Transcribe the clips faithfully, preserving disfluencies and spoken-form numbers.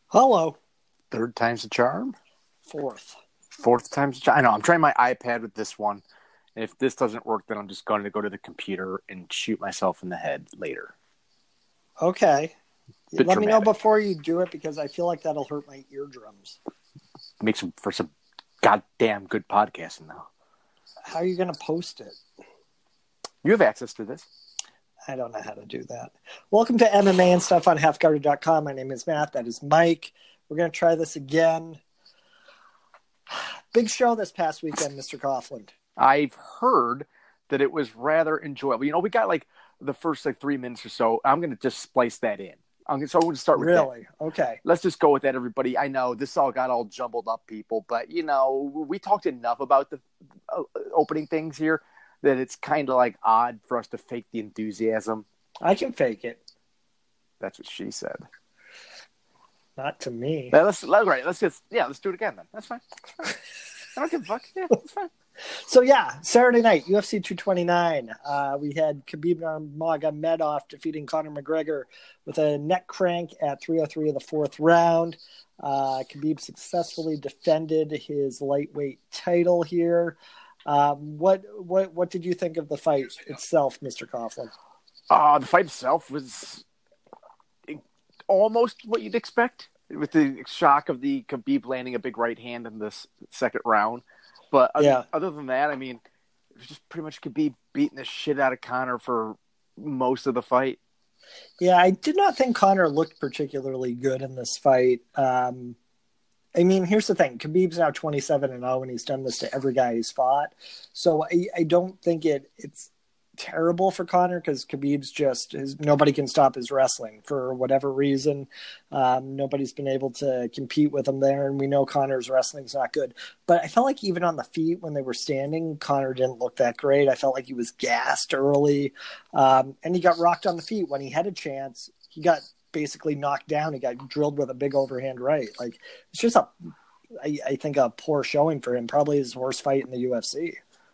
Hello. Third time's a charm. Fourth. Fourth time's a charm. I know. I'm trying my iPad with this one. And if this doesn't work, then I'm just going to go to the computer and shoot myself in the head later. Okay. Bit Let dramatic. me know before you do it because I feel like that'll hurt my eardrums. Makes for some goddamn good podcasting, though. How are you going to post it? You have access to this. I don't know how to do that. Welcome to M M A and Stuff on half guarded dot com. My name is Matt. That is Mike. We're going to try this again. Big show this past weekend, Mister Coughlin. I've heard that it was rather enjoyable. You know, we got like the first like three minutes or so. I'm going to just splice that in. I'm gonna, so I'm going to start with Really? that. Okay. Let's just go with that, everybody. I know this all got all jumbled up, people, but, you know, we talked enough about the uh, opening things here that it's kind of like odd for us to fake the enthusiasm. I can fake it. That's what she said. Not to me. Now, let's, let's, right, let's just, yeah, let's do it again then. That's fine. That's fine. I don't give a fuck. Yeah, that's fine. So, yeah, Saturday night, U F C two twenty-nine. Uh, we had Khabib Nurmagomedov defeating Conor McGregor with a neck crank at three oh three of the fourth round. Uh, Khabib successfully defended his lightweight title here. Um, what what what did you think of the fight itself, Mister Coughlin? Uh, the fight itself was almost what you'd expect, with the shock of the Khabib landing a big right hand in the second round. But other, yeah. other than that, I mean, it was just pretty much Khabib beating the shit out of Conor for most of the fight. Yeah, I did not think Conor looked particularly good in this fight. Um, I mean, here's the thing. Khabib's now twenty-seven and oh, and he's done this to every guy he's fought. So I, I don't think it it's terrible for Conor because Khabib's just his, nobody can stop his wrestling for whatever reason. Um, nobody's been able to compete with him there, and we know Conor's wrestling's not good. But I felt like even on the feet when they were standing, Conor didn't look that great. I felt like he was gassed early, um, and he got rocked on the feet when he had a chance. He got basically knocked down. He got drilled with a big overhand right. Like it's just a, I, I think a poor showing for him. Probably his worst fight in the U F C.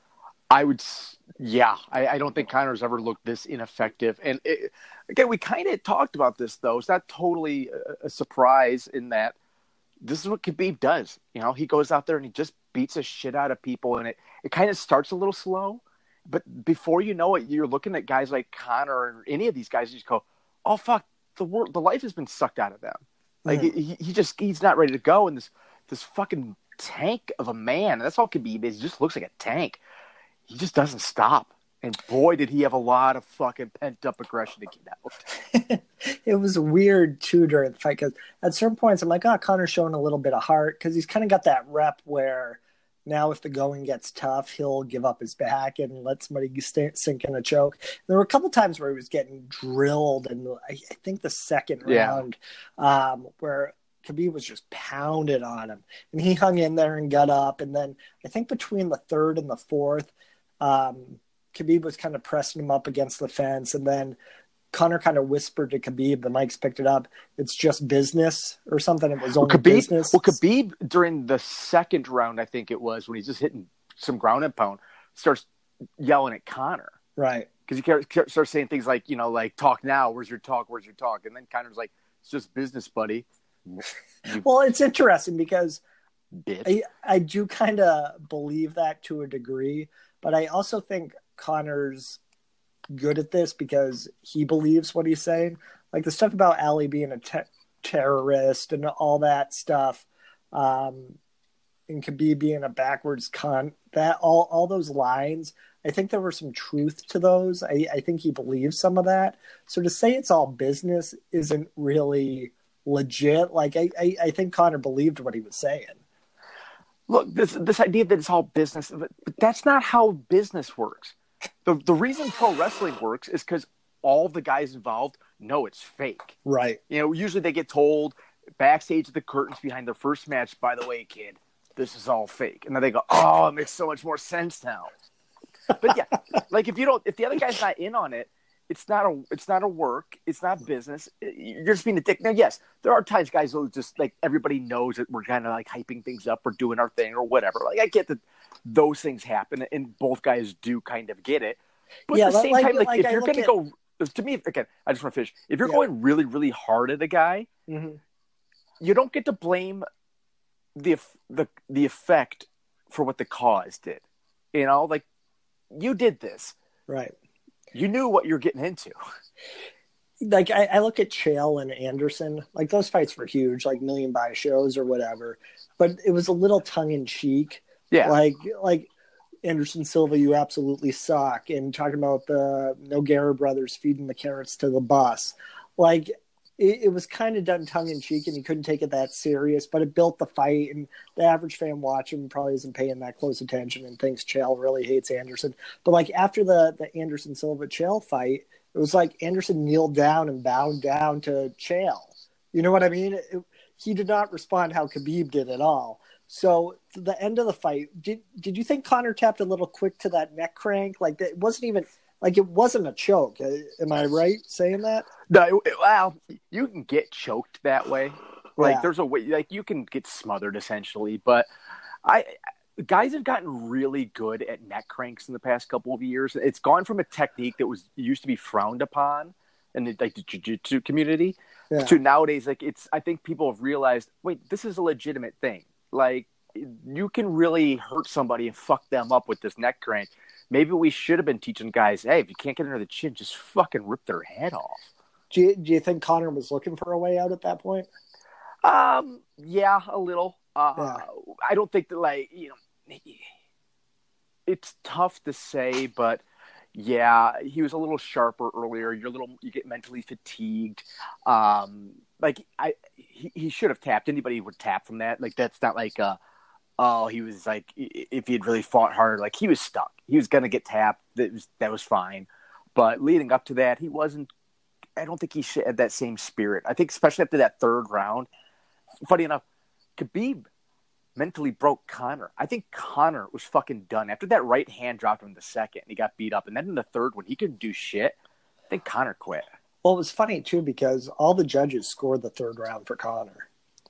I would, yeah. I, I don't think Conor's ever looked this ineffective. And it, again, we kind of talked about this though. It's not totally a, a surprise in that this is what Khabib does. You know, he goes out there and he just beats the shit out of people, and it, it kind of starts a little slow, but before you know it, you're looking at guys like Conor or any of these guys. You just go, oh fuck. The world, the life has been sucked out of them. Like mm-hmm. he, he just, he's not ready to go. And this, this fucking tank of a man. That's all Khabib is. He just looks like a tank. He just doesn't stop. And boy, did he have a lot of fucking pent up aggression to get out. It was weird too during the fight because at certain points I'm like, oh, Conor's showing a little bit of heart because he's kind of got that rep where now if the going gets tough, he'll give up his back and let somebody st- sink in a choke. There were a couple times where he was getting drilled, and I, I think the second yeah. round um, where Khabib was just pounded on him. And he hung in there and got up. And then I think between the third and the fourth, um, Khabib was kind of pressing him up against the fence. And then Conor kind of whispered to Khabib, the mics picked it up, it's just business or something. It was only well, Khabib, business. Well, Khabib, during the second round, I think it was, when he's just hitting some ground and pound, starts yelling at Conor. Right. Because he starts saying things like, you know, like, talk now, where's your talk, where's your talk? And then Conor's like, it's just business, buddy. You well, it's interesting because I, I do kind of believe that to a degree, but I also think Conor's good at this because he believes what he's saying. Like the stuff about Ali being a te- terrorist and all that stuff, um, and Khabib being a backwards cunt, that all, all those lines, I think there were some truth to those. I, I think he believes some of that. So to say it's all business isn't really legit. Like I, I, I think Conor believed what he was saying. Look, this this idea that it's all business, but that's not how business works. The the reason pro wrestling works is because all the guys involved know it's fake. Right. You know, usually they get told backstage at the curtains behind their first match, by the way, kid, this is all fake. And then they go, oh, it makes so much more sense now. But yeah, like if you don't, if the other guy's not in on it, it's not a, it's not a work. It's not business. You're just being a dick. Now, yes, there are times guys will just like, everybody knows that we're kind of like hyping things up or doing our thing or whatever. Like I get that those things happen and both guys do kind of get it. But yeah, at the same like, time, like, like if I you're going to at... go, to me, again, I just want to finish. If you're yeah. going really, really hard at a guy, mm-hmm. you don't get to blame the the the effect for what the cause did. You know, like you did this, right? You knew what you're getting into. Like I, I look at Chael and Anderson, like those fights were huge, like million buy shows or whatever, but it was a little tongue in cheek. Yeah, like like Anderson Silva, you absolutely suck, and talking about the Nogueira brothers feeding the carrots to the bus, like. It, it was kind of done tongue in cheek, and you couldn't take it that serious. But it built the fight, and the average fan watching probably isn't paying that close attention and thinks Chael really hates Anderson. But like after the the Anderson Silva Chael fight, it was like Anderson kneeled down and bowed down to Chael. You know what I mean? It, he did not respond how Khabib did at all. So the end of the fight, did did you think Conor tapped a little quick to that neck crank? Like it wasn't even. Like, it wasn't a choke. Am I right saying that? No, it, well, you can get choked that way. Like, yeah. there's a way, like, you can get smothered, essentially. But I, guys have gotten really good at neck cranks in the past couple of years. It's gone from a technique that was used to be frowned upon in the, like, the jiu-jitsu community yeah. to nowadays, like, it's, I think people have realized, wait, this is a legitimate thing. Like, you can really hurt somebody and fuck them up with this neck crank. Maybe we should have been teaching guys, hey, if you can't get under the chin, just fucking rip their head off. Do you, do you think Conor was looking for a way out at that point? Um, yeah, a little. Uh, yeah. I don't think that, like, you know, it's tough to say, but yeah, he was a little sharper earlier. You're a little, you get mentally fatigued. Um, like I, he, he should have tapped. Anybody would tap from that. Like that's not like a. Oh, he was like, if he had really fought hard, like he was stuck. He was going to get tapped. That was, that was fine. But leading up to that, he wasn't, I don't think he had that same spirit. I think especially after that third round, funny enough, Khabib mentally broke Conor. I think Conor was fucking done. After that right hand dropped him in the second, and he got beat up. And then in the third, when he couldn't do shit, I think Conor quit. Well, it was funny, too, because all the judges scored the third round for Conor.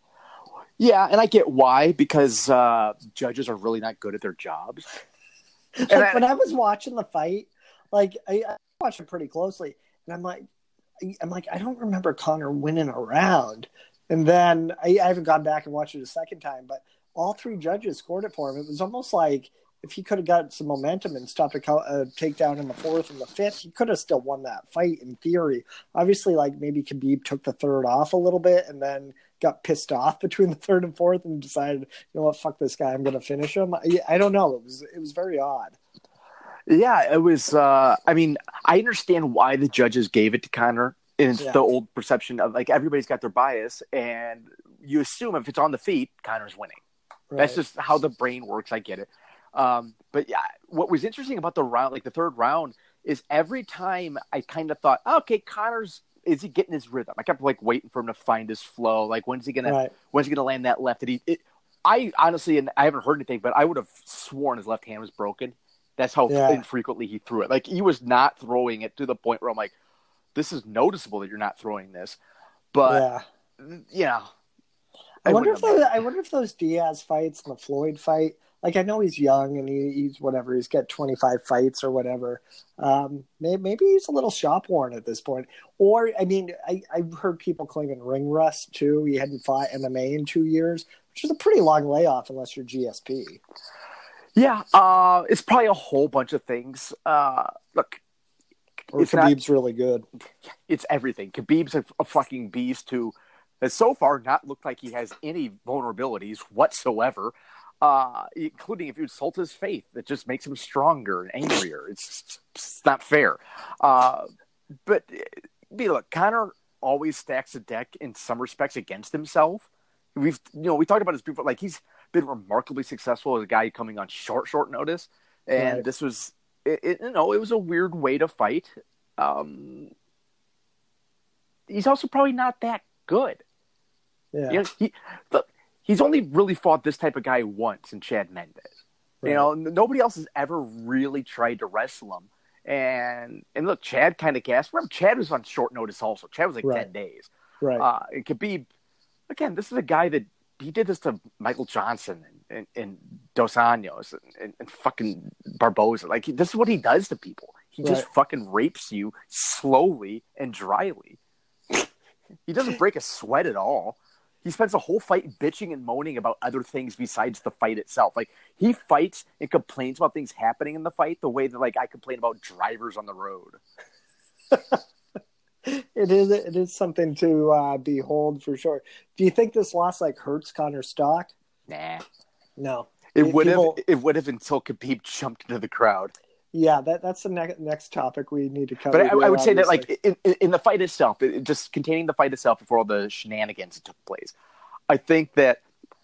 Yeah, and I get why, because uh, judges are really not good at their jobs. Like, I, when I was watching the fight, like I, I watched it pretty closely, and I'm like, I'm like, I don't remember Conor winning a round. And then I, I haven't gone back and watched it a second time, but all three judges scored it for him. It was almost like if he could have got some momentum and stopped a, a takedown in the fourth and the fifth, he could have still won that fight in theory. Obviously, like maybe Khabib took the third off a little bit and then got pissed off between the third and fourth and decided, you know what, fuck this guy, I'm going to finish him. I, I don't know. It was it was very odd. Yeah, it was. Uh, I mean, I understand why the judges gave it to Conor. And it's yeah. the old perception of like everybody's got their bias, and you assume if it's on the feet, Conor's winning. Right. That's just how the brain works. I get it. Um, but yeah, what was interesting about the round, like the third round, is every time I kind of thought, oh, okay, Conor's, is he getting his rhythm? I kept like waiting for him to find his flow. Like when's he gonna, right. when's he gonna land that left? Did he? It, I honestly, and I haven't heard anything, but I would have sworn his left hand was broken. That's how yeah. infrequently he threw it. Like he was not throwing it to the point where I'm like, this is noticeable that you're not throwing this. But yeah, you know, I, I wonder if those, I wonder if those Diaz fights and the Floyd fight. Like I know he's young and he, he's whatever. He's got twenty-five fights or whatever. Um, maybe, maybe he's a little shop worn at this point. Or I mean, I, I've heard people claiming ring rust too. He hadn't fought M M A in two years, which is a pretty long layoff unless you're G S P. Yeah, uh, it's probably a whole bunch of things. Uh, look, or it's Khabib's not, really good. It's everything. Khabib's a, a fucking beast who has so far not looked like he has any vulnerabilities whatsoever. Uh, including if you insult his faith, that just makes him stronger and angrier. It's, it's not fair. Uh, but look, Conor always stacks the deck in some respects against himself. We've, you know, we talked about this before. Like he's been remarkably successful as a guy coming on short, short notice, and right. this was, it, it, you know, it was a weird way to fight. Um, he's also probably not that good. Yeah. You know, he, look. He's only really fought this type of guy once in Chad Mendes. Right. You know, nobody else has ever really tried to wrestle him. And and look, Chad kind of gasped. Remember, Chad was on short notice also. Chad was like right. ten days. Right. Uh, and Khabib, again, this is a guy that he did this to Michael Johnson and, and, and Dos Anjos and, and, and fucking Barboza. Like, this is what he does to people. He right. just fucking rapes you slowly and dryly. He doesn't break a sweat at all. he spends the whole fight bitching and moaning about other things besides the fight itself. Like, he fights and complains about things happening in the fight the way that, like, I complain about drivers on the road. It is it is something to uh, behold for sure. Do you think this loss like hurts Connor's stock? Nah. No. It would have People, it would have until Khabib jumped into the crowd. Yeah, that that's the ne- next topic we need to cover. But I, here, I would say that, obviously. like, in, in the fight itself, it, just containing the fight itself before all the shenanigans that took place, I think that,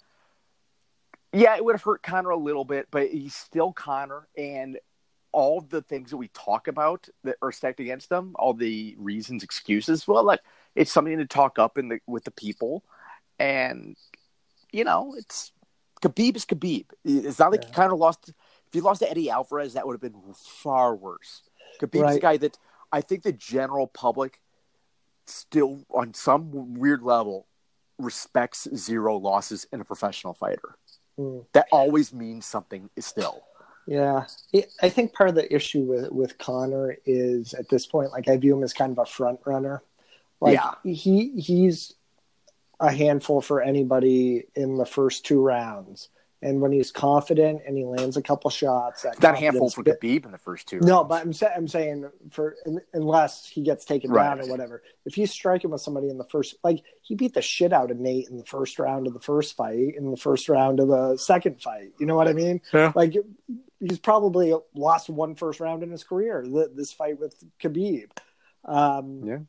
yeah, it would have hurt Conor a little bit, but he's still Conor, and all the things that we talk about that are stacked against them, all the reasons, excuses, well, like, it's something to talk up in the with the people, and, you know, it's Khabib is Khabib. It's not like yeah. he kind of lost. If he lost to Eddie Alvarez, that would have been far worse. Khabib's right. a guy that I think the general public still, on some weird level, respects zero losses in a professional fighter. Mm. That always means something still. Yeah. I think part of the issue with, with Conor is, at this point, like, I view him as kind of a front runner. Like, yeah. he he's a handful for anybody in the first two rounds. And when he's confident and he lands a couple shots, that not a handful for Khabib in the first two. No, rounds. but I'm, sa- I'm saying for unless he gets taken right. down or whatever. If he's striking with somebody in the first, like, he beat the shit out of Nate in the first round of the first fight, in the first round of the second fight. You know what I mean? Yeah. Like, he's probably lost one first round in his career. This fight with Khabib. Um, yeah.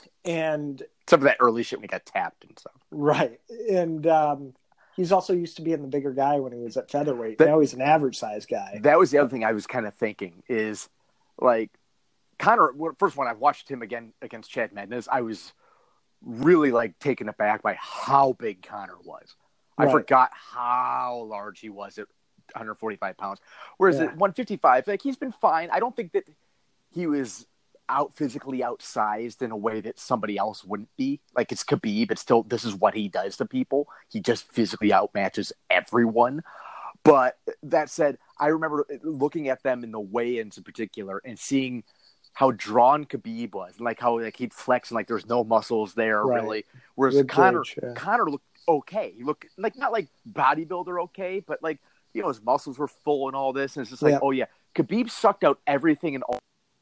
And except for that early shit when he got tapped and stuff. Right. And um, he's also used to being the bigger guy when he was at featherweight. That, now he's an average size guy. That was the other thing I was kind of thinking is, like, Conor, first one, I watched him again against Chad Mendes. I was really, like, taken aback by how big Conor was. I right. forgot how large he was at one forty-five pounds. Whereas yeah. at one fifty-five, like, he's been fine. I don't think that he was out physically outsized in a way that somebody else wouldn't be. Like, it's Khabib, it's still, this is what he does to people. He just physically outmatches everyone. But that said, I remember looking at them in the weigh-ins in particular and seeing how drawn Khabib was, and like how, like, he'd flex and like there's no muscles there right. really. Whereas Good Conor, bridge, yeah. Conor looked okay. He looked like, not like bodybuilder okay, but like, you know, his muscles were full and all this, and it's just like, yeah. oh yeah, Khabib sucked out everything and all.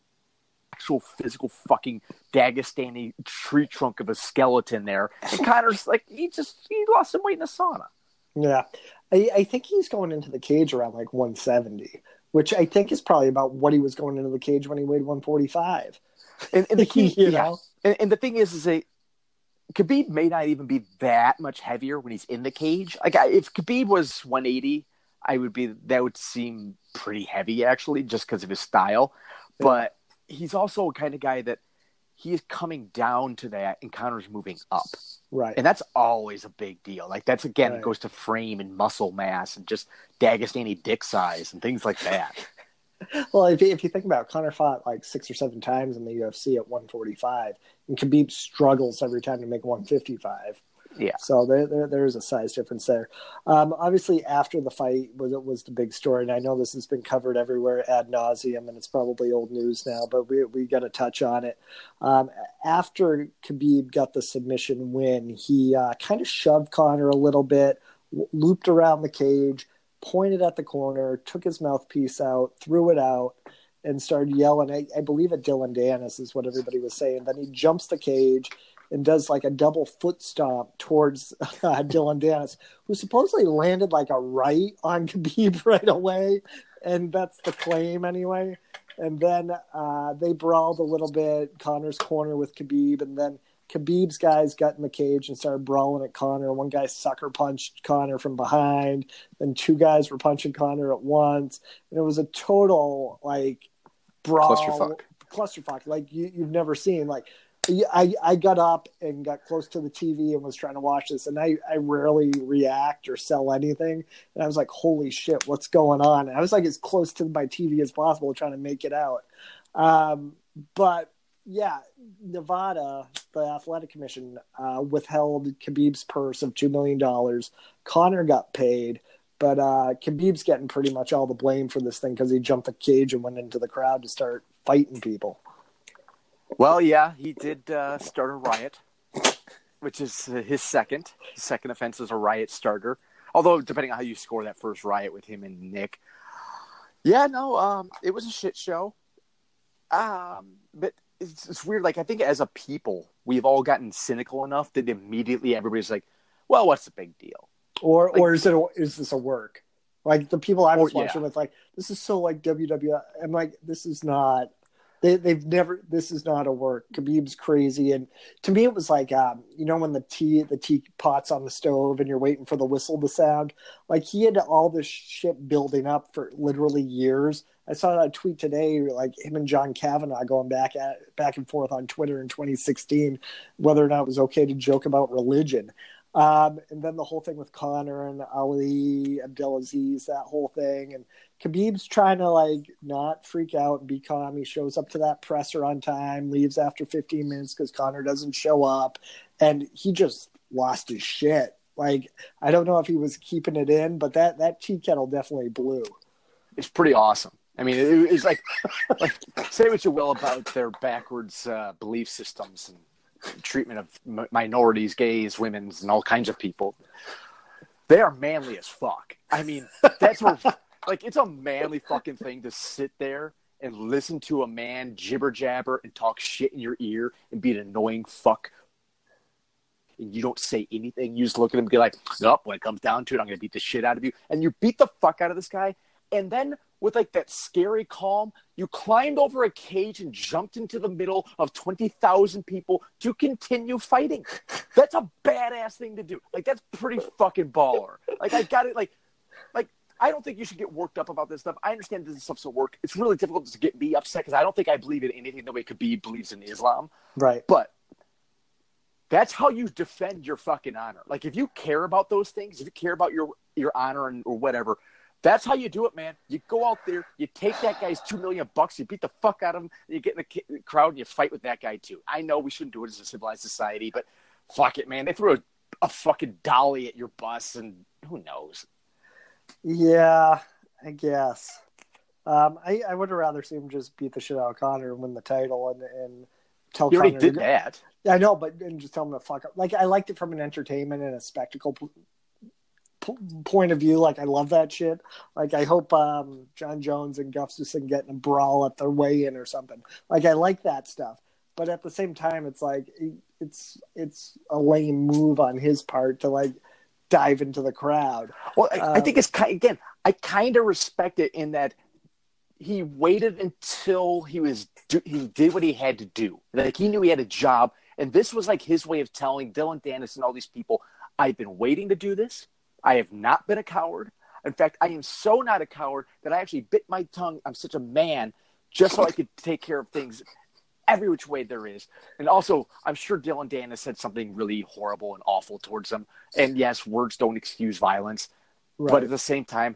Actual physical fucking Dagestani tree trunk of a skeleton there. And Conor's like, he just, he lost some weight in the sauna. Yeah. I, I think he's going into the cage around like one seventy, which I think is probably about what he was going into the cage when he weighed one forty-five. And, and the key, you yeah. know? And, and the thing is, is a Khabib may not even be that much heavier when he's in the cage. Like, I, if Khabib was one eighty, I would be, that would seem pretty heavy actually, just because of his style. Yeah. But he's also a kind of guy that he is coming down to that and Conor's moving up. Right. And that's always a big deal. Like, that's, again, right. it goes to frame and muscle mass and just Dagestani dick size and things like that. Well, if you, if you think about it, Conor fought like six or seven times in the U F C at one forty-five, and Khabib struggles every time to make one fifty-five. Yeah. So there, there, there is a size difference there. Um, obviously, after the fight was was the big story, and I know this has been covered everywhere ad nauseum, and it's probably old news now, but we we got to touch on it. Um, after Khabib got the submission win, he uh, kind of shoved Conor a little bit, looped around the cage, pointed at the corner, took his mouthpiece out, threw it out, and started yelling. I, I believe at Dylan Dennis is what everybody was saying. Then he jumps the cage and does like a double foot stomp towards uh, Dylan Dennis, who supposedly landed like a right on Khabib right away. And that's the claim anyway. And then uh, they brawled a little bit, Conor's corner with Khabib. And then Khabib's guys got in the cage and started brawling at Conor. One guy sucker punched Conor from behind. Then two guys were punching Conor at once. And it was a total like brawl. Clusterfuck. Clusterfuck. Like you, you've never seen. Like, I, I got up and got close to the T V and was trying to watch this, and I, I rarely react or sell anything. And I was like, holy shit, what's going on? And I was like as close to my T V as possible trying to make it out. Um, but, yeah, Nevada, the Athletic Commission, uh, withheld Khabib's purse of two million dollars. Conor got paid, but uh, Khabib's getting pretty much all the blame for this thing because he jumped the cage and went into the crowd to start fighting people. Well, yeah, he did uh, start a riot. which is his second. His second offense as a Riot starter. Although, depending on how you score that first Riot with him and Nick. Yeah, no, um, it was a shit show. Um, but it's, it's weird. Like, I think as a people, we've all gotten cynical enough that immediately everybody's like, well, what's the big deal? Or Like, or is it a, is this a work? Like the people I was or, watching yeah. with, like, this is so like W W F. I'm like, this is not. They they've never. This is not a work. Khabib's crazy, and to me, it was like, um, you know, when the tea the teapot's on the stove and you're waiting for the whistle to sound. Like he had all this shit building up for literally years. I saw a tweet today, like him and John Kavanaugh going back at back and forth on Twitter in twenty sixteen, whether or not it was okay to joke about religion. Um, and then the whole thing with Conor and Ali, Abdelaziz, that whole thing. And Khabib's trying to, like, not freak out and be calm. He shows up to that presser on time, leaves after fifteen minutes because Conor doesn't show up. And he just lost his shit. Like, I don't know if he was keeping it in, but that, that tea kettle definitely blew. It's pretty awesome. I mean, it, it's like, like, say what you will about their backwards uh, belief systems and treatment of m- minorities, gays, women's, and all kinds of people. They are manly as fuck. I mean, that's where, like, it's a manly fucking thing to sit there and listen to a man jibber jabber and talk shit in your ear and be an annoying fuck. And you don't say anything. You just look at him and be like, nope, when it comes down to it, I'm going to beat the shit out of you. And you beat the fuck out of this guy. And then with, like, that scary calm, you climbed over a cage and jumped into the middle of twenty thousand people to continue fighting. That's a badass thing to do. Like, that's pretty fucking baller. Like, I got it. Like, like I don't think you should get worked up about this stuff. I understand this stuff's a work. It's really difficult to get me upset because I don't think I believe in anything the way Khabib believes in Islam. Right. But that's how you defend your fucking honor. Like, if you care about those things, if you care about your, your honor and or whatever, that's how you do it, man. You go out there, you take that guy's two million bucks, you beat the fuck out of him, and you get in the crowd and you fight with that guy too. I know we shouldn't do it as a civilized society, but fuck it, man. They threw a, a fucking dolly at your bus, and who knows? Yeah, I guess. Um, I, I would have rather see him just beat the shit out of Conor and win the title and, and tell He already Conor did to, that. I know, but and just tell him to fuck up. Like, I liked it from an entertainment and a spectacle p- p- point of view. Like, I love that shit. Like, I hope um, John Jones and Gustafsson get in a brawl at their weigh-in or something. Like, I like that stuff. But at the same time, it's like, it's it's a lame move on his part to, like, dive into the crowd. Well, I, um, I think it's, again, I kind of respect it in that he waited until he was he did what he had to do. Like, he knew he had a job, and this was like his way of telling Dillon Danis and all these people, I've been waiting to do this. I have not been a coward. In fact, I am so not a coward that I actually bit my tongue. I'm such a man just so I could take care of things every which way there is. And also, I'm sure Dillon Danis said something really horrible and awful towards him. And yes, words don't excuse violence. Right. But at the same time,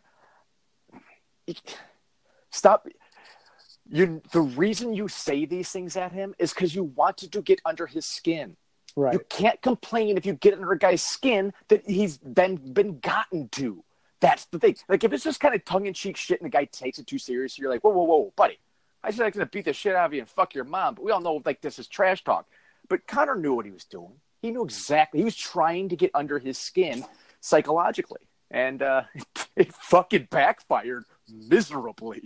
it, stop. You, the reason you say these things at him is because you wanted to get under his skin. Right. You can't complain if you get under a guy's skin that he's then been gotten to. That's the thing. Like, if it's just kind of tongue-in-cheek shit and the guy takes it too seriously, you're like, whoa, whoa, whoa, buddy. I said I was going to beat the shit out of you and fuck your mom, but we all know, like, this is trash talk. But Conor knew what he was doing. He knew exactly. He was trying to get under his skin psychologically. And uh, it fucking backfired miserably.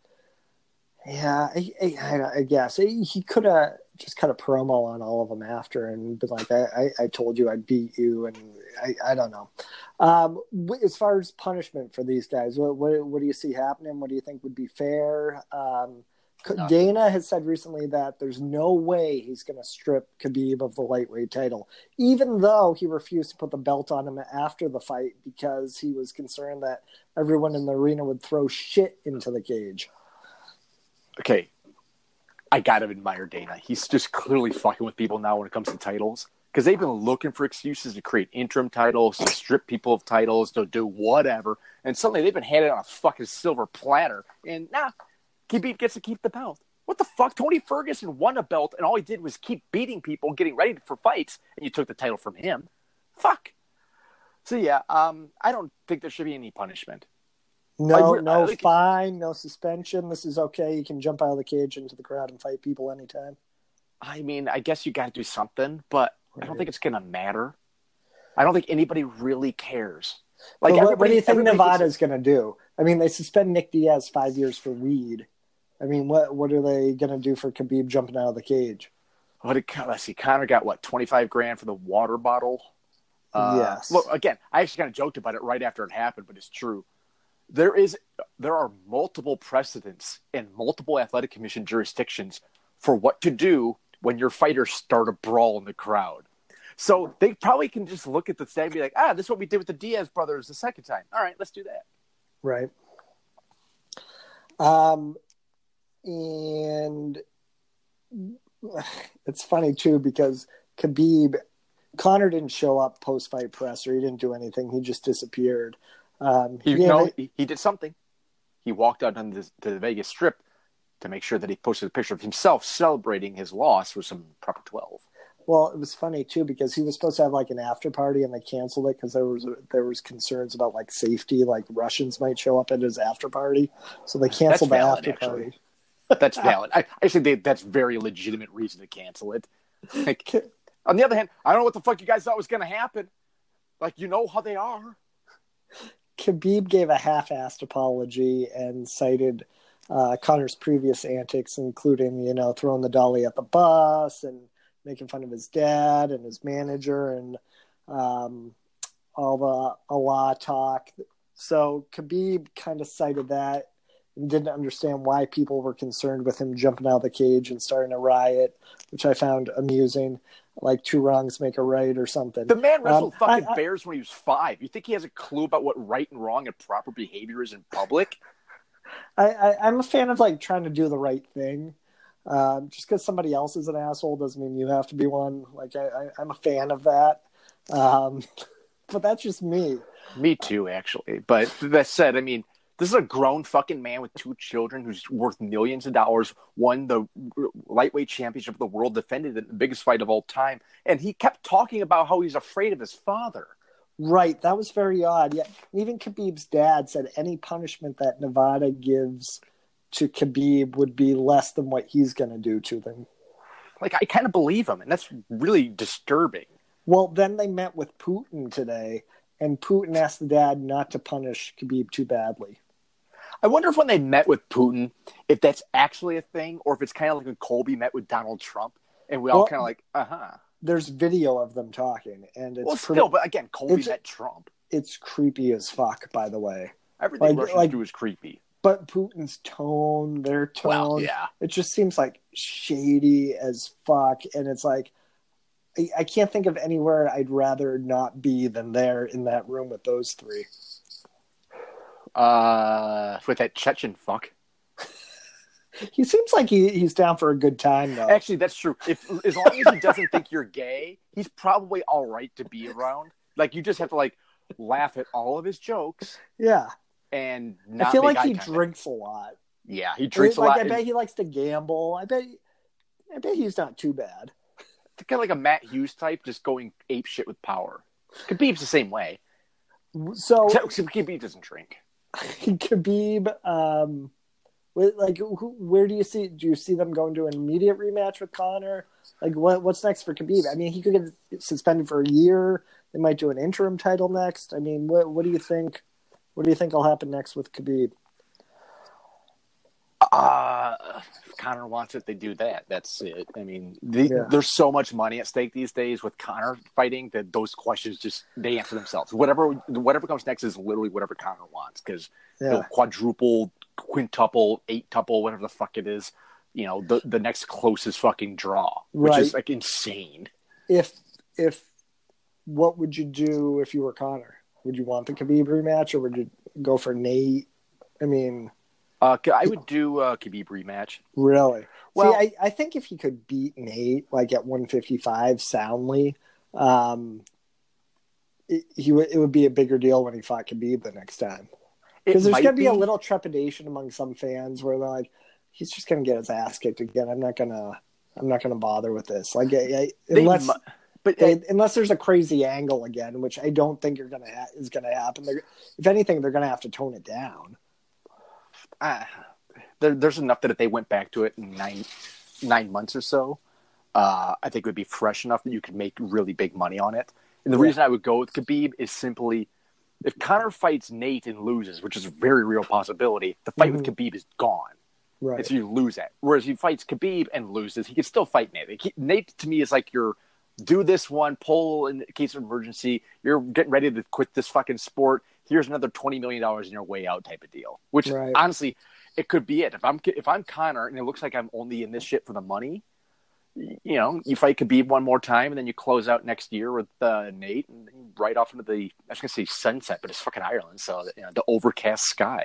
Yeah, I, I, I guess. He could have just cut a promo on all of them after and been like, I, I, I told you I'd beat you, and I, I don't know. Um, as far as punishment for these guys, what, what, what do you see happening? What do you think would be fair? Um, Dana has said recently that there's no way he's going to strip Khabib of the lightweight title, even though he refused to put the belt on him after the fight because he was concerned that everyone in the arena would throw shit into the cage. Okay, I gotta admire Dana. He's just clearly fucking with people now when it comes to titles, because they've been looking for excuses to create interim titles, to strip people of titles, to do whatever, and suddenly they've been handed on a fucking silver platter, and nah, Khabib gets to keep the belt. What the fuck? Tony Ferguson won a belt, and all he did was keep beating people, getting ready for fights, and you took the title from him. Fuck. So yeah, um, I don't think there should be any punishment. No, I, no I, like, fine, no suspension. This is okay. You can jump out of the cage into the crowd and fight people anytime. I mean, I guess you got to do something, but I don't think it's going to matter. I don't think anybody really cares. Like, what, what do you think Nevada's going to do? I mean, they suspend Nick Diaz five years for weed. I mean, what what are they going to do for Khabib jumping out of the cage? What did, let's see, Conor got, what, twenty-five grand for the water bottle? Uh, yes. Look, again, I actually kind of joked about it right after it happened, but it's true. There is, there are multiple precedents in multiple athletic commission jurisdictions for what to do when your fighters start a brawl in the crowd. So they probably can just look at the thing and be like, ah, this is what we did with the Diaz brothers the second time. All right, let's do that. Right. Um, and it's funny, too, because Khabib, Conor didn't show up post-fight presser. He didn't do anything. He just disappeared. Um, he, no, it, he, he did something. He walked out on the, to the Vegas Strip to make sure that he posted a picture of himself celebrating his loss with some proper twelve. Well, it was funny, too, because he was supposed to have, like, an after party, and they canceled it because there was there was concerns about, like, safety. Like, Russians might show up at his after party. So they canceled that's the valid, after actually. party. That's valid. I, I think they, that's very legitimate reason to cancel it. Like, on the other hand, I don't know what the fuck you guys thought was going to happen. Like, you know how they are. Khabib gave a half-assed apology and cited uh, Conor's previous antics, including, you know, throwing the dolly at the bus and making fun of his dad and his manager and um, all the Allah talk. So Khabib kind of cited that and didn't understand why people were concerned with him jumping out of the cage and starting a riot, which I found amusing. Like two wrongs make a right or something. The man wrestled um, fucking I, I, bears when he was five. You think he has a clue about what right and wrong and proper behavior is in public? I, I, I'm a fan of like trying to do the right thing. Um, just because somebody else is an asshole doesn't mean you have to be one. Like I, I, I'm a fan of that. Um, but that's just me. Me too, actually. But that said, I mean, this is a grown fucking man with two children who's worth millions of dollars, won the lightweight championship of the world, defended it in the biggest fight of all time, and he kept talking about how he's afraid of his father. Right, that was very odd. Yeah, even Khabib's dad said any punishment that Nevada gives to Khabib would be less than what he's going to do to them. Like, I kind of believe him, and that's really disturbing. Well, then they met with Putin today, and Putin asked the dad not to punish Khabib too badly. I wonder if when they met with Putin, if that's actually a thing, or if it's kind of like when Colby met with Donald Trump, and we all well, kind of like, uh-huh. There's video of them talking, and it's well, pretty, still, but again, Colby met Trump. It's creepy as fuck, by the way. Everything like, Russians like, do is creepy. But Putin's tone, their tone, well, yeah. It just seems like shady as fuck, and it's like, I, I can't think of anywhere I'd rather not be than there in that room with those three. Uh, with that Chechen fuck. He seems like he, he's down for a good time, though. Actually, that's true. If as long as he doesn't think you're gay, he's probably all right to be around. Like, you just have to like laugh at all of his jokes. Yeah, and not I feel make like he contact. drinks a lot. Yeah, he drinks like, a lot. I bet and, he likes to gamble. I bet. I bet he's not too bad. Kind of like a Matt Hughes type, just going ape shit with power. Khabib's the same way. So Khabib doesn't drink. Khabib, um, like, who, where do you see? Do you see them going to an immediate rematch with Conor? Like, what what's next for Khabib? I mean, he could get suspended for a year. They might do an interim title next. I mean, what what do you think? What do you think will happen next with Khabib? Uh, if Conor wants it, they do that. That's it. I mean, they, yeah. there's so much money at stake these days with Conor fighting that those questions just, they answer themselves. Whatever whatever comes next is literally whatever Conor wants, because yeah. he'll quadruple, quintuple, eight-tuple, whatever the fuck it is, you know, the, the next closest fucking draw, which right. is like insane. If, if, what would you do if you were Conor? Would you want the Khabib rematch, or would you go for Nate? I mean... Uh, I would do a Khabib rematch. Really? Well, See, I, I think if he could beat Nate, like at one fifty-five soundly, um, it, he w- it would be a bigger deal when he fought Khabib the next time. Because there's going to be, be a little trepidation among some fans where they're like, he's just going to get his ass kicked again. I'm not going to, I'm not going to bother with this. Like, I, I, unless, mu- but they, unless there's a crazy angle again, which I don't think you're going to ha- is going to happen. They're, if anything, they're going to have to tone it down. Uh, there, there's enough that if they went back to it in nine nine months or so, uh, I think it would be fresh enough that you could make really big money on it. And the Yeah. reason I would go with Khabib is simply if Conor fights Nate and loses, which is a very real possibility, the fight Mhm. with Khabib is gone. Right. And so you lose it. Whereas he fights Khabib and loses, he can still fight Nate. He, Nate, to me, is like your do this one, pull in case of emergency. You're getting ready to quit this fucking sport. Here's another twenty million dollars in your way out type of deal. Which, Right. honestly, it could be it. If I'm if I'm Conor and it looks like I'm only in this shit for the money, you know, you fight Khabib one more time and then you close out next year with uh, Nate and right off into the, I was going to say sunset, but it's fucking Ireland. So, you know, the overcast sky.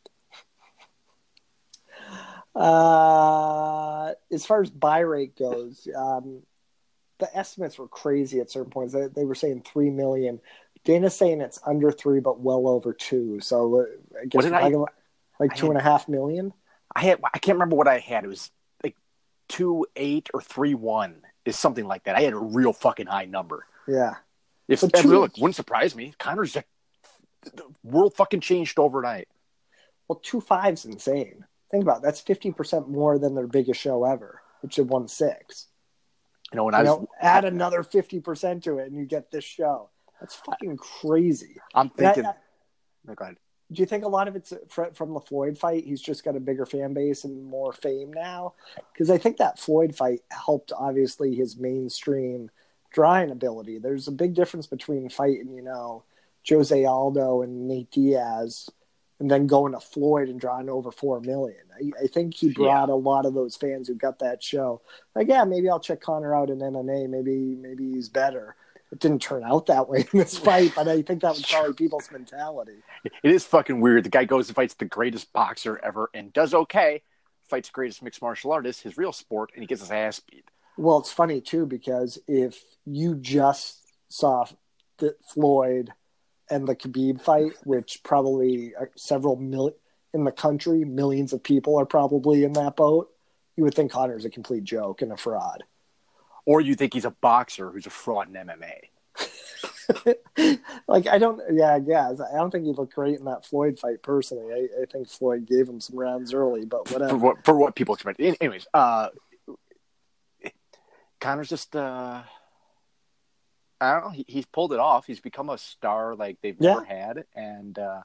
Uh, as far as buy rate goes, um, the estimates were crazy at certain points. They, they were saying three million. Dana's saying it's under three, but well over two. So uh, I guess What did I- like, like I two had- and a half million. I had I can't remember what I had. It was like two eight or three one is something like that. I had a real fucking high number. Yeah. If So and two- look, wouldn't surprise me. Connor's like the world fucking changed overnight. Well, two five's insane. Think about it. That's fifty percent more than their biggest show ever, which had won six. You know, when You I was know, add another fifty percent to it and you get this show. That's fucking crazy. I'm And I- thinking. I- oh, go ahead. do you think a lot of it's fr- from the Floyd fight? He's just got a bigger fan base and more fame now? Because I think that Floyd fight helped, obviously, his mainstream drawing ability. There's a big difference between fighting, you know, Jose Aldo and Nate Diaz and then going to Floyd and drawing over four million. I, I think he brought a lot of those fans who got that show. Like, yeah, maybe I'll check Conor out in M M A. Maybe, maybe he's better. It didn't turn out that way in this fight, but I think that was probably people's mentality. It is fucking weird. The guy goes and fights the greatest boxer ever and does okay. Fights the greatest mixed martial artist, his real sport, and he gets his ass beat. Well, it's funny, too, because if you just saw the Floyd and the Khabib fight, which probably are several million in the country, millions of people are probably in that boat, you would think Conor's a complete joke and a fraud. Or you think he's a boxer who's a fraud in M M A. Like, I don't, yeah, I guess. I don't think he looked great in that Floyd fight, personally. I, I think Floyd gave him some rounds early, but whatever. For what, for what people expect. Anyways, uh, Conor's just, uh, I don't know, he, he's pulled it off. He's become a star like they've Yeah. never had. And, uh,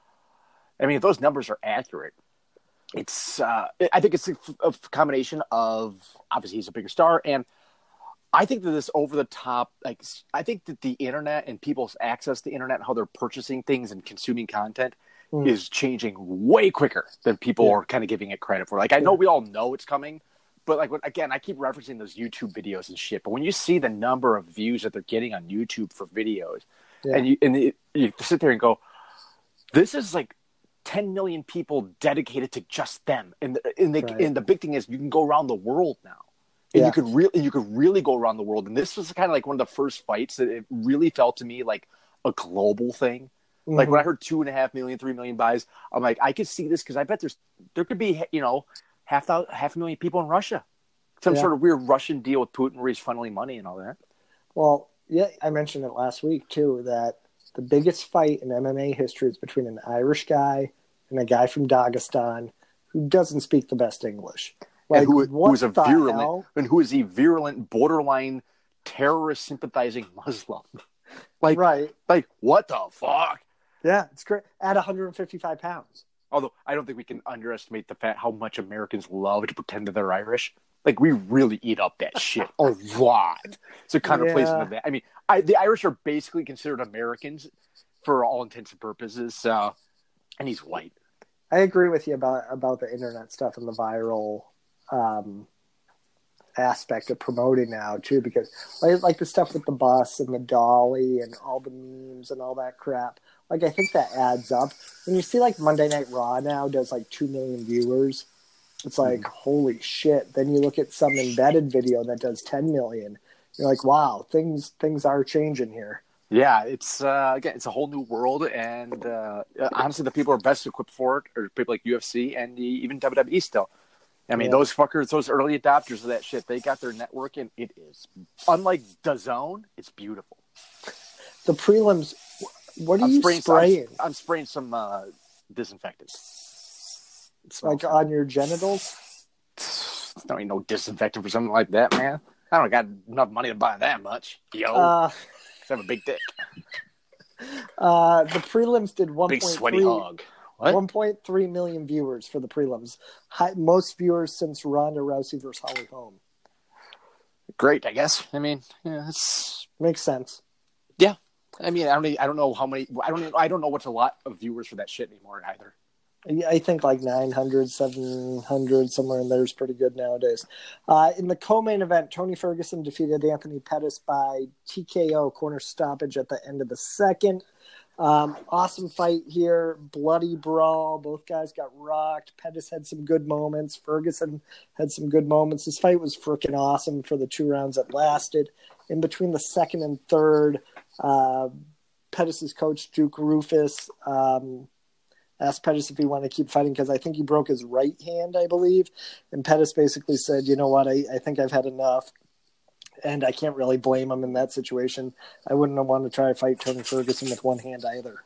I mean, if those numbers are accurate, it's, uh, I think it's a, a combination of, obviously he's a bigger star, and I think that this over the top, like, I think that the internet and people's access to the internet and how they're purchasing things and consuming content Mm. is changing way quicker than people Yeah. are kind of giving it credit for. Like, I know Yeah. we all know it's coming, but like, when, again, I keep referencing those YouTube videos and shit. But when you see the number of views that they're getting on YouTube for videos, Yeah. and you and it, you sit there and go, this is like ten million people dedicated to just them. And the, and, the, Right. and the big thing is you can go around the world now. And Yeah. you could really, you could really go around the world. And this was kind of like one of the first fights that it really felt to me like a global thing. Like Mhm. when I heard two and a half million, three million buys, I'm like, I could see this because I bet there's there could be, you know, half thou- half a million people in Russia. Some Yeah. sort of weird Russian deal with Putin where he's funneling money and all that. Well, yeah, I mentioned it last week, too, that the biggest fight in M M A history is between an Irish guy and a guy from Dagestan who doesn't speak the best English. Like, and who, what who is a the virulent hell? and who is a virulent, borderline terrorist sympathizing Muslim. Like, Right. like what the fuck? Yeah, it's great. At one hundred fifty-five pounds. Although I don't think we can underestimate the fact how much Americans love to pretend that they're Irish. Like, we really eat up that shit a lot. So it kind of plays Yeah. into that. I mean, I, the Irish are basically considered Americans for all intents and purposes. So, and he's white. I agree with you about about the internet stuff and the viral um, aspect of promoting now too, because like, like the stuff with the bus and the dolly and all the memes and all that crap. Like, I think that adds up. When you see like Monday Night Raw now does like two million viewers, it's like, Mm-hmm. holy shit. Then you look at some embedded video that does ten million. You're like, wow, things things are changing here. Yeah, it's uh, again, it's a whole new world, and uh, honestly, the people who are best equipped for it are people like U F C and the, even W W E still. I mean, Yeah. those fuckers, those early adopters of that shit, they got their network, and it is unlike DAZN. It's beautiful. The prelims, what are I'm you spraying, spraying? I'm, I'm spraying some uh, disinfectant. It smells Like on your genitals? Don't need no disinfectant for something like that, man. I don't got enough money to buy that much. Yo, Uh, 'cause I have a big dick. uh, the prelims did Big sweaty 1.3 hog. What? one point three million viewers for the prelims. High, most viewers since Ronda Rousey versus Holly Holm. Great, I guess. I mean, yeah, it's Makes sense. yeah. I mean, I don't. I don't know how many. I don't. I don't know what's a lot of viewers for that shit anymore either. I think like nine hundred, seven hundred, somewhere in there is pretty good nowadays. Uh, in the co-main event, Tony Ferguson defeated Anthony Pettis by T K O corner stoppage at the end of the second. Um, awesome fight here. Bloody brawl. Both guys got rocked. Pettis had some good moments. Ferguson had some good moments. This fight was freaking awesome for the two rounds that lasted. In between the second and third, uh, Pettis' coach, Duke Rufus, um, asked Pettis if he wanted to keep fighting because I think he broke his right hand, I believe. And Pettis basically said, you know what, I, I think I've had enough. And I can't really blame him in that situation. I wouldn't have wanted to try to fight Tony Ferguson with one hand either.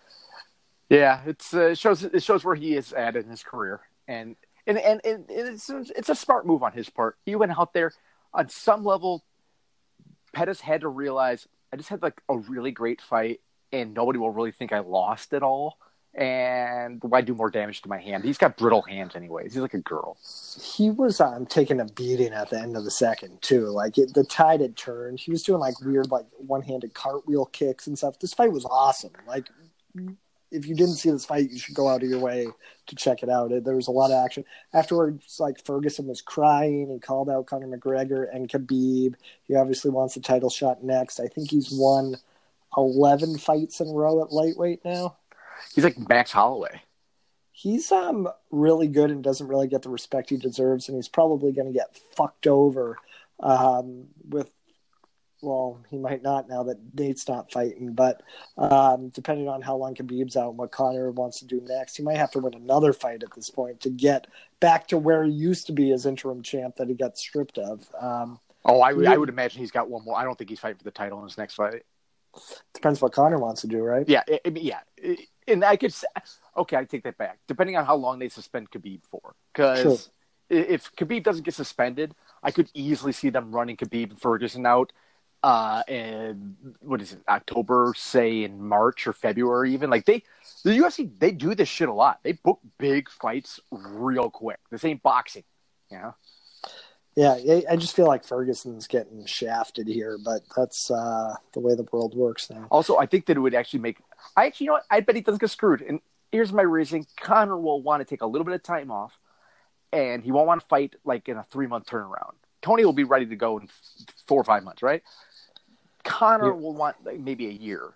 Yeah, it's uh, it shows it shows where he is at in his career, and and and, and it's it's a smart move on his part. He went out there on some level. Pettis had to realize I just had like a really great fight, and nobody will really think I lost at all. And why do more damage to my hand? He's got brittle hands anyways. He's like a girl. He was um, taking a beating at the end of the second, too. Like, it, the tide had turned. He was doing, like, weird, like, one-handed cartwheel kicks and stuff. This fight was awesome. Like, if you didn't see this fight, you should go out of your way to check it out. It, there was a lot of action. Afterwards, like, Ferguson was crying. He called out Conor McGregor and Khabib. He obviously wants the title shot next. I think he's won eleven fights in a row at lightweight now. He's like Max Holloway. He's um really good and doesn't really get the respect he deserves, and he's probably going to get fucked over um, with, well, he might not now that Nate's not fighting, but um, depending on how long Khabib's out and what Conor wants to do next, he might have to win another fight at this point to get back to where he used to be as interim champ that he got stripped of. Um, oh, I would, he, I would imagine he's got one more. I don't think he's fighting for the title in his next fight. Depends what Conor wants to do, right? Yeah, I mean, yeah. And I could say, okay, I take that back. Depending on how long they suspend Khabib for. Because sure. if Khabib doesn't get suspended, I could easily see them running Khabib and Ferguson out uh, in, what is it, October, say in March or February even. Like, they, the U F C, they do this shit a lot. They book big fights real quick. This ain't boxing, you know? Yeah, I just feel like Ferguson's getting shafted here, but that's uh, the way the world works now. Also, I think that it would actually make – I actually, you know what? I bet he doesn't get screwed. And here's my reasoning. Conor will want to take a little bit of time off, and he won't want to fight like in a three-month turnaround. Tony will be ready to go in four or five months, right? Conor yeah. will want like, maybe a year.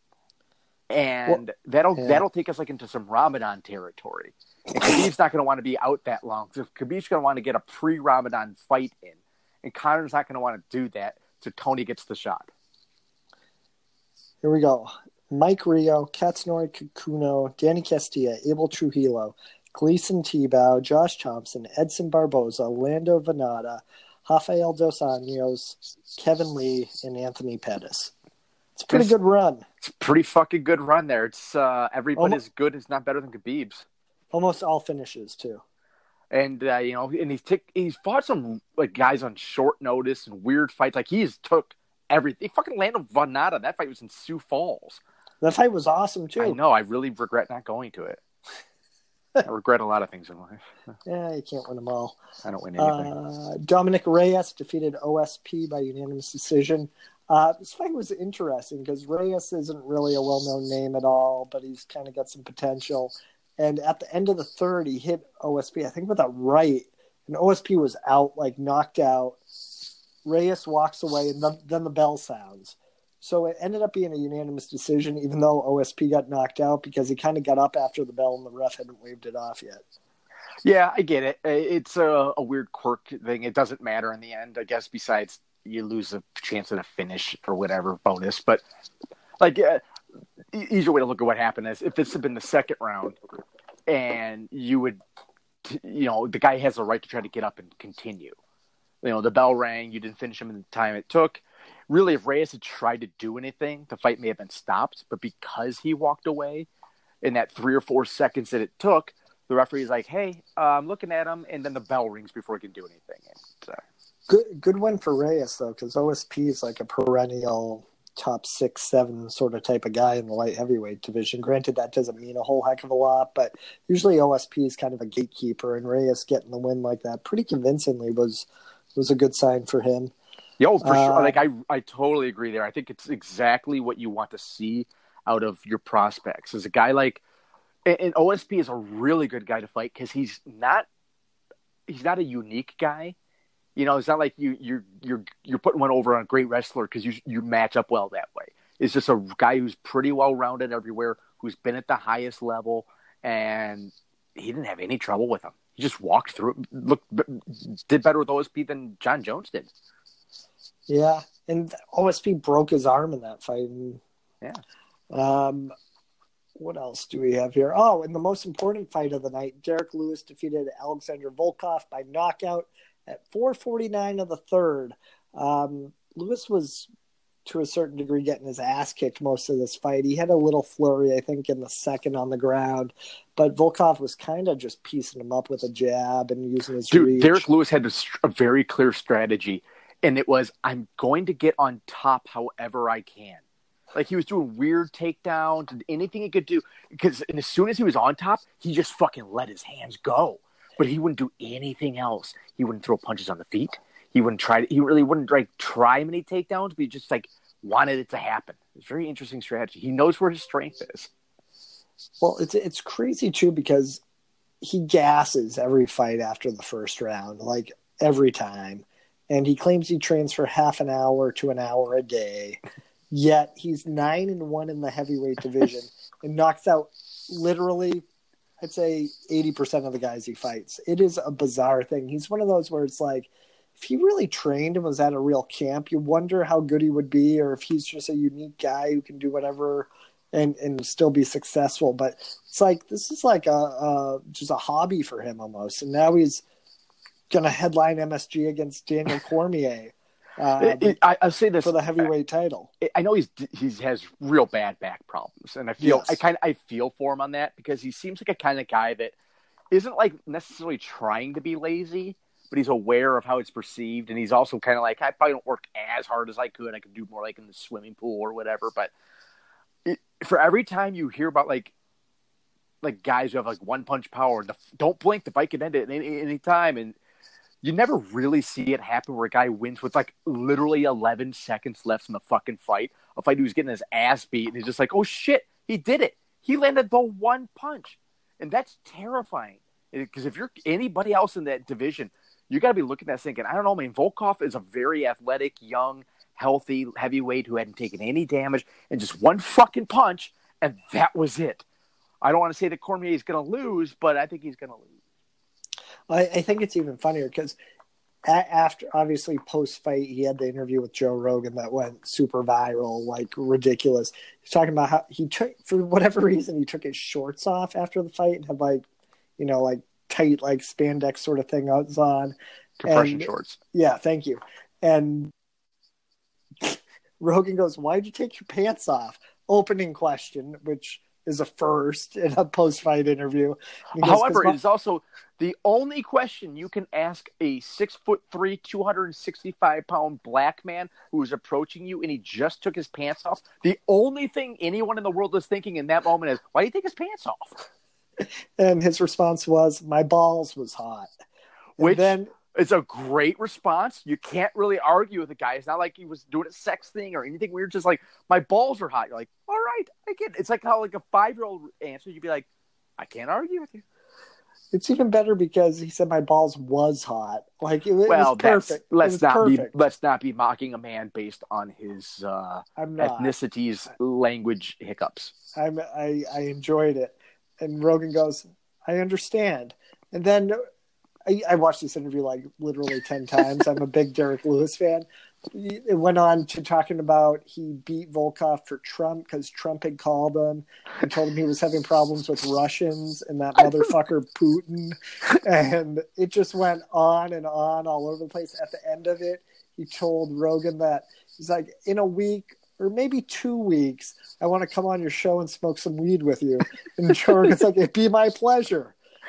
And well, that'll yeah. that'll take us like into some Ramadan territory. And Khabib's not going to want to be out that long. So Khabib's going to want to get a pre-Ramadan fight in. And Conor's not going to want to do that, so Tony gets the shot. Here we go. Mike Rio, Katsunori Kikuno, Danny Castilla, Abel Trujillo, Gleason Tebow, Josh Thompson, Edson Barboza, Lando Venata, Rafael Dos Anjos, Kevin Lee, and Anthony Pettis. It's a pretty it's, good run. It's a pretty fucking good run there. It's uh, every bit as good, if not better than Khabib's. Almost all finishes too, and uh, you know, and he's t- he's fought some like guys on short notice and weird fights. Like he's took everything. He fucking landed Venata. That fight was in Sioux Falls. That fight was awesome too. I know. I really regret not going to it. I regret a lot of things in life. Yeah, you can't win them all. I don't win anything. Uh, Dominic Reyes defeated O S P by unanimous decision. Uh, this fight was interesting because Reyes isn't really a well-known name at all, but he's kind of got some potential. And at the end of the third, he hit O S P, I think, with a right. And O S P was out, like knocked out. Reyes walks away, and then, then the bell sounds. So it ended up being a unanimous decision, even though O S P got knocked out, because he kind of got up after the bell and the ref hadn't waved it off yet. Yeah, I get it. It's a, a weird quirk thing. It doesn't matter in the end, I guess, besides you lose a chance at a finish or whatever bonus. But, like... Uh, easier way to look at what happened is if this had been the second round and you would, you know, the guy has a right to try to get up and continue. You know, the bell rang, you didn't finish him in the time it took. Really, if Reyes had tried to do anything, the fight may have been stopped. But because he walked away in that three or four seconds that it took, the referee's like, hey, uh, I'm looking at him. And then the bell rings before he can do anything. And, uh, Good, good win for Reyes though, because O S P is like a perennial top six, seven sort of type of guy in the light heavyweight division. Granted, that doesn't mean a whole heck of a lot, but usually O S P is kind of a gatekeeper, and Reyes getting the win like that pretty convincingly was was a good sign for him. Yo, for uh, sure. Like I, I totally agree there. I think it's exactly what you want to see out of your prospects. As a guy like, and, and O S P is a really good guy to fight because he's not, he's not a unique guy. You know, it's not like you you're you're you're putting one over on a great wrestler because you you match up well that way. It's just a guy who's pretty well rounded everywhere, who's been at the highest level, and he didn't have any trouble with him. He just walked through, looked, did better with O S P than John Jones did. Yeah, and O S P broke his arm in that fight. And, yeah. Um, what else do we have here? Oh, and the most important fight of the night, Derek Lewis defeated Alexander Volkov by knockout at four forty-nine of the third. Um, Lewis was, to a certain degree, getting his ass kicked most of this fight. He had a little flurry, I think, in the second on the ground, but Volkov was kind of just piecing him up with a jab and using his Dude, reach. Derek Lewis had a, a very clear strategy, and it was, I'm going to get on top however I can. Like, he was doing weird takedowns and anything he could do, because and as soon as he was on top, he just fucking let his hands go. But he wouldn't do anything else. He wouldn't throw punches on the feet. He wouldn't try. He really wouldn't like try many takedowns. But he just like wanted it to happen. It's a very interesting strategy. He knows where his strength is. Well, it's it's crazy too because he gasses every fight after the first round, like every time, and he claims he trains for half an hour to an hour a day. Yet he's nine and one in the heavyweight division and knocks out literally, I'd say eighty percent of the guys he fights. It is a bizarre thing. He's one of those where it's like, if he really trained and was at a real camp, you wonder how good he would be, or if he's just a unique guy who can do whatever and, and still be successful. But it's like, this is like a, a just a hobby for him almost. And now he's going to headline M S G against Daniel Cormier. Um, it, it, I, I'll say this for the heavyweight title. I know he's he has real bad back problems, and I feel yes. I kind of I feel for him on that because he seems like a kind of guy that isn't like necessarily trying to be lazy, but he's aware of how it's perceived, and he's also kind of like, I probably don't work as hard as I could. I could do more like in the swimming pool or whatever. But it, for every time you hear about like like guys who have like one punch power, the, don't blink, the fight can end at any, any time, and you never really see it happen where a guy wins with like literally eleven seconds left in the fucking fight. A fight who's getting his ass beat and he's just like, oh shit, he did it. He landed the one punch. And that's terrifying. Because if you're anybody else in that division, you got to be looking at that thinking, I don't know, man, Volkov is a very athletic, young, healthy heavyweight who hadn't taken any damage and just one fucking punch, and that was it. I don't want to say that Cormier is going to lose, but I think he's going to lose. I, I think it's even funnier because after, obviously, post-fight, he had the interview with Joe Rogan that went super viral, like ridiculous. He's talking about how he took, for whatever reason, he took his shorts off after the fight and had like, you know, like tight, like spandex sort of thing on. Compression and, shorts. Yeah, thank you. And Rogan goes, why'd you take your pants off? Opening question, which is a first in a post-fight interview. Goes, However, it is also the only question you can ask a six foot three, two hundred sixty-five pound black man who is approaching you and he just took his pants off. The only thing anyone in the world is thinking in that moment is, why do you take his pants off? And his response was, my balls was hot. And Which then it's a great response. You can't really argue with the guy. It's not like he was doing a sex thing or anything weird. Just like, my balls are hot. You're like, all right, I get it. It's like how like a five-year-old answer, you'd be like, I can't argue with you. It's even better because he said my balls was hot. Like it, it well, was perfect. Let's was not perfect. be let's not be mocking a man based on his uh, ethnicity's language hiccups. I'm, I I enjoyed it, and Rogan goes, I understand, and then. I, I watched this interview like literally ten times. I'm a big Derek Lewis fan. It went on to talking about he beat Volkov for Trump because Trump had called him and told him he was having problems with Russians and that motherfucker Putin. And it just went on and on all over the place. At the end of it, he told Rogan that he's like, in a week or maybe two weeks, I want to come on your show and smoke some weed with you. And Rogan's like, it'd be my pleasure.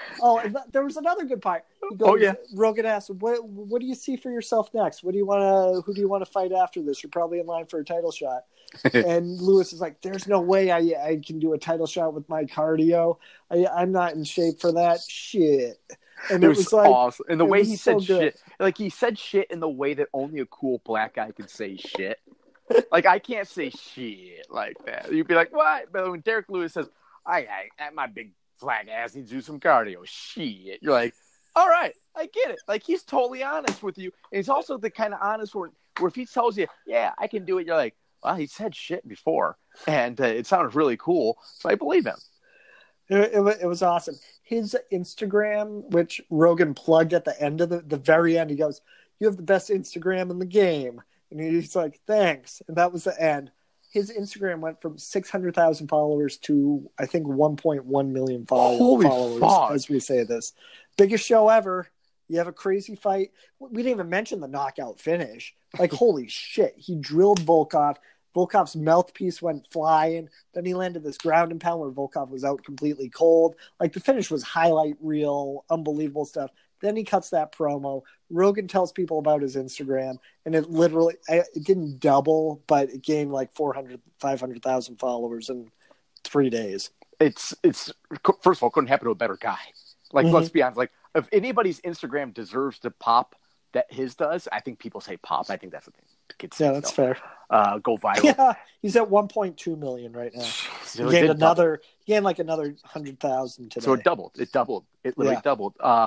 Oh, and th- there was another good part. He goes, Oh, yeah. Rogan asks, "What what do you see for yourself next? What do you want to? Who do you want to fight after this? You're probably in line for a title shot." And Lewis is like, "There's no way I I can do a title shot with my cardio. I, I'm not in shape for that shit." And it, it was, was like, awesome. And the way he so said good. shit, like he said shit in the way that only a cool black guy could say shit. Like I can't say shit like that. You'd be like, "What?" But when Derek Lewis says, "I, I my big flag ass needs to do some cardio," shit, you're like, "All right, I get it." Like he's totally honest with you. And he's also the kind of honest where, where if he tells you, "Yeah, I can do it," you're like, "Well, he said shit before, and uh, it sounded really cool," so I believe him. It, it, it was awesome. His Instagram, which Rogan plugged at the end of the, the very end, he goes, "You have the best Instagram in the game." And he's like, "Thanks." And that was the end. His Instagram went from six hundred thousand followers to, I think, one point one million follow- Holy followers fuck. as we say this. Biggest show ever. You have a crazy fight. We didn't even mention the knockout finish. Like, holy shit. He drilled Volkov. Volkov's mouthpiece went flying. Then he landed this ground and pound where Volkov was out completely cold. Like, the finish was highlight reel, unbelievable stuff. Then he cuts that promo. Rogan tells people about his Instagram, and it literally, it didn't double, but it gained like four hundred, five hundred thousand followers in three days. It's, it's, first of all, couldn't happen to a better guy. Like, mm-hmm. Let's be honest. Like, if anybody's Instagram deserves to pop that his does, I think people say pop. I think that's the thing. Kids yeah, that's so. fair. Uh, go viral. Yeah, he's at one point two million right now. He gained another, he gained like another one hundred thousand today. So it doubled. It doubled. It literally yeah. doubled. Uh,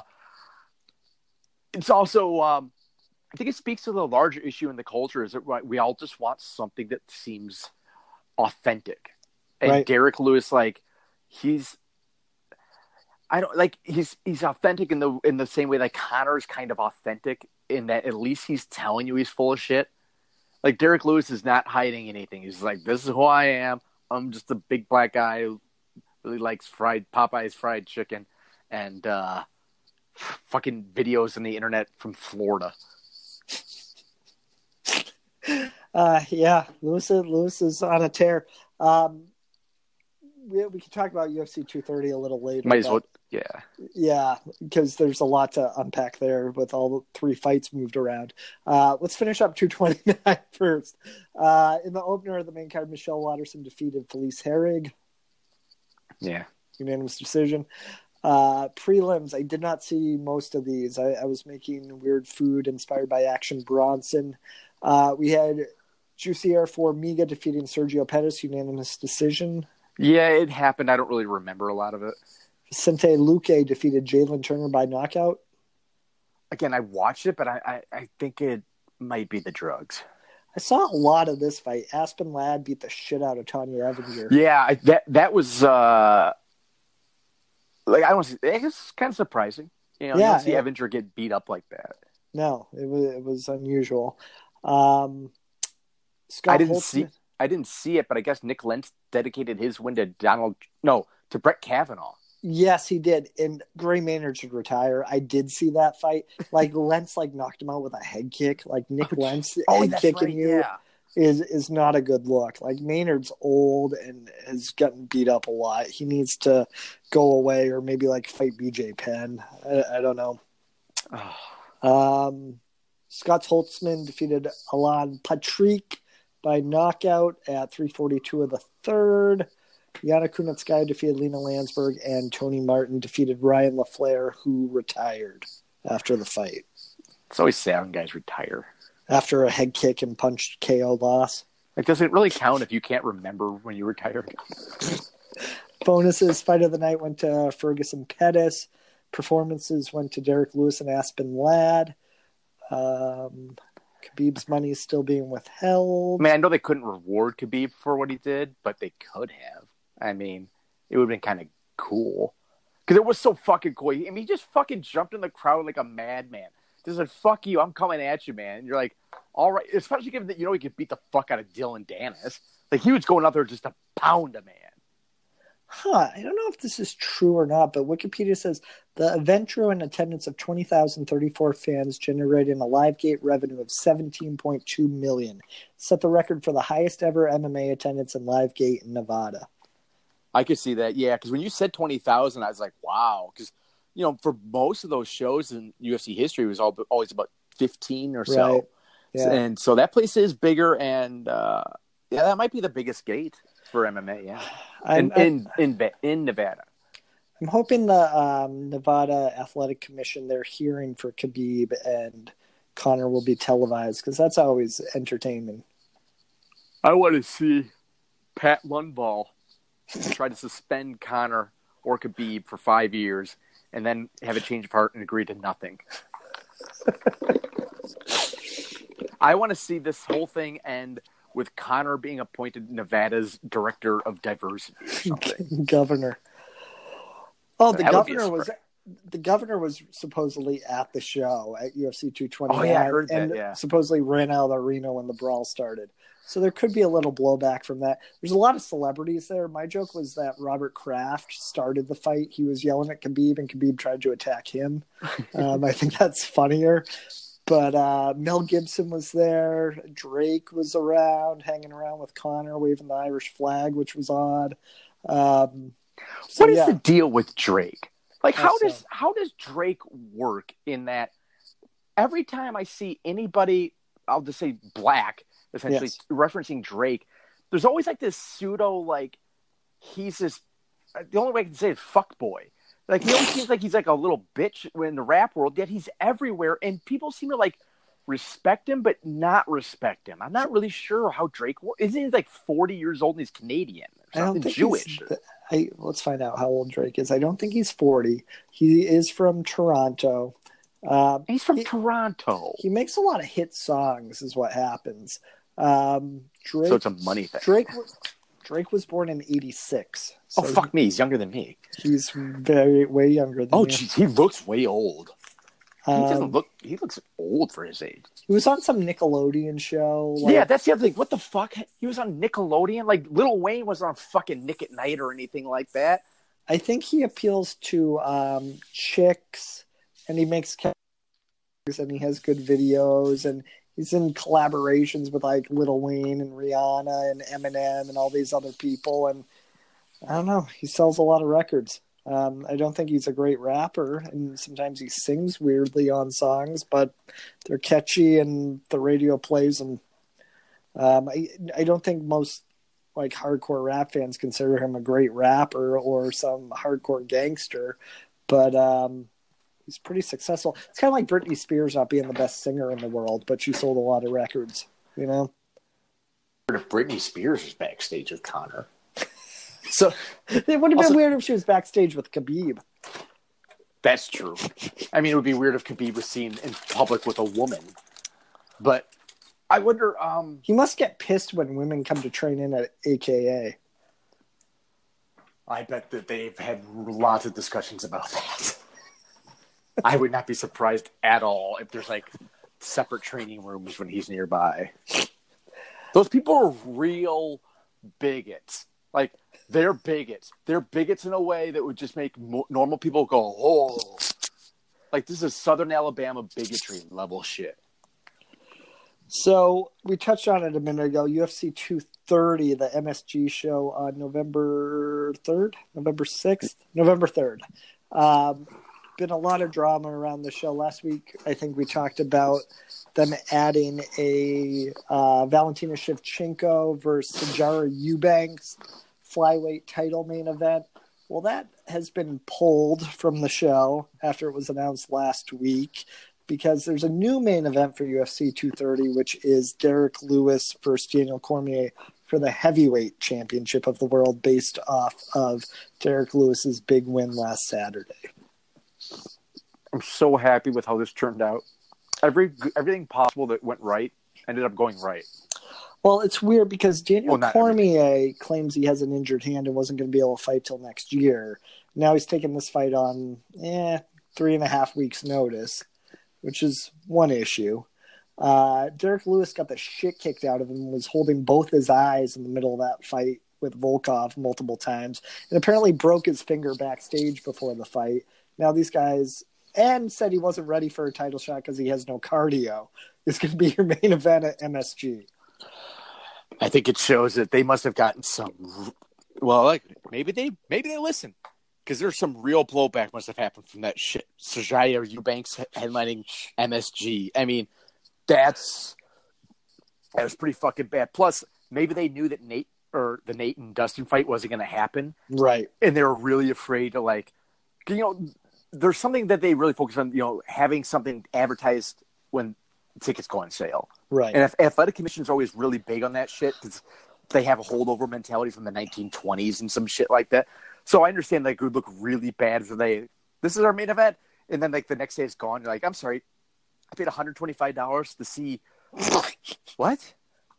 it's also, um, I think it speaks to the larger issue in the culture is that we all just want something that seems authentic. And right. Derek Lewis, like, he's, I don't like he's he's authentic in the in the same way that Conor's kind of authentic in that at least he's telling you he's full of shit. Like Derek Lewis is not hiding anything. He's like, "This is who I am. I'm just a big black guy who really likes fried Popeye's fried chicken and uh, fucking videos on the internet from Florida." Uh, yeah, Lewis Lewis is on a tear. Um, we we can talk about U F C two thirty a little later. Might as well. Yeah. Yeah, because there's a lot to unpack there with all the three fights moved around. Uh, let's finish up two twenty-nine first. Uh, in the opener of the main card, Michelle Watterson defeated Felice Herrig. Yeah. Unanimous decision. Uh, prelims, I did not see most of these. I, I was making weird food inspired by Action Bronson. Uh, we had Jussier Formiga defeating Sergio Pettis, unanimous decision. Yeah, it happened. I don't really remember a lot of it. Vicente Luque defeated Jalen Turner by knockout. Again, I watched it, but I, I, I think it might be the drugs. I saw a lot of this fight. Aspen Ladd beat the shit out of Tanya Evinger. Yeah, I, that that was uh, like I don't see. It's kind of surprising. You know, yeah, you don't see yeah. Evinger get beat up like that. No, it was it was unusual. Um, Scott I didn't Holtzman. see. I didn't see it, but I guess Nick Lentz dedicated his win to Donald. No, to Brett Kavanaugh. Yes, he did. And Gray Maynard should retire. I did see that fight. Like Lentz, like knocked him out with a head kick. Like Nick oh, Lentz oh, head kicking right, you yeah. is is not a good look. Like Maynard's old and has gotten beat up a lot. He needs to go away or maybe like fight B J Penn. I, I don't know. um, Scott Holtzman defeated Alan Patrick by knockout at three forty-two of the third. Yana Kunitskaya defeated Lena Landsberg, and Tony Martin defeated Ryan LaFleur, who retired after the fight. It's always sad when guys retire. After a head kick and punch K O loss. Like, does it really count if you can't remember when you retired? Bonuses, fight of the night went to Ferguson Pettis. Performances went to Derek Lewis and Aspen Ladd. Um, Khabib's money is still being withheld. I mean, I know they couldn't reward Khabib for what he did, but they could have. I mean, it would have been kind of cool. Because it was so fucking cool. I mean, he just fucking jumped in the crowd like a madman. Just said, "Fuck you, I'm coming at you, man." And you're like, all right. Especially given that, you know, he could beat the fuck out of Dylan Dennis. Like, he was going out there just to pound a man. Huh, I don't know if this is true or not, but Wikipedia says the event drew an attendance of twenty thousand thirty-four fans, generating a live gate revenue of seventeen point two million dollars. Set the record for the highest ever M M A attendance in live gate in Nevada. I could see that, yeah, because when you said twenty thousand, I was like, wow, because you know, for most of those shows in U F C history, it was all, always about fifteen or so. Right. Yeah. And so that place is bigger, and uh, yeah, that might be the biggest gate for M M A. Yeah, I'm, in, in in in Nevada. I'm hoping the um, Nevada Athletic Commission, their hearing for Khabib and Conor will be televised, because that's always entertaining. I want to see Pat Lundvall try to suspend Conor or Khabib for five years and then have a change of heart and agree to nothing. I want to see this whole thing end with Conor being appointed Nevada's director of diversity or something. Governor. Oh, the That would be a governor was surprise. the governor was supposedly at the show at U F C two twenty-nine. Oh, yeah, I heard that, and yeah. supposedly ran out of the arena when the brawl started. So there could be a little blowback from that. There's a lot of celebrities there. My joke was that Robert Kraft started the fight. He was yelling at Khabib, and Khabib tried to attack him. Um, I think that's funnier. But uh, Mel Gibson was there. Drake was around, hanging around with Conor, waving the Irish flag, which was odd. Um, so, What is yeah. the deal with Drake? Like, how That's, does uh, how does Drake work in that? Every time I see anybody, I'll just say black, essentially Yes. referencing Drake, there's always like this pseudo like he's this. The only way I can say it is fuck boy. Like, he always seems like he's like a little bitch in the rap world, yet he's everywhere, and people seem to like respect him, but not respect him. I'm not really sure how Drake works. Isn't he like forty years old and he's Canadian or I don't something think Jewish? he's- I, let's find out how old Drake is. I don't think he's forty. He is from Toronto. Um, He's from he, Toronto, he makes a lot of hit songs, is what happens. Um, Drake, so it's a money thing. Drake, was- Drake was born in eighty-six. So Oh, fuck me. He's younger than me. He's very, way younger than Oh, you. jeez. He looks way old. He Um, doesn't look... He looks old for his age. He was on some Nickelodeon show. Like, Yeah, that's the other thing. What the fuck? He was on Nickelodeon? Like, Lil Wayne was on fucking Nick at Night or anything like that. I think he appeals to um, chicks, and he makes characters, and he has good videos, and he's in collaborations with like Lil Wayne and Rihanna and Eminem and all these other people, and I don't know. He sells a lot of records. Um, I don't think he's a great rapper, and sometimes he sings weirdly on songs, but they're catchy and the radio plays them. Um, I I don't think most like hardcore rap fans consider him a great rapper or some hardcore gangster, but um, he's pretty successful. It's kind of like Britney Spears not being the best singer in the world, but she sold a lot of records, you know? If Britney Spears was backstage with Conor. So it would have Also- been weird if she was backstage with Khabib. That's true. I mean, it would be weird if Khabib was seen in public with a woman. But I wonder... um. He must get pissed when women come to train in at A K A. I bet that they've had lots of discussions about that. I would not be surprised at all if there's like separate training rooms when he's nearby. Those people are real bigots. Like, they're bigots. They're bigots in a way that would just make mo- normal people go, oh. Like, this is Southern Alabama bigotry level shit. So we touched on it a minute ago. U F C two thirty, the M S G show on November third, November sixth, November third. Um, been a lot of drama around the show. Last week, I think we talked about them adding a uh, Valentina Shevchenko versus Sijara Eubanks flyweight title main event. Well, that has been pulled from the show after it was announced last week, because there's a new main event for U F C two thirty, which is Derek Lewis versus Daniel Cormier for the heavyweight championship of the world, based off of Derek Lewis's big win last Saturday. I'm so happy with how this turned out. Every Everything possible that went right ended up going right. Well, it's weird because Daniel Well, not Cormier claims he has an injured hand and wasn't going to be able to fight till next year. Now he's taking this fight on eh, three and a half weeks' notice, which is one issue. Uh, Derek Lewis got the shit kicked out of him and was holding both his eyes in the middle of that fight with Volkov multiple times, and apparently broke his finger backstage before the fight. Now these guys, and said he wasn't ready for a title shot because he has no cardio. It's going to be your main event at M S G. I think it shows that they must have gotten some. Well, like maybe they maybe they listen. because there's some real blowback must have happened from that shit. Sijaya Eubanks headlining M S G. I mean, that's that was pretty fucking bad. Plus, maybe they knew that Nate or the Nate and Dustin fight wasn't going to happen, right? And they were really afraid to like, you know, there's something that they really focus on, you know, having something advertised when tickets go on sale, right? And if athletic commissions are always really big on that shit because they have a holdover mentality from the nineteen twenties and some shit like that. So I understand that it would look really bad if they, this is our main event, and then like the next day it's gone. You're like, I'm sorry, I paid one hundred twenty-five dollars to see what?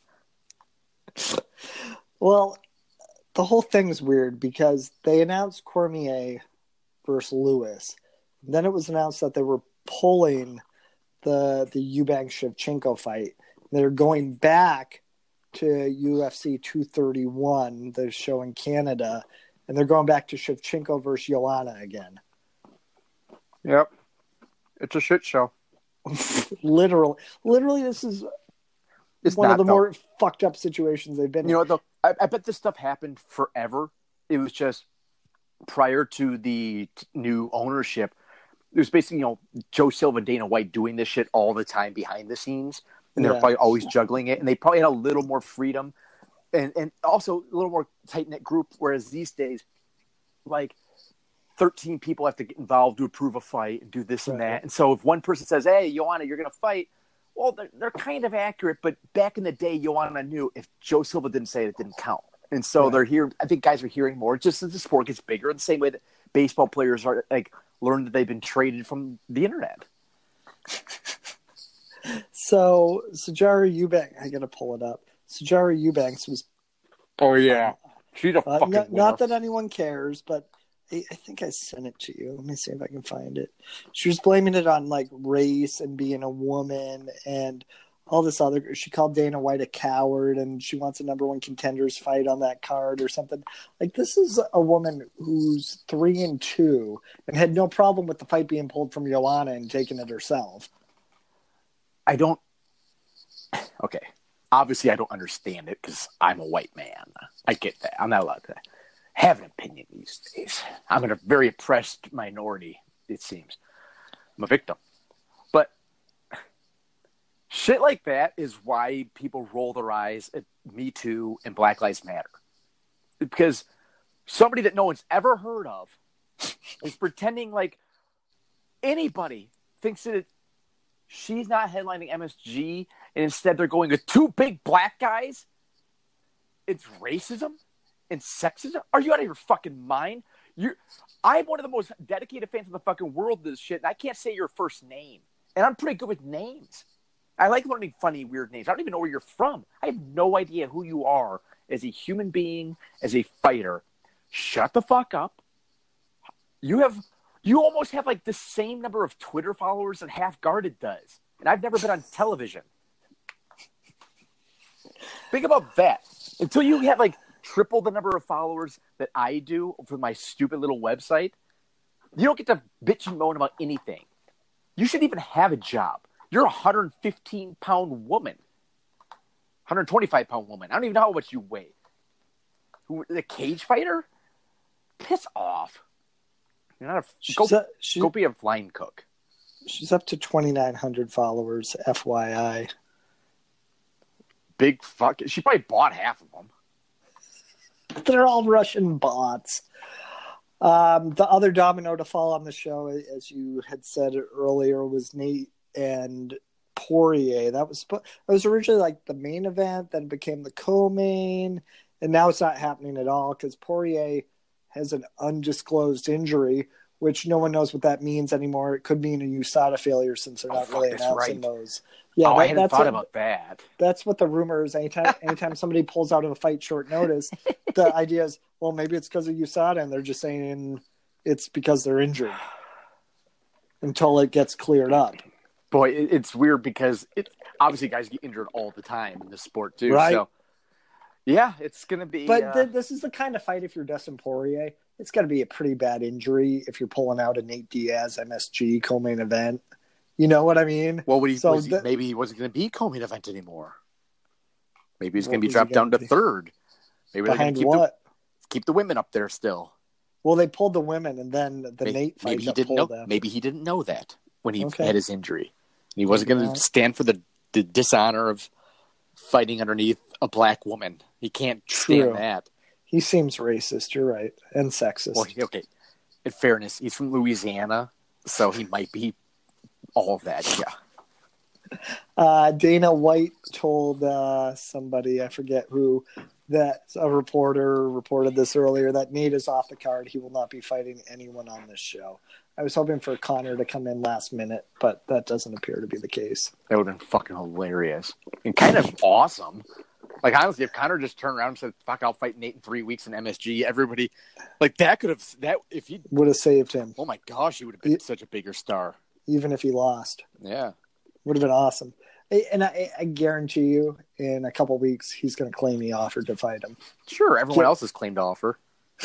Well, the whole thing's weird because they announced Cormier versus Lewis. Then it was announced that they were pulling the the Eubanks Shevchenko fight. They're going back to U F C two thirty-one, the show in Canada, and they're going back to Shevchenko versus Joanna again. Yep. It's a shit show. literally, literally, this is it's one not, of the though. more fucked up situations they've been you in. know, though, I, I bet this stuff happened forever. It was just prior to the t- new ownership. It was basically, you know, Joe Silva, Dana White doing this shit all the time behind the scenes. And they're Yeah. probably always juggling it. And they probably had a little more freedom and, and also a little more tight-knit group. Whereas these days, like thirteen people have to get involved to approve a fight and do this and Right. that. And so if one person says, hey, Joanna, you're going to fight, well, they're, they're kind of accurate. But back in the day, Joanna knew if Joe Silva didn't say it, it didn't count. And so Right. they're here. I think guys are hearing more just as the sport gets bigger, the same way that baseball players are like learn that they've been traded from the internet. So Sijara Eubanks, I gotta pull it up. Sijara Eubanks was Oh yeah, she's a uh, fucking not, winner. not that anyone cares, but I, I think I sent it to you. Let me see if I can find it. She was blaming it on like race and being a woman and all this other. She called Dana White a coward, and she wants a number one contenders fight on that card or something. Like this is a woman who's three and two and had no problem with the fight being pulled from Joanna and taking it herself. I don't. Okay, obviously I don't understand it because I'm a white man. I get that. I'm not allowed to have an opinion these days. I'm in a very oppressed minority. It seems I'm a victim, but shit like that is why people roll their eyes at Me Too and Black Lives Matter, because somebody that no one's ever heard of is pretending like anybody thinks that it, she's not headlining M S G, and instead they're going with two big black guys. It's racism and sexism. Are you out of your fucking mind? You're, I'm one of the most dedicated fans in the fucking world to this shit, and I can't say your first name. And I'm pretty good with names. I like learning funny, weird names. I don't even know where you're from. I have no idea who you are as a human being, as a fighter. Shut the fuck up. You have... You almost have like the same number of Twitter followers that Half Guarded does. And I've never been on television. Think about that. Until you have like triple the number of followers that I do for my stupid little website, you don't get to bitch and moan about anything. You shouldn't even have a job. You're a one hundred fifteen pound woman. one hundred twenty-five pound woman. I don't even know how much you weigh. Who, the cage fighter? Piss off. You're not a She's, go, a, she, go be a line cook. she's up to twenty-nine hundred followers, F Y I. Big fuck. She probably bought half of them. They're all Russian bots. Um, the other domino to fall on the show, as you had said earlier, was Nate and Poirier. That was that was originally like the main event, then became the co-main, and now it's not happening at all because Poirier has an undisclosed injury, which no one knows what that means anymore. It could mean a U S A D A failure since they're Oh, not fuck, really that's announcing right. those. Yeah, oh, that, I hadn't that's thought what, about that. That's what the rumor is. Anytime, anytime somebody pulls out of a fight short notice, the idea is, well, maybe it's because of U S A D A, and they're just saying it's because they're injured until it gets cleared up. Boy, it, it's weird because it obviously guys get injured all the time in this sport too. Right. So, yeah, it's going to be. But uh, th- this is the kind of fight, if you're Dustin Poirier, it's got to be a pretty bad injury if you're pulling out a Nate Diaz M S G co-main event. You know what I mean? Well, would he, So was he, th- maybe he wasn't going to be co-main event anymore. Maybe he's What going to be was he dropped down gonna to be? third. Maybe they're going Behind to keep what? the, keep the women up there still. Well, they pulled the women, and then the maybe, Nate fight maybe he got didn't pulled know. after. Maybe he didn't know that when he Okay. had his injury. He wasn't Maybe going not. to stand for the, the dishonor of fighting underneath a black woman. He can't stand True. that. He seems racist. You're right, and sexist. Well, okay. In fairness, he's from Louisiana, so he might be all of that. Yeah. Uh, Dana White told uh, somebody, I forget who, that a reporter reported this earlier, that Nate is off the card. He will not be fighting anyone on this show. I was hoping for Conor to come in last minute, but that doesn't appear to be the case. That would have been fucking hilarious and kind of awesome. Like, honestly, if Conor just turned around and said, fuck, I'll fight Nate in three weeks in M S G, everybody, like, that could have, that, if he would have saved him. Oh my gosh, he would have been he, such a bigger star. Even if he lost. Yeah. Would have been awesome. And I, I guarantee you, in a couple weeks, he's going to claim he offered to fight him. Sure, everyone yeah. else has claimed to offer.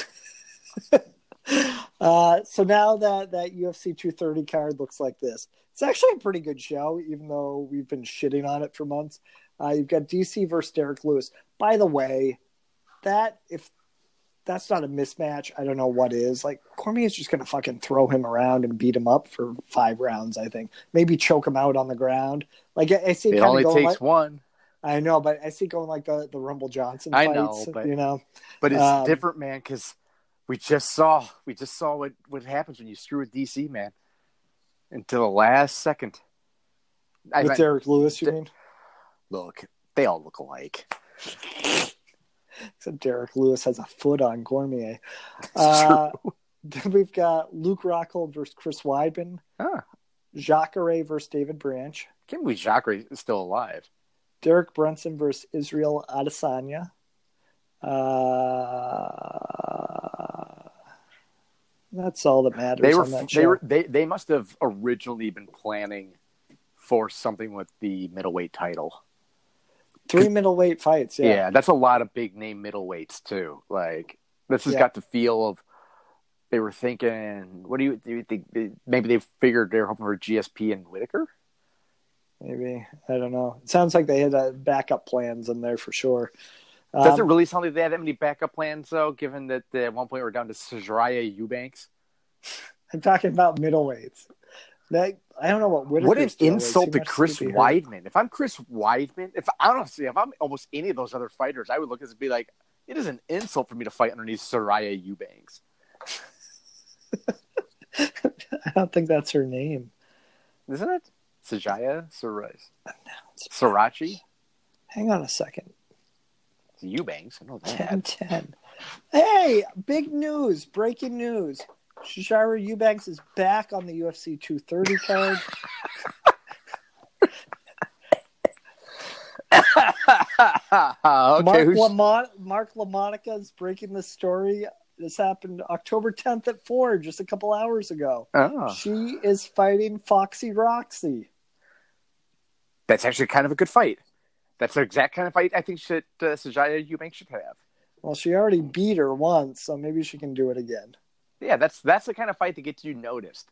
uh, so now that that U F C two thirty card looks like this, it's actually a pretty good show, even though we've been shitting on it for months. Uh, you've got D C versus Derek Lewis. By the way, that if that's not a mismatch, I don't know what is. Like, Cormier's just going to fucking throw him around and beat him up for five rounds, I think. Maybe choke him out on the ground. Like, I, I see it only takes like, one. I know, but I see going like the, the Rumble Johnson I fights, know, but, you know. But it's um, different, man, because we just saw we just saw what, what happens when you screw with D C, man. Until the last second. With I, Derek Lewis, you D- mean? Look, they all look alike. Except Derek Lewis has a foot on Cormier. Uh, then we've got Luke Rockhold versus Chris Weidman. Ah. Jacare versus David Branch. I can't believe Jacare is still alive. Derek Brunson versus Israel Adesanya. Uh, that's all that matters they were, on that they show. Were, they, they must have originally been planning for something with the middleweight title. Three middleweight fights, yeah. Yeah, that's a lot of big name middleweights too. Like, this has yeah. got the feel of they were thinking. What do you, do you think? Maybe they figured they were hoping for G S P and Whitaker. Maybe, I don't know. It sounds like they had uh, backup plans in there for sure. Um, Does it really sound like they had that many backup plans though? Given that they, at one point we're down to Sijaya Eubanks. I'm talking about middleweights. That, I don't know what Whitaker's What an insult is. to Chris to Weidman. If I'm Chris Weidman, if honestly, if I'm almost any of those other fighters, I would look at this and be like, it is an insult for me to fight underneath Soraya Eubanks. I don't think that's her name. Isn't it? Sajaya Sarai. Srirachi? Hang on a second. It's Eubanks. I know that. ten ten. Hey, big news. Breaking news. Shishara Eubanks is back on the U F C two thirty card. okay, Mark, Lamont, Mark LaMonica is breaking the story. This happened October tenth at four, just a couple hours ago. Oh. She is fighting Foxy Roxy. That's actually kind of a good fight. That's the exact kind of fight I think should, uh, Sajaya Eubanks should have. Well, she already beat her once, so maybe she can do it again. Yeah, that's that's the kind of fight that gets you noticed.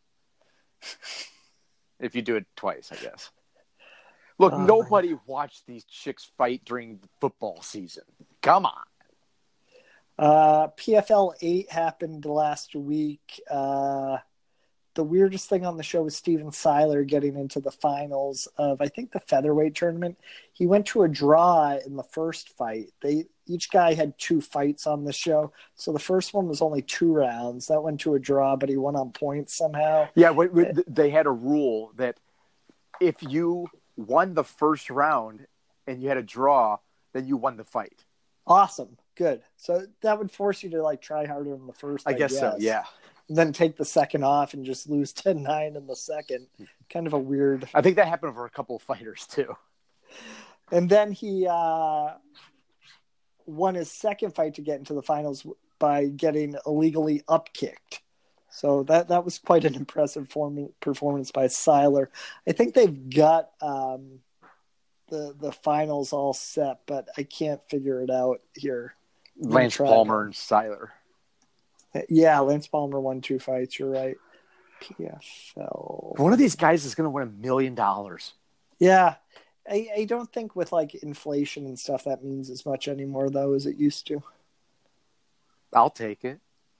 If you do it twice, I guess. Look, oh, nobody watched these chicks fight during the football season. Come on. Uh, P F L eight happened last week. Uh, the weirdest thing on the show was Steven Seiler getting into the finals of, I think, the featherweight tournament. He went to a draw in the first fight. They each guy had two fights on the show. So the first one was only two rounds. That went to a draw, but he won on points somehow. Yeah, wait, wait, they had a rule that if you won the first round and you had a draw, then you won the fight. Awesome. Good. So that would force you to like try harder in the first. I, I guess, guess so, yeah. And then take the second off and just lose ten nine in the second. Kind of a weird. I think that happened for a couple of fighters too. And then he uh, won his second fight to get into the finals by getting illegally upkicked. So that, that was quite an impressive form, performance by Seiler. I think they've got um, the the finals all set, but I can't figure it out here. Lance Palmer and Seiler. Yeah, Lance Palmer won two fights. You're right. P F L. One of these guys is going to win a million dollars. Yeah. I, I don't think with like inflation and stuff that means as much anymore, though, as it used to. I'll take it.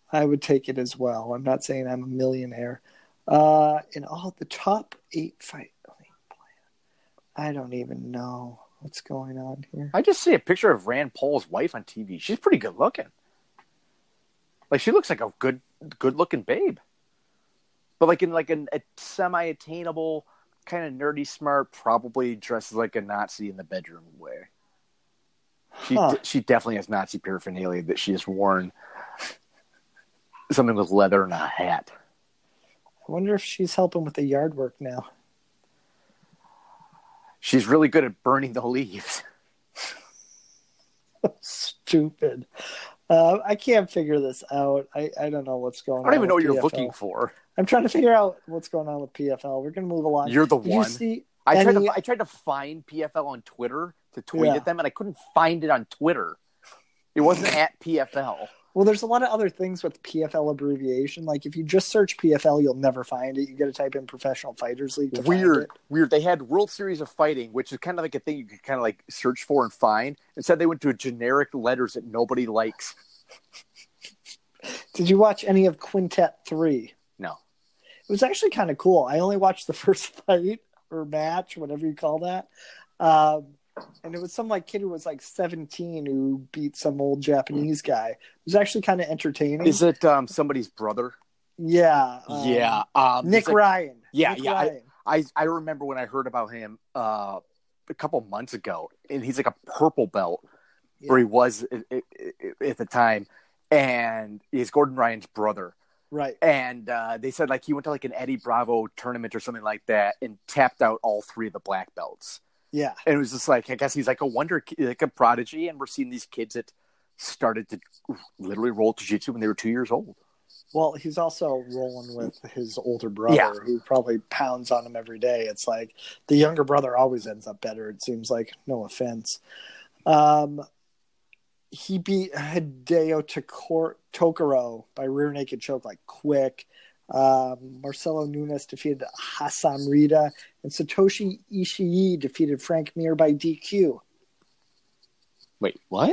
I would take it as well. I'm not saying I'm a millionaire. Uh, in all the top eight fight, I don't even know what's going on here. I just see a picture of Rand Paul's wife on T V. She's pretty good looking. Like she looks like a good, good looking babe. But like in like an, a semi-attainable, kind of nerdy, smart, probably dresses like a Nazi in the bedroom way. She huh. she definitely has Nazi paraphernalia that she has worn something with leather and a hat. I wonder if she's helping with the yard work now. She's really good at burning the leaves. Stupid. Uh, I can't figure this out. I, I don't know what's going on. I don't even know what P F L. You're looking for. I'm trying to figure out what's going on with P F L. We're going to move along. You're the Did one. You see I any... tried to I tried to find P F L on Twitter to tweet yeah. at them, and I couldn't find it on Twitter. It wasn't at P F L. Well, there's a lot of other things with P F L abbreviation. Like if you just search P F L, you'll never find it. You got to type in Professional Fighters League to weird, find it. Weird. They had World Series of Fighting, which is kind of like a thing you could kind of like search for and find. Instead, they went to generic letters that nobody likes. Did you watch any of Quintet three? No. It was actually kind of cool. I only watched the first fight or match, whatever you call that. Um, and it was some like kid who was like seventeen who beat some old Japanese guy. It was actually kind of entertaining. Is it um, somebody's brother? Yeah. Um, yeah. Um, Nick like, Ryan. Yeah, Nick yeah. Ryan. I, I, I remember when I heard about him uh, a couple months ago, and he's like a purple belt, yeah. or he was at, at the time, and he's Gordon Ryan's brother. Right. And uh, they said like he went to like an Eddie Bravo tournament or something like that and tapped out all three of the black belts. Yeah. And it was just like, I guess he's like a wonder, like a prodigy. And we're seeing these kids that started to literally roll jiu-jitsu when they were two years old. Well, he's also rolling with his older brother yeah. who probably pounds on him every day. It's like the younger brother always ends up better. It seems like, no offense. Um, he beat Hideo Tokoro by rear naked choke, like quick. Um, Marcelo Nunes defeated Hassan Rita, and Satoshi Ishii defeated Frank Mir by D Q. Wait, what?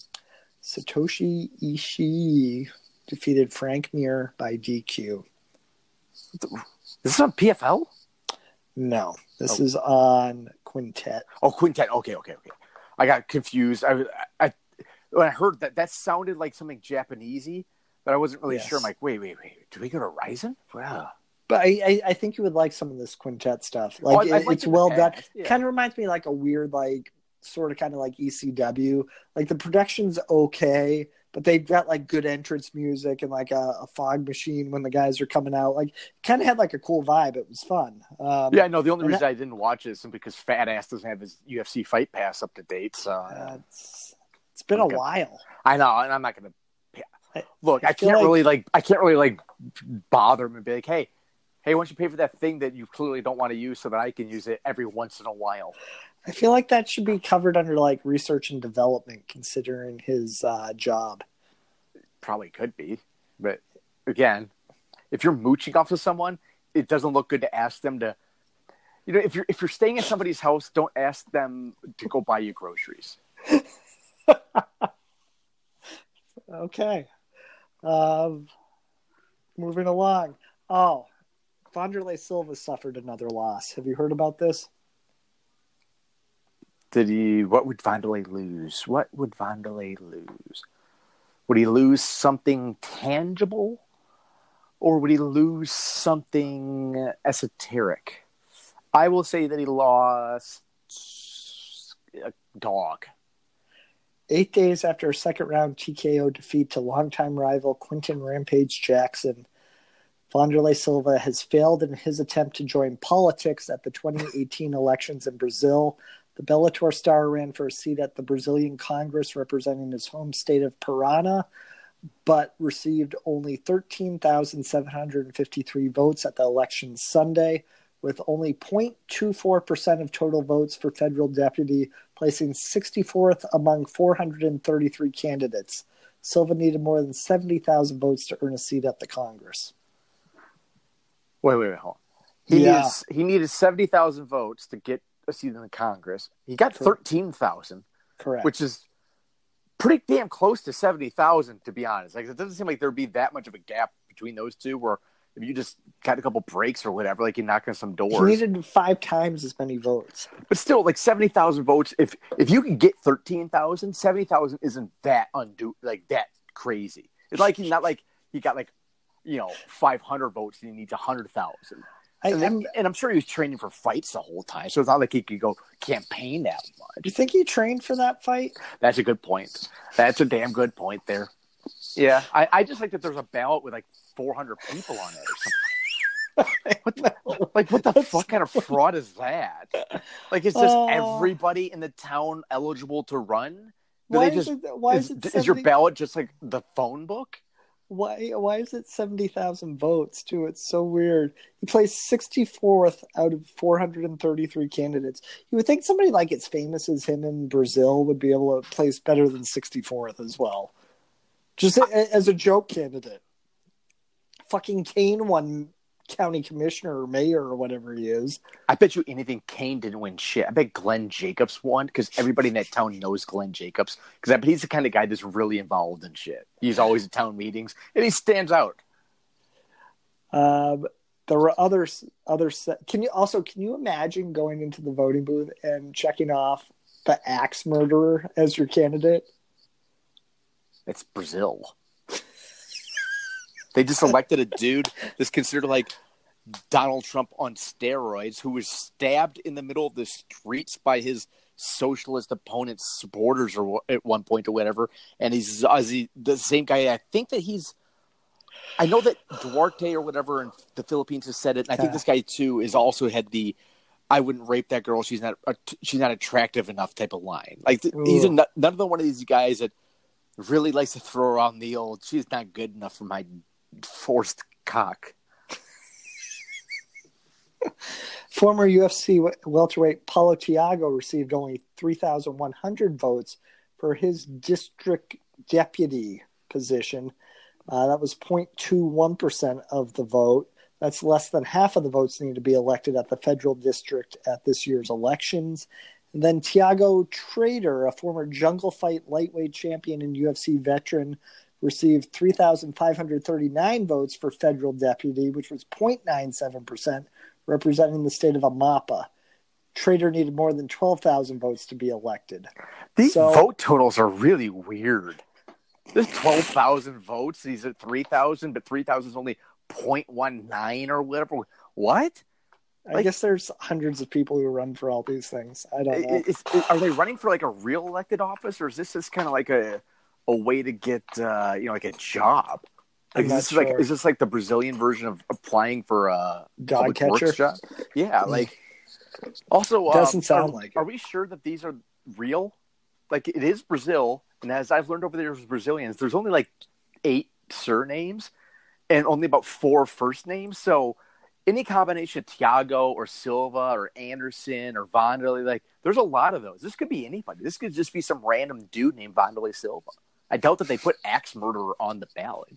Satoshi Ishii defeated Frank Mir by D Q. Is this on P F L? No, this oh. is on Quintet. Oh, Quintet. Okay, okay, okay. I got confused. I, I when I heard that, that sounded like something Japanesey. But I wasn't really yes. sure. I'm like, wait, wait, wait. Do we go to Ryzen? Wow. But I, I, I think you would like some of this Quintet stuff. Like oh, it, it's well done. Yeah. Kind of reminds me like a weird, like sort of kind of like E C W. Like the production's okay, but they've got like good entrance music and like a, a fog machine when the guys are coming out. Like kind of had like a cool vibe. It was fun. Um, yeah, no. The only reason that, I didn't watch it is because Fat Ass doesn't have his U F C Fight Pass up to date. So uh, it's, it's been okay. a while. I know, and I'm not gonna. I, Look, I, I can't like, really like. I can't really like bother him and be like, "Hey, hey, why don't you pay for that thing that you clearly don't want to use so that I can use it every once in a while?" I feel like that should be covered under like research and development, considering his uh, job. Probably could be, but again, if you're mooching off of someone, it doesn't look good to ask them to. You know, if you're if you're staying at somebody's house, don't ask them to go buy you groceries. Okay. Um, moving along. Oh, Wanderlei Silva suffered another loss. Have you heard about this? Did he? What would Wanderlei lose? What would Wanderlei lose? Would he lose something tangible, or would he lose something esoteric? I will say that he lost a dog. Eight days after a second-round T K O defeat to longtime rival Quinton Rampage Jackson, Wanderlei Silva has failed in his attempt to join politics at the twenty eighteen elections in Brazil. The Bellator star ran for a seat at the Brazilian Congress representing his home state of Paraná, but received only thirteen thousand seven hundred fifty-three votes at the election Sunday, with only zero point two four percent of total votes for federal deputy, placing sixty-fourth among four hundred thirty-three candidates. Silva needed more than seventy thousand votes to earn a seat at the Congress. Wait, wait, wait, hold on. He, yeah. needed, he needed seventy thousand votes to get a seat in the Congress. He got thirteen thousand. Correct. Which is pretty damn close to seventy thousand, to be honest. Like, it doesn't seem like there'd be that much of a gap between those two where if you just got a couple breaks or whatever, like you knock on some doors. He needed five times as many votes. But still, like seventy thousand votes, if if you can get thirteen thousand, seventy thousand isn't that undo like that crazy. It's like he's not like he got like, you know, five hundred votes and he needs one hundred thousand. And, I'm, and I'm sure he was training for fights the whole time, so it's not like he could go campaign that much. Do you think he trained for that fight? That's a good point. That's a damn good point there. Yeah, I, I just like that there's a ballot with like four hundred people on it or something. What the, like, what the fuck kind of fraud is that? Like, is just uh, everybody in the town eligible to run? Do why they just, is it? Why is, is, it? is seventy your ballot just like the phone book? Why? Why is it seventy thousand votes too? It's so weird. He placed sixty-fourth out of four hundred and thirty-three candidates. You would think somebody like as famous as him in Brazil would be able to place better than sixty-fourth as well. Just a, as a joke candidate. Fucking Kane won county commissioner or mayor or whatever he is. I bet you anything Kane didn't win shit. I bet Glenn Jacobs won because everybody in that town knows Glenn Jacobs. Because I bet he's the kind of guy that's really involved in shit. He's always at town meetings and he stands out. Um, there were others. Other can you also can you imagine going into the voting booth and checking off the axe murderer as your candidate? It's Brazil. They just elected a dude that's considered like Donald Trump on steroids, who was stabbed in the middle of the streets by his socialist opponent's supporters or at one point or whatever. And he's uh, he, the same guy. I think that he's – I know that Duarte or whatever in the Philippines has said it. And I think this guy, too, is also had the I wouldn't rape that girl. She's not uh, she's not attractive enough type of line. Like th- he's a, another one of these guys that really likes to throw around the old she's not good enough for my – forced cock. Former U F C welterweight Paulo Thiago received only three thousand one hundred votes for his district deputy position. Uh, that was zero point two one percent of the vote. That's less than half of the votes needed to be elected at the federal district at this year's elections. And then Thiago Trader, a former jungle fight lightweight champion and U F C veteran, received three thousand five hundred thirty-nine votes for federal deputy, which was zero point nine seven percent, representing the state of Amapa. Trader needed more than twelve thousand votes to be elected. These so, vote totals are really weird. There's twelve thousand votes. These are three thousand, but three thousand is only zero point one nine or whatever. What? I like, guess there's hundreds of people who run for all these things. I don't know. Is, is, are they running for like a real elected office, or is this just kind of like a a way to get uh, you know like a job? Like, is this sure. like is this like the Brazilian version of applying for a dog catcher job? Yeah, like also it doesn't uh, sound are, like it. Are we sure that these are real? Like it is Brazil, and as I've learned over there with Brazilians, there's only like eight surnames and only about four first names. So any combination of Thiago or Silva or Anderson or Vanderlei, like there's a lot of those. This could be anybody. This could just be some random dude named Vanderlei Silva. I doubt that they put axe murderer on the ballot.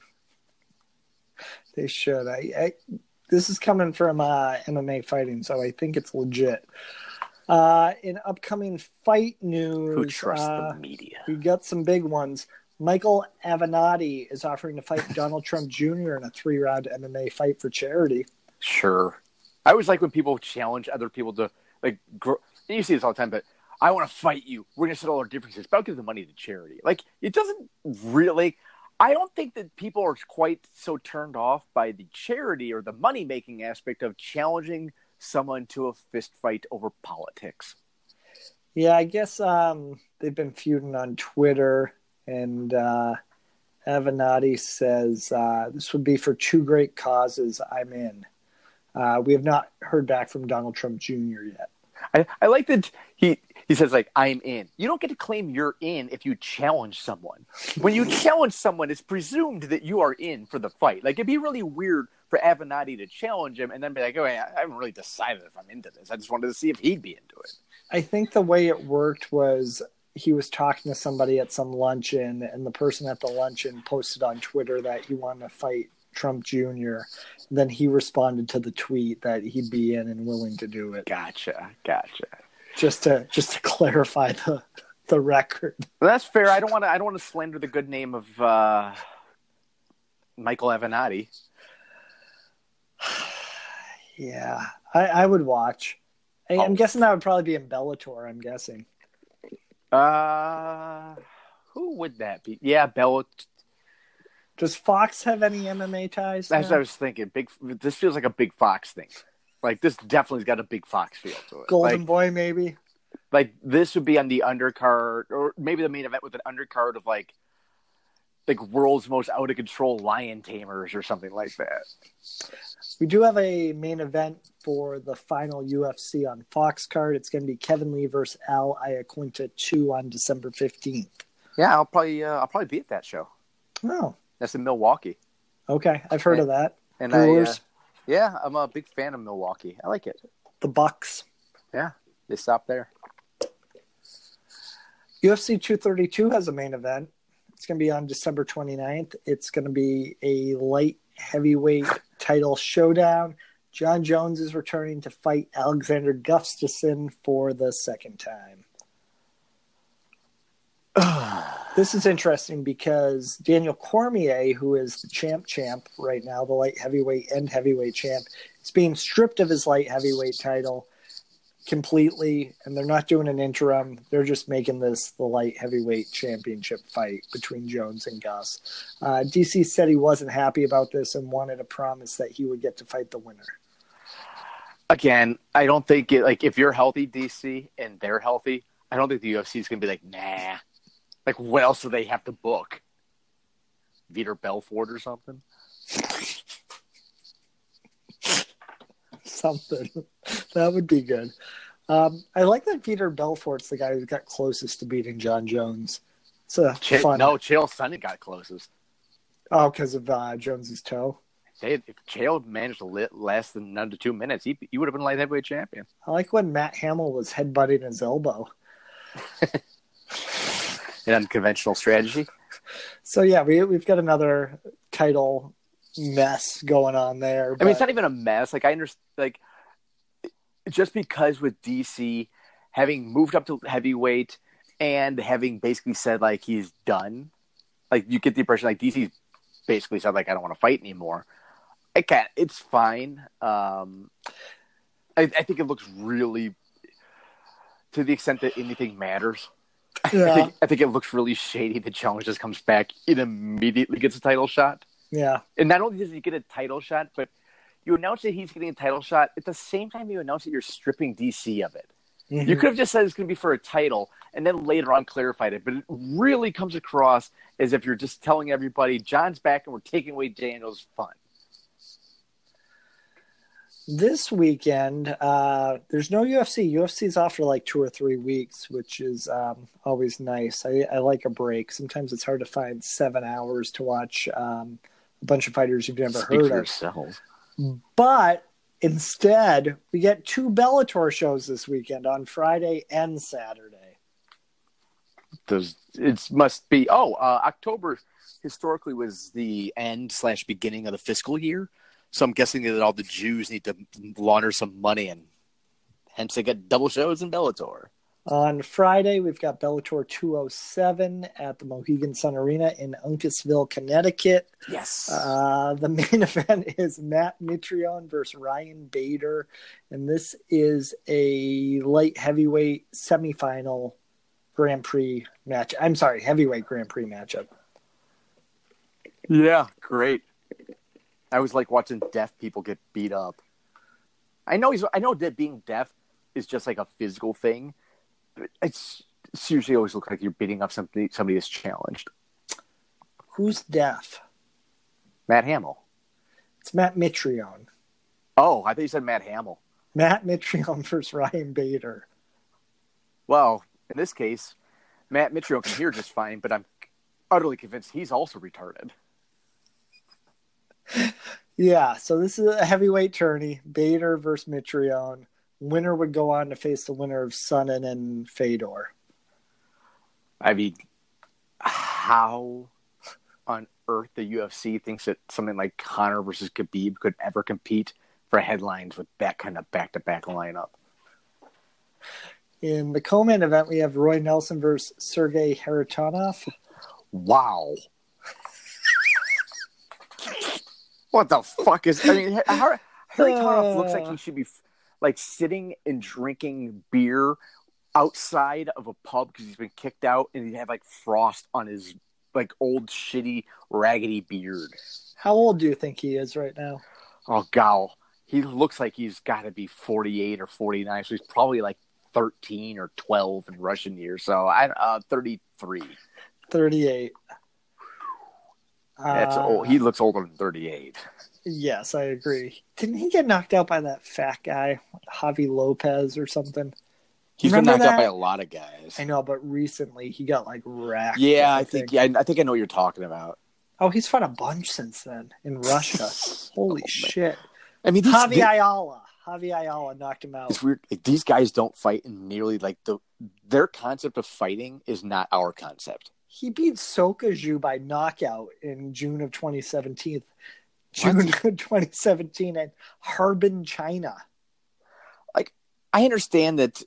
They should. I, I this is coming from uh, M M A fighting, so I think it's legit. Uh, in upcoming fight news, who trusts uh, the media? We got some big ones. Michael Avenatti is offering to fight Donald Trump Junior in a three-round M M A fight for charity. Sure. I always like when people challenge other people to like. Grow, and you see this all the time, but I want to fight you. We're going to settle our differences, but I'll give the money to charity. Like it doesn't really. I don't think that people are quite so turned off by the charity or the money-making aspect of challenging someone to a fist fight over politics. Yeah, I guess um, they've been feuding on Twitter, and uh, Avenatti says uh, this would be for two great causes. I'm in. Uh, we have not heard back from Donald Trump Junior yet. I, I like that he he says, like, I'm in. You don't get to claim you're in if you challenge someone. When you challenge someone, it's presumed that you are in for the fight. Like, it'd be really weird for Avenatti to challenge him and then be like, oh, I haven't really decided if I'm into this. I just wanted to see if he'd be into it. I think the way it worked was he was talking to somebody at some luncheon, and the person at the luncheon posted on Twitter that he wanted to fight Trump Junior And then he responded to the tweet that he'd be in and willing to do it. Gotcha, gotcha. Just to just to clarify the the record. That's fair. I don't want to. I don't want to slander the good name of uh, Michael Avenatti. Yeah, I, I would watch. I, Oh. I'm guessing that would probably be in Bellator. I'm guessing. Uh, who would that be? Yeah, Bella. Does Fox have any M M A ties? That's now? what I was thinking. Big. This feels like a big Fox thing. Like this definitely's got a big Fox feel to it. Golden like, Boy, maybe. Like this would be on the undercard, or maybe the main event with an undercard of like, like world's most out of control lion tamers or something like that. We do have a main event for the final U F C on Fox card. It's going to be Kevin Lee versus Al Iaquinta two on December fifteenth. Yeah, I'll probably uh, I'll probably be at that show. Oh, That's in Milwaukee. Okay, I've heard and, of that. And Brewers. I, uh, yeah, I'm a big fan of Milwaukee. I like it. The Bucks. Yeah, they stopped there. U F C two thirty-two has a main event. It's going to be on December twenty-ninth. It's going to be a light heavyweight title showdown. John Jones is returning to fight Alexander Gustafsson for the second time. This is interesting because Daniel Cormier, who is the champ champ right now, the light heavyweight and heavyweight champ, is being stripped of his light heavyweight title completely, and they're not doing an interim. They're just making this the light heavyweight championship fight between Jones and Gus. Uh, D C said he wasn't happy about this and wanted a promise that he would get to fight the winner. Again, I don't think it, like if you're healthy, D C, and they're healthy, I don't think the U F C is going to be like, nah. Like, what else do they have to book? Vitor Belfort or something? Something. That would be good. Um, I like that Vitor Belfort's the guy who got closest to beating John Jones. It's a Ch- fun. No, Chael Sonnen got closest. Oh, because of uh, Jones's toe. They, if Chael managed to lit less than under two minutes, he, he would have been light heavyweight champion. I like when Matt Hamill was headbutting his elbow. An unconventional strategy. So yeah, we we've got another title mess going on there. I mean, it's not even a mess. Like I understand, like just because with D C having moved up to heavyweight and having basically said like he's done, like you get the impression like D C basically said like I don't want to fight anymore. I can't. It's fine. Um, I, I think it looks really, to the extent that anything matters. Yeah. I think I think it looks really shady that Jones just comes back and immediately gets a title shot. Yeah. And not only does he get a title shot, but you announce that he's getting a title shot at the same time you announce that you're stripping D C of it. Mm-hmm. You could have just said it's going to be for a title and then later on clarified it, but it really comes across as if you're just telling everybody John's back and we're taking away Daniel's fun. This weekend, uh, there's no U F C. U F C's off for like two or three weeks, which is um, always nice. I, I like a break. Sometimes it's hard to find seven hours to watch um, a bunch of fighters you've never Speak heard for of. yourself. But instead, we get two Bellator shows this weekend on Friday and Saturday. Those it must be. Oh, uh, October historically was the end slash beginning of the fiscal year. So I'm guessing that all the Jews need to launder some money, and hence they get double shows in Bellator. On Friday, we've got Bellator two oh seven at the Mohegan Sun Arena in Uncasville, Connecticut. Yes. Uh, the main event is Matt Mitrione versus Ryan Bader, and this is a light heavyweight semifinal Grand Prix match. I'm sorry, heavyweight Grand Prix matchup. Yeah, great. I always like watching deaf people get beat up. I know he's. I know that being deaf is just like a physical thing, but it's, it's usually always look like you're beating up somebody. Somebody is challenged. Who's deaf? Matt Hamill. It's Matt Mitrione. Oh, I thought you said Matt Hamill. Matt Mitrione versus Ryan Bader. Well, in this case, Matt Mitrione can hear just fine, but I'm utterly convinced he's also retarded. Yeah, so this is a heavyweight tourney. Bader versus Mitrione. Winner would go on to face the winner of Sonnen and Fedor. I mean, how on earth the U F C thinks that something like Conor versus Khabib could ever compete for headlines with that kind of back-to-back lineup? In the co-main event, we have Roy Nelson versus Sergey Haritonov. Wow. What the fuck is? I mean, Har- Haritonov looks like he should be like sitting and drinking beer outside of a pub because he's been kicked out, and he had like frost on his like old shitty raggedy beard. How old do you think he is right now? Oh god, he looks like he's got to be forty-eight or forty-nine, so he's probably like thirteen or twelve in Russian years. So I uh thirty-three. thirty-eight. That's uh, old. He looks older than thirty-eight. Yes, I agree. Didn't he get knocked out by that fat guy, Javi Lopez or something? He's Remember been knocked that? out by a lot of guys. I know, but recently he got like racked. Yeah, I, I think. Yeah, I think I know what you're talking about. Oh, he's fought a bunch since then in Russia. Holy Oh, shit! I mean, these, Javi these, Ayala. Javi Ayala knocked him out. it's weird. Like, these guys don't fight in nearly like the their concept of fighting is not our concept. He beat Sokoju by knockout in June of twenty seventeen. June of twenty seventeen at Harbin, China. Like, I understand that.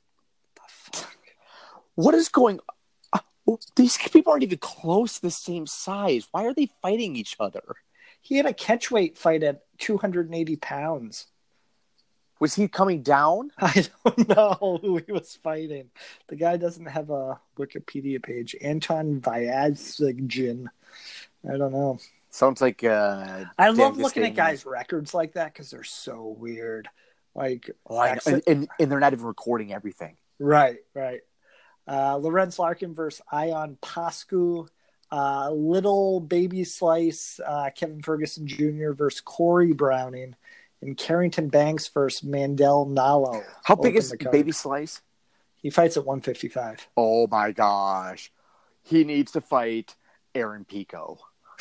What is going? Uh, these people aren't even close to the same size. Why are they fighting each other? He had a catchweight fight at two hundred eighty pounds. Was he coming down? I don't know who he was fighting. The guy doesn't have a Wikipedia page. Anton Vyazgin. I don't know. Sounds like. Uh, I love Dan looking at Gastanian. guys' records like that because they're so weird. Like, Oh, I know. and, and and they're not even recording everything. right, right. Uh, Lorenz Larkin versus Ion Pascu. Uh, Little Baby Slice, uh, Kevin Ferguson Junior versus Corey Browning. And Carrington Banks versus Mandel Nalo. How big Open is the card. Baby Slice? He fights at one fifty-five. Oh my gosh, he needs to fight Aaron Pico.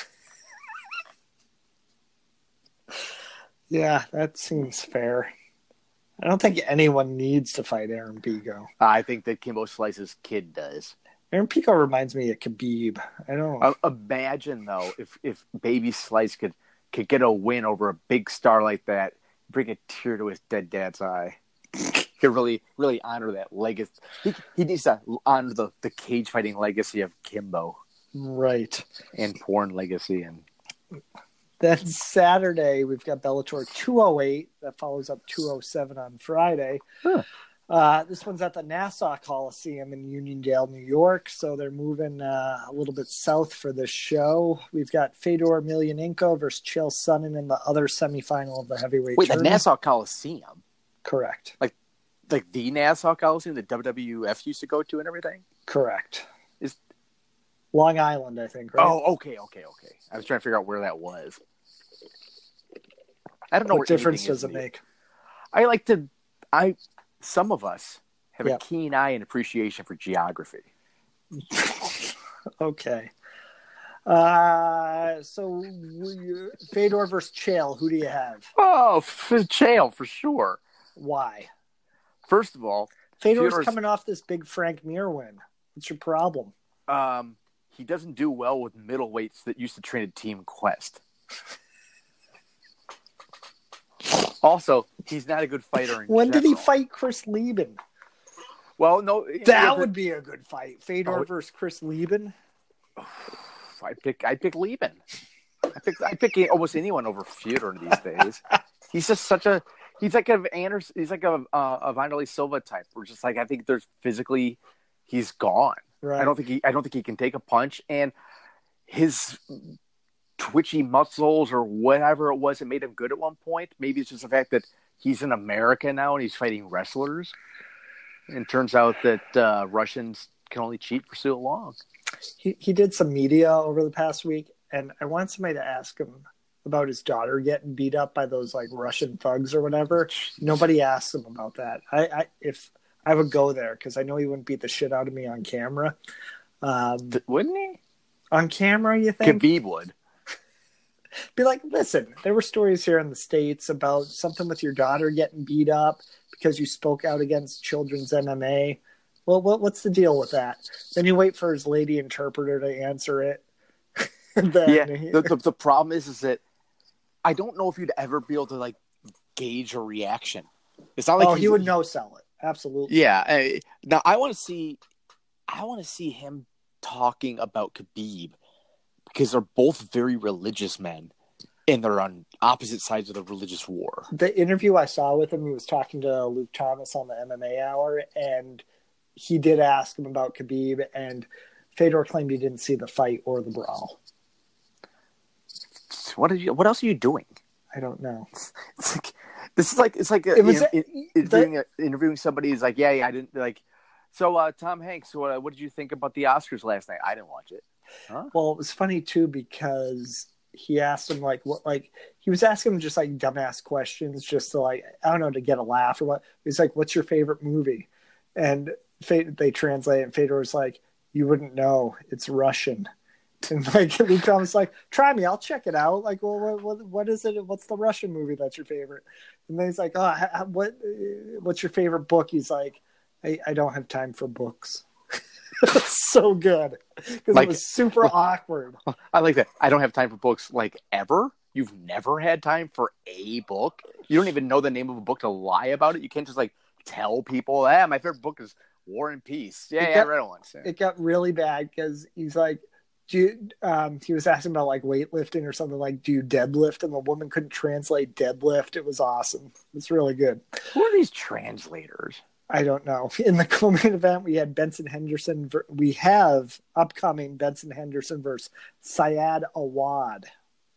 Yeah, that seems fair. I don't think anyone needs to fight Aaron Pico. I think that Kimbo Slice's kid does. Aaron Pico reminds me of Khabib. I don't. Uh, imagine though, if if Baby Slice could could get a win over a big star like that, bring a tear to his dead dad's eye. Could really really honor that legacy. He, he needs to honor the, the cage fighting legacy of Kimbo Right. and porn legacy. And Then Saturday we've got Bellator two oh eight that follows up two oh seven on Friday. Huh. Uh, this one's at the Nassau Coliseum in Uniondale, New York. So they're moving uh, a little bit south for this show. We've got Fedor Emelianenko versus Chael Sonnen in the other semifinal of the heavyweight wait, the tournament. Nassau Coliseum, Correct. like like the Nassau Coliseum, the W W F used to go to and everything. Correct. Is Long Island, I think, right? Oh, okay, okay, okay. I was trying to figure out where that was. I don't know What where difference anything is does it in the- make? I like to. I some of us have Yeah. a keen eye and appreciation for geography. Okay. Uh, so we, Fedor versus Chael, who do you have? Oh, for Chael for sure. Why? First of all, Fedor's Fedor's- coming off this big Frank Mir win. What's your problem? um, he doesn't do well with middleweights that used to train at Team Quest. Also, he's not a good fighter. In When did he general. fight Chris Lieben? Well, no, That would be a good fight. Fedor Oh. versus Chris Lieben. I pick. I pick Lieben. I pick. I pick almost anyone over Fyodor these days. He's just such a. He's like a Anderson. He's like a uh, a Vanderlei Silva type. We're just like I think there's physically, he's gone. Right. I don't think he. I don't think he can take a punch, and his twitchy muscles or whatever it was that made him good at one point. Maybe it's just the fact that he's in America now and he's fighting wrestlers. And it turns out that uh, Russians can only cheat for so long. He he did some media over the past week, and I want somebody to ask him about his daughter getting beat up by those like Russian thugs or whatever. Nobody asked him about that. I, I if I would go there because I know he wouldn't beat the shit out of me on camera. Um, Wouldn't he? on camera, you think? Khabib would. Be like, listen, there were stories here in the States about something with your daughter getting beat up because you spoke out against children's M M A. Well, what, what's the deal with that? Then you wait for his lady interpreter to answer it. then Yeah. he- The, the the problem is, is that I don't know if you'd ever be able to like gauge a reaction. It's not like oh, he, he would no sell it. Absolutely. Yeah. I, now I want to see, I want to see him talking about Khabib because they're both very religious men and they're on opposite sides of the religious war. The interview I saw with him, he was talking to Luke Thomas on the M M A Hour, and he did ask him about Khabib, and Fedor claimed he didn't see the fight or the brawl. What are you? What else are you doing? I don't know. It's like this is like it's like a, it was you know, a, it, interviewing, a, interviewing somebody is like, yeah, yeah, I didn't like. So uh, Tom Hanks, what what did you think about the Oscars last night? I didn't watch it. Huh? Well, it was funny too because he asked him like what like he was asking him just like dumbass questions just to like I don't know to get a laugh or what. He's like, "What's your favorite movie?" And they translate it, and Fedor's like, "You wouldn't know. It's Russian." And like Luke Thomas like, "Try me, I'll check it out." Like, well, what, what, what is it? What's the Russian movie that's your favorite? And then he's like, "Oh, what? What's your favorite book?" He's like, "I, I don't have time for books." So good because like, it was super awkward. I like that. I don't have time for books. Like ever? You've never had time for a book? You don't even know the name of a book to lie about it. You can't just like tell people, "Ah, my favorite book is War and Peace." Yeah, yeah, got, I read it once. Yeah. It got really bad because he's like, "Do you?" Um, he was asking about like weightlifting or something like, "Do you deadlift?" And the woman couldn't translate deadlift. It was awesome. It's really good. Who are these translators? I don't know. In the co-main event, we had Benson Henderson. We have upcoming Benson Henderson versus Syed Awad.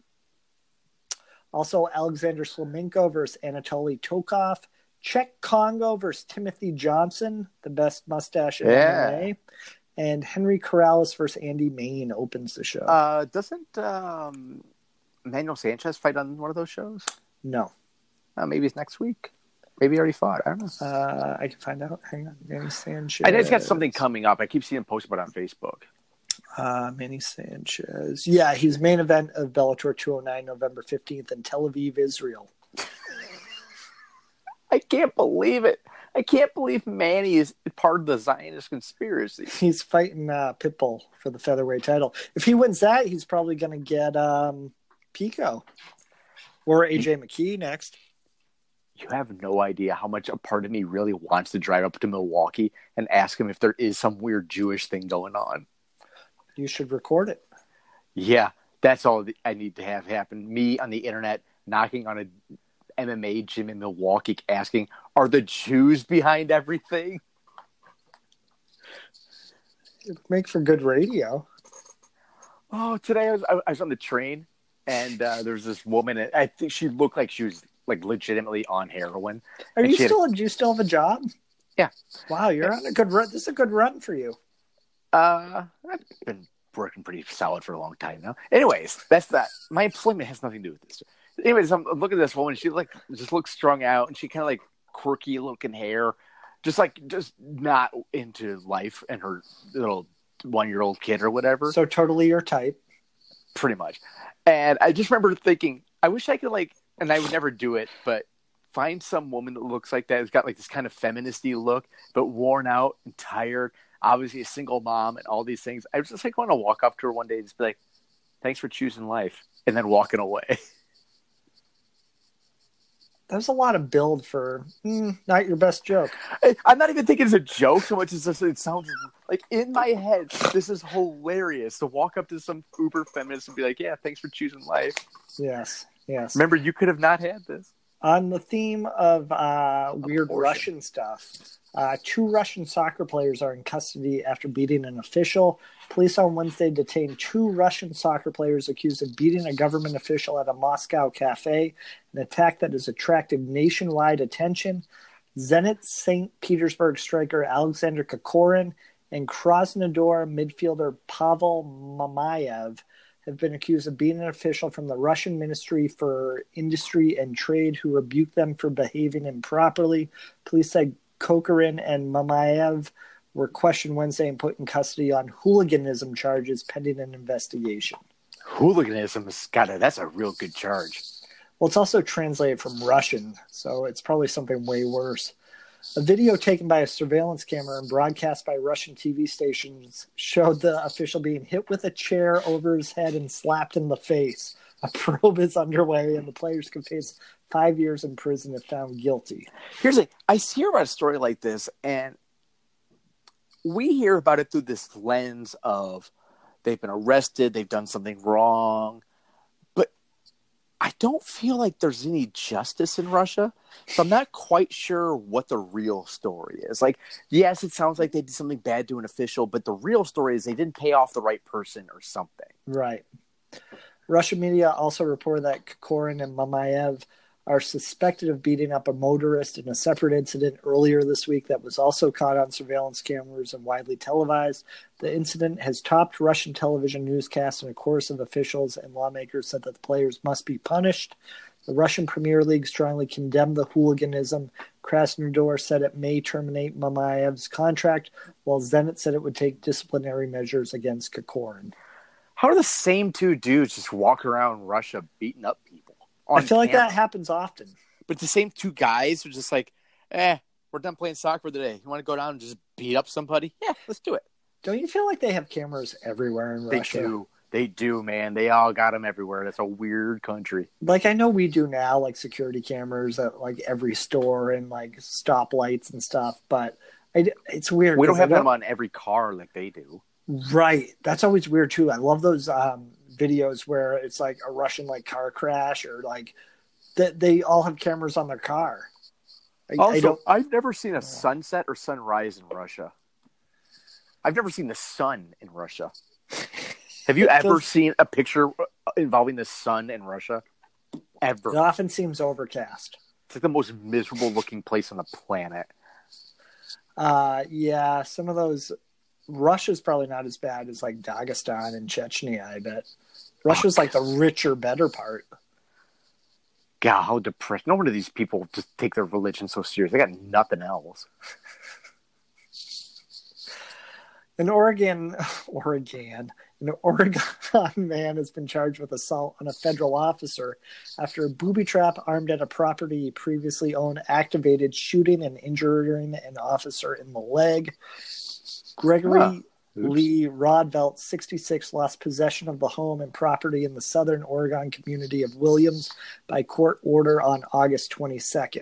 Also, Alexander Slamenko versus Anatoly Tokov. Czech Congo versus Timothy Johnson, the best mustache in yeah. M M A. And Henry Corrales versus Andy Main opens the show. Uh, doesn't um, Manuel Sanchez fight on one of those shows? No. Uh, maybe it's next week. Maybe he already fought. I don't know. Uh, I can find out. Hang on. Manny Sanchez. I know he's got something coming up. I keep seeing him post about it on Facebook. Uh, Manny Sanchez. Yeah, he's main event of Bellator two oh nine, November fifteenth in Tel Aviv, Israel. I can't believe it. I can't believe Manny is part of the Zionist conspiracy. He's fighting uh, Pitbull for the featherweight title. If he wins that, he's probably going to get um, Pico or A J McKee next. You have no idea how much a part of me really wants to drive up to Milwaukee and ask him if there is some weird Jewish thing going on. You should record it. Yeah, that's all I need to have happen. Me on the internet knocking on a M M A gym in Milwaukee asking, are the Jews behind everything? It would make for good radio. Oh, today I was I was on the train and uh, there was this woman. I think she looked like she was like legitimately on heroin. Are you still? Had, do you still have a job? Yeah. Wow, you're on a good run. This is a good run for you. Uh, I've been working pretty solid for a long time now. Anyways, that's that. My employment has nothing to do with this. Anyways, I'm looking at this woman. She like just looks strung out, and she kind of like quirky looking hair, just like just not into life and her little one year old kid or whatever. So totally your type, pretty much. And I just remember thinking, I wish I could like. And I would never do it, but find some woman that looks like that. Has got like this kind of feministy look, but worn out and tired. Obviously a single mom and all these things. I was just like want to walk up to her one day and just be like, "Thanks for choosing life," and then walking away. That was a lot of build for mm, not your best joke. I, I'm not even thinking it's a joke so much as just it sounds like in my head. This is hilarious to walk up to some uber feminist and be like, "Yeah, thanks for choosing life." Yes. Yes. Remember, you could have not had this. On the theme of uh, weird Russian stuff, uh, two Russian soccer players are in custody after beating an official. Police on Wednesday detained two Russian soccer players accused of beating a government official at a Moscow cafe, an attack that has attracted nationwide attention. Zenit Saint Petersburg striker Alexander Kokorin and Krasnodar midfielder Pavel Mamayev have been accused of being an official from the Russian Ministry for Industry and Trade who rebuked them for behaving improperly. Police said Kokorin and Mamayev were questioned Wednesday and put in custody on hooliganism charges pending an investigation. Hooliganism is got a, that's a real good charge. Well, it's also translated from Russian, so it's probably something way worse. A video taken by a surveillance camera and broadcast by Russian T V stations showed the official being hit with a chair over his head and slapped in the face. A probe is underway, and the players could face five years in prison if found guilty. Here's a, I hear about a story like this, and we hear about it through this lens of they've been arrested, they've done something wrong, but I don't feel like there's any justice in Russia, so I'm not quite sure what the real story is. Like, yes, it sounds like they did something bad to an official, but the real story is they didn't pay off the right person or something. Right. Russian media also reported that Kokorin and Mamayev are suspected of beating up a motorist in a separate incident earlier this week that was also caught on surveillance cameras and widely televised. The incident has topped Russian television newscasts, and a chorus of officials and lawmakers said that the players must be punished. The Russian Premier League strongly condemned the hooliganism. Krasnodar said it may terminate Mamayev's contract, while Zenit said it would take disciplinary measures against Kokorin. How do the same two dudes just walk around Russia beating up people? I feel like camera? that happens often. But the same two guys are just like, eh, we're done playing soccer for the day. You want to go down and just beat up somebody? Yeah, let's do it. Don't you feel like they have cameras everywhere in They Russia? They do. They do, man. They all got them everywhere. That's a weird country. Like, I know we do now, like, security cameras at, like, every store and, like, stoplights and stuff, but I, it's weird. We don't have don't, them on every car like they do. Right. That's always weird, too. I love those um, videos where it's, like, a Russian, like, car crash or, like, that they all have cameras on their car. I, also, I don't, I've never seen a sunset or sunrise in Russia. I've never seen the sun in Russia. Have you ever does, seen a picture involving the sun in Russia? Ever. It often seems overcast. It's like the most miserable looking place on the planet. Uh, yeah, some of those... Russia's probably not as bad as, like, Dagestan and Chechnya, I bet. Russia's, oh, like, the richer, better part. God, how depressed. No wonder these people just take their religion so serious. They got nothing else. An Oregon, Oregon, an Oregon man has been charged with assault on a federal officer after a booby trap armed at a property he previously owned activated, shooting and injuring an officer in the leg. Gregory huh. Lee Rodvelt, sixty-six, lost possession of the home and property in the southern Oregon community of Williams by court order on August twenty-second.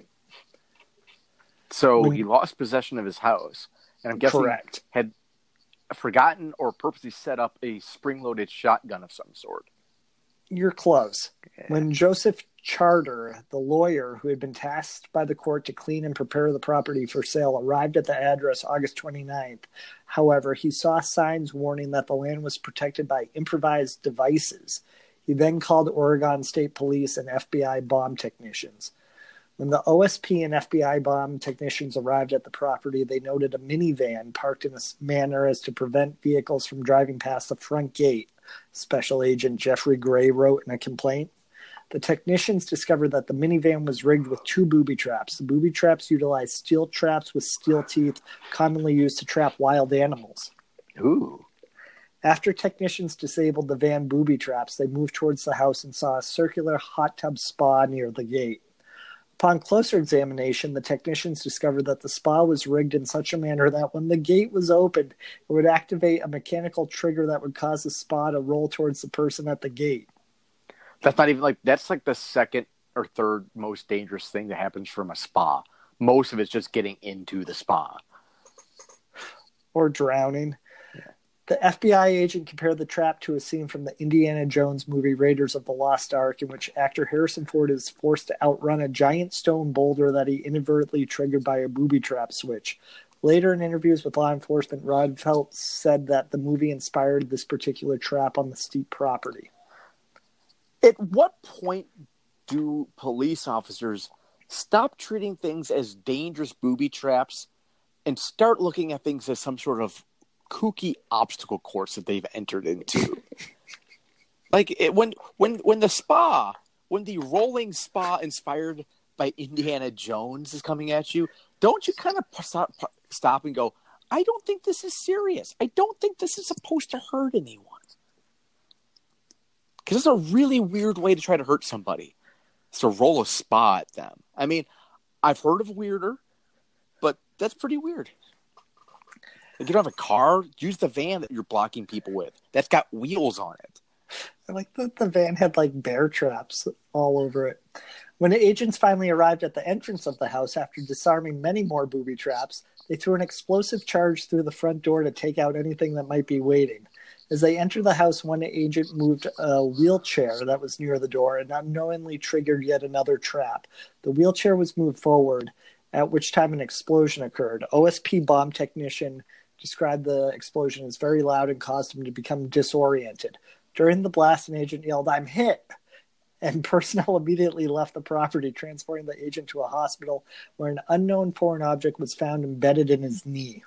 So when, he lost possession of his house, and I'm guessing correct. had forgotten or purposely set up a spring-loaded shotgun of some sort. You're close. Yeah. When Joseph Charter, the lawyer who had been tasked by the court to clean and prepare the property for sale, arrived at the address August twenty-ninth, however, he saw signs warning that the land was protected by improvised devices. He then called Oregon State Police and F B I bomb technicians. When the O S P and F B I bomb technicians arrived at the property, they noted a minivan parked in a manner as to prevent vehicles from driving past the front gate, Special Agent Jeffrey Gray wrote in a complaint. The technicians discovered that the minivan was rigged with two booby traps. The booby traps utilized steel traps with steel teeth, commonly used to trap wild animals. Ooh. After technicians disabled the van booby traps, they moved towards the house and saw a circular hot tub spa near the gate. Upon closer examination, the technicians discovered that the spa was rigged in such a manner that when the gate was opened, it would activate a mechanical trigger that would cause the spa to roll towards the person at the gate. That's not even like, that's like the second or third most dangerous thing that happens from a spa. Most of it's just getting into the spa. Or drowning. Yeah. The F B I agent compared the trap to a scene from the Indiana Jones movie Raiders of the Lost Ark, in which actor Harrison Ford is forced to outrun a giant stone boulder that he inadvertently triggered by a booby trap switch. Later in interviews with law enforcement, Rodvelt said that the movie inspired this particular trap on the steep property. At what point do police officers stop treating things as dangerous booby traps and start looking at things as some sort of kooky obstacle course that they've entered into? Like it, when when when the spa, when the rolling spa inspired by Indiana Jones is coming at you, don't you kind of stop, stop and go, I don't think this is serious. I don't think this is supposed to hurt anyone. Because it's a really weird way to try to hurt somebody. It's to roll a spa at them. I mean, I've heard of weirder, but that's pretty weird. Like you don't have a car, use the van that you're blocking people with. That's got wheels on it. Like the, the van had like bear traps all over it. When the agents finally arrived at the entrance of the house after disarming many more booby traps, they threw an explosive charge through the front door to take out anything that might be waiting. As they entered the house, one agent moved a wheelchair that was near the door and unknowingly triggered yet another trap. The wheelchair was moved forward, at which time an explosion occurred. O S P bomb technician described the explosion as very loud and caused him to become disoriented. During the blast, an agent yelled, "I'm hit!" And personnel immediately left the property, transporting the agent to a hospital where an unknown foreign object was found embedded in his knee.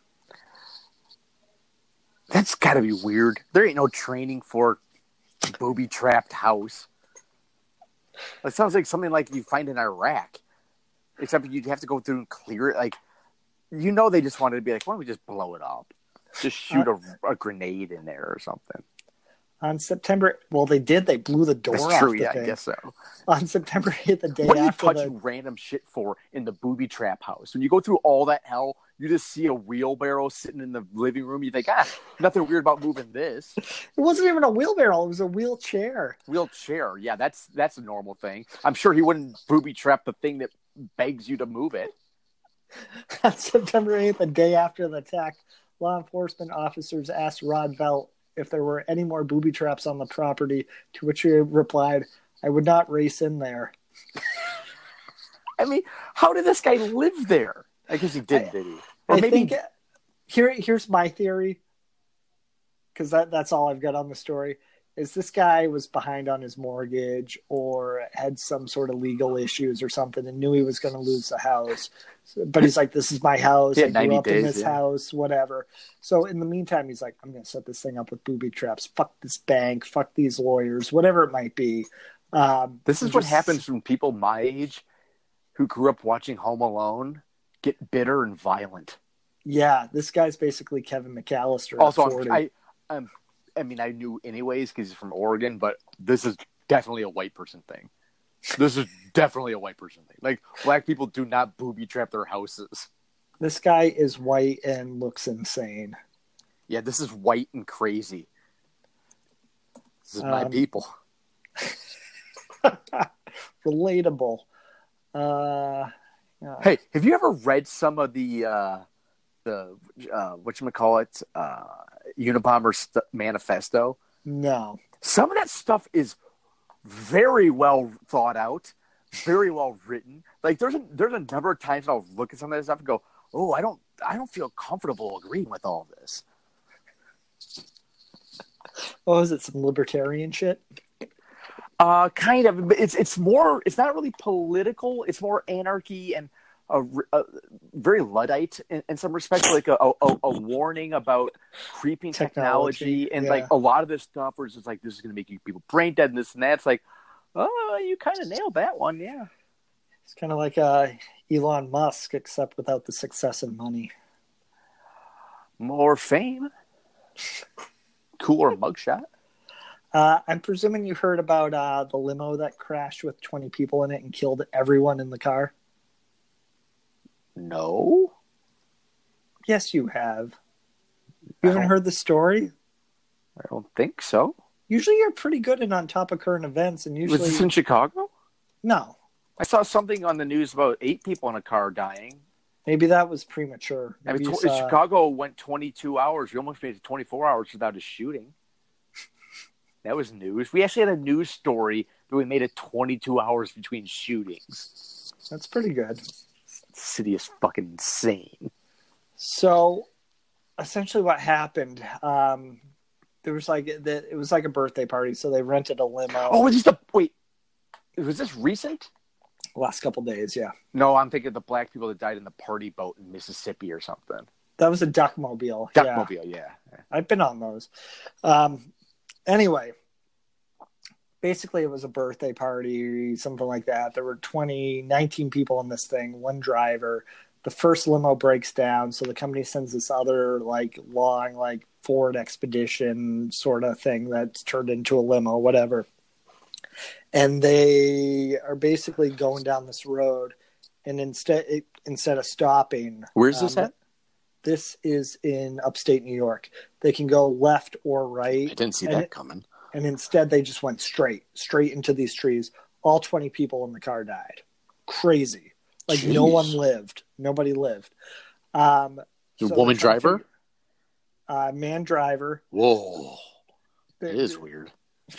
That's got to be weird. There ain't no training for booby-trapped house. It sounds like something like you find in Iraq. Except you'd have to go through and clear it. Like, you know they just wanted to be like, why don't we just blow it up? Just shoot Uh, a, a grenade in there or something. On September, well, they did. They blew the door That's off true, the yeah, thing. I guess so. On September eighth, the day What are you after touching the... random shit for in the booby trap house? When you go through all that hell, you just see a wheelbarrow sitting in the living room. You think, ah, nothing weird about moving this. It wasn't even a wheelbarrow. It was a wheelchair. Wheelchair, yeah, that's that's a normal thing. I'm sure he wouldn't booby trap the thing that begs you to move it. On September eighth, the day after the attack, law enforcement officers asked Rod Velt if there were any more booby traps on the property, to which he replied, "I would not race in there." I mean, how did this guy live there? I guess he didn't, I, did he? Or I maybe think here, here's my theory, because that, that's all I've got on the story, is this guy was behind on his mortgage or had some sort of legal issues or something and knew he was going to lose the house. So, but he's like, this is my house. He I had grew ninety up in days, this yeah. house, whatever. So in the meantime, he's like, I'm going to set this thing up with booby traps. Fuck this bank. Fuck these lawyers, whatever it might be. Um, this is just, what happens when people my age who grew up watching Home Alone get bitter and violent. Yeah, this guy's basically Kevin McAllister. Also, I'm, I, I'm, I mean, I knew anyways because he's from Oregon, but this is definitely a white person thing. This is definitely a white person thing. Like, black people do not booby trap their houses. This guy is white and looks insane. Yeah, this is white and crazy. This is my Um, people. Relatable. Uh, yeah. Hey, have you ever read some of the uh, the uh, whatchamacallit uh, Unabomber st- manifesto? No. Some of that stuff is very well thought out, very well written. Like there's a, there's a number of times I'll look at some of that stuff and go, "Oh, I don't I don't feel comfortable agreeing with all this." Oh, is it some libertarian shit? Uh, kind of. But It's it's more. It's not really political. It's more anarchy and a, a very Luddite in, in some respects, like a, a, a warning about creeping technology, Technology, and yeah. like a lot of this stuff where it's just like this is going to make you people brain dead and this and that. It's like, oh, you kind of nailed that one, yeah. It's kind of like uh, Elon Musk, except without the success and money. More fame, cooler mugshot. Uh, I'm presuming you heard about uh, the limo that crashed with twenty people in it and killed everyone in the car? No, Yes, you have. You haven't don't- heard the story? I don't think so. Usually you're pretty good and on top of current events, and Was usually... this in Chicago? No. I saw something on the news about eight people in a car dying. Maybe that was premature. I Maybe mean, you tw- saw- Chicago went twenty-two hours. We almost made it twenty-four hours without a shooting. That was news. We actually had a news story that we made it twenty-two hours between shootings. That's pretty good. The city is fucking insane. So, essentially, what happened? Um, there was like the, it was like a birthday party, so they rented a limo. Oh, was this the wait? Was this recent? Last couple days, yeah. No, I'm thinking of the black people that died in the party boat in Mississippi or something. That was a duckmobile. Yeah. Duckmobile, yeah. I've been on those. Um, anyway, basically, it was a birthday party, something like that. There were twenty, nineteen people in this thing, one driver. The first limo breaks down, so the company sends this other like long, like Ford Expedition sort of thing that's turned into a limo, whatever. And they are basically going down this road, and instead it, instead of stopping, Where's this um, at? This is in upstate New York. They can go left or right. I didn't see and that it- coming. And instead, they just went straight, straight into these trees. All twenty people in the car died. Crazy. Like, Jeez. No one lived. Nobody lived. Um, The so woman driver? Figure, uh, man driver. Whoa. It The, is weird.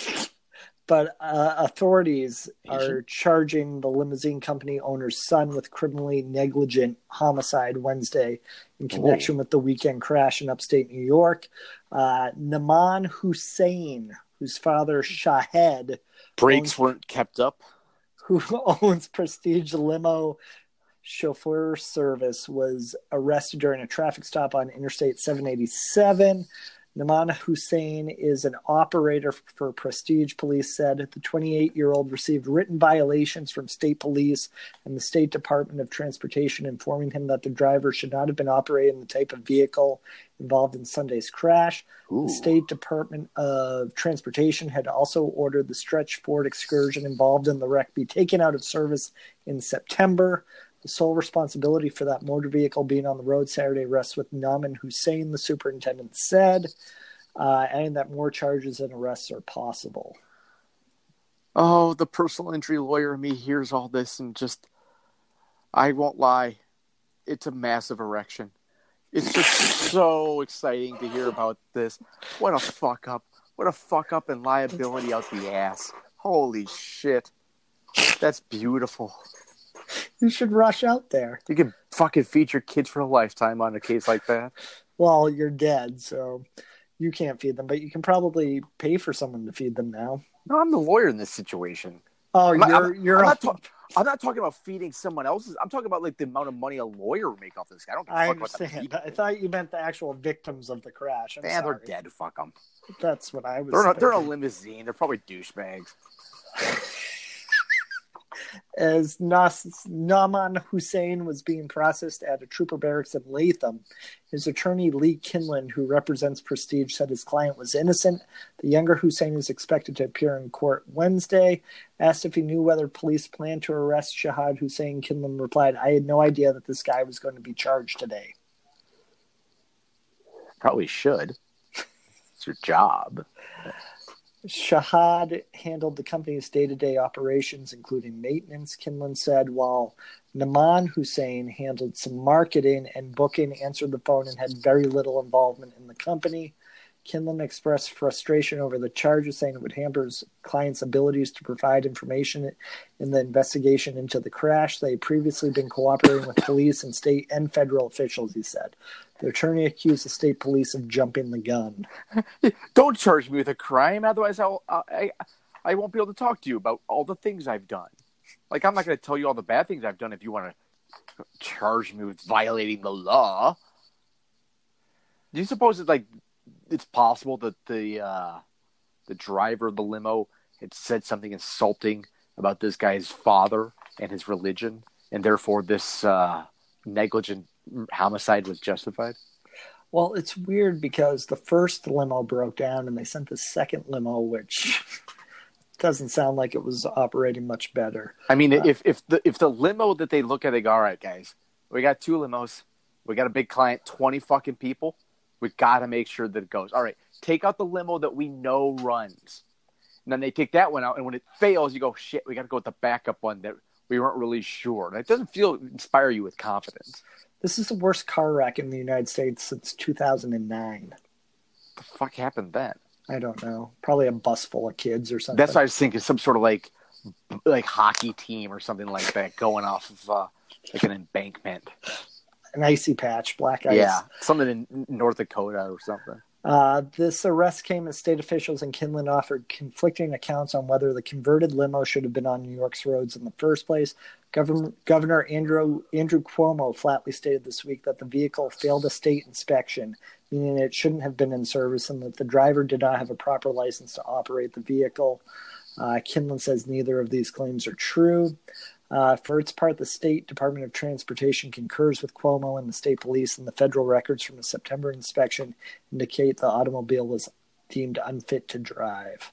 But uh, authorities Asian? are charging the limousine company owner's son with criminally negligent homicide Wednesday in connection Whoa. with the weekend crash in upstate New York. Uh, Naman Hussein, whose father Shahed Brakes owns, weren't kept up. who owns Prestige Limo Chauffeur Service, was arrested during a traffic stop on Interstate seven eighty-seven. Naman Hussein is an operator for Prestige, police said. The twenty-eight-year-old received written violations from state police and the State Department of Transportation, informing him that the driver should not have been operating the type of vehicle involved in Sunday's crash. Ooh. The State Department of Transportation had also ordered the stretch Ford Excursion involved in the wreck be taken out of service in September. The sole responsibility for that motor vehicle being on the road Saturday rests with Naman Hussein, the superintendent said, uh, adding that more charges and arrests are possible. Oh, the personal injury lawyer in me hears all this and just, I won't lie, it's a massive erection. It's just so exciting to hear about this. What a fuck up. What a fuck up and liability out the ass. Holy shit. That's beautiful. You should rush out there. You can fucking feed your kids for a lifetime on a case like that. Well, you're dead, so you can't feed them, but you can probably pay for someone to feed them now. No, I'm the lawyer in this situation. Oh, I'm you're not, I'm, you're. I'm, a, not ta- I'm not talking about feeding someone else's. I'm talking about like the amount of money a lawyer would make off this guy. I don't give a I fuck about the understand. people. I thought you meant the actual victims of the crash. I'm Man, sorry. they're dead. Fuck them. That's what I was. They're in, a, they're in a thinking. limousine. They're probably douchebags. As Nas- Naman Hussein was being processed at a trooper barracks in Latham, his attorney Lee Kinlan, who represents Prestige, said his client was innocent. The younger Hussein is expected to appear in court Wednesday. Asked if he knew whether police planned to arrest Shahad Hussein, Kinlan replied, "I had no idea that this guy was going to be charged today." Probably should. It's your job. Shahad handled the company's day-to-day operations, including maintenance, Kinlan said, while Naman Hussein handled some marketing and booking, answered the phone, and had very little involvement in the company. Kinlan expressed frustration over the charges, saying it would hamper his client's abilities to provide information in the investigation into the crash. They had previously been cooperating with police and state and federal officials, he said. The attorney accused the state police of jumping the gun. Don't charge me with a crime, otherwise I'll, I, I won't be able to talk to you about all the things I've done. Like, I'm not going to tell you all the bad things I've done if you want to charge me with violating the law. Do you suppose it's like it's possible that the uh, the driver of the limo had said something insulting about this guy's father and his religion, and therefore this uh, negligent homicide was justified? Well, it's weird because the first limo broke down and they sent the second limo, which doesn't sound like it was operating much better. I mean, uh, if if the if the limo that they look at, they go, all right, guys, we got two limos, we got a big client, twenty fucking people, we got to make sure that it goes. All right, take out the limo that we know runs. And then they take that one out, and when it fails, you go, shit, we got to go with the backup one that we weren't really sure. And it doesn't feel inspire you with confidence. This is the worst car wreck in the United States since two thousand nine. What the fuck happened then? I don't know. Probably a bus full of kids or something. That's what I was thinking, some sort of like like hockey team or something like that going off of uh, like an embankment. An icy patch, black ice. Yeah, something in North Dakota or something. Uh, this arrest came as state officials in Kinlan offered conflicting accounts on whether the converted limo should have been on New York's roads in the first place. Governor, Governor Andrew, Andrew Cuomo flatly stated this week that the vehicle failed a state inspection, meaning it shouldn't have been in service, and that the driver did not have a proper license to operate the vehicle. Uh, Kinlan says neither of these claims are true. Uh, for its part, the State Department of Transportation concurs with Cuomo and the state police, and the federal records from the September inspection indicate the automobile was deemed unfit to drive.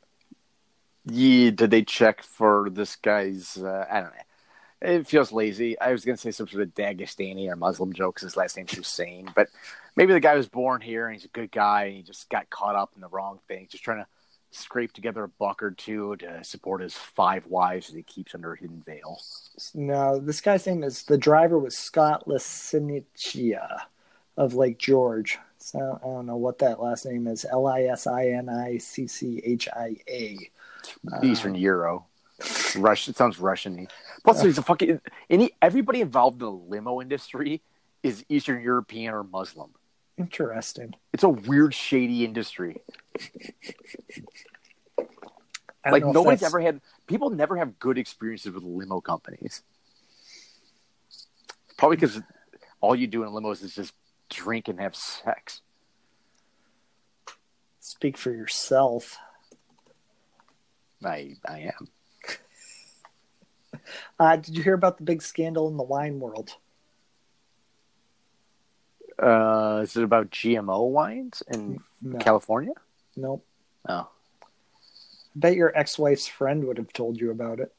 Yeah, did they check for this guy's, uh, I don't know. It feels lazy. I was going to say some sort of Dagestani or Muslim joke because his last name's Hussein, but maybe the guy was born here and he's a good guy and he just got caught up in the wrong thing, just trying to scrape together a buck or two to support his five wives that he keeps under a hidden veil. No, this guy's name is, the driver was Scott Lisinicchia of Lake George. So I don't know what that last name is. L I S I N I C C H I A. Eastern um, Euro. Russian. It sounds Russian-y. Plus, there's a fucking any everybody involved in the limo industry is Eastern European or Muslim. Interesting. It's a weird, shady industry. Like nobody's ever had. People never have good experiences with limo companies. Probably because all you do in limos is just drink and have sex. Speak for yourself. I I am. Uh, did you hear about the big scandal in the wine world? Uh, is it about G M O wines in no. California? Nope. Oh. I bet your ex-wife's friend would have told you about it.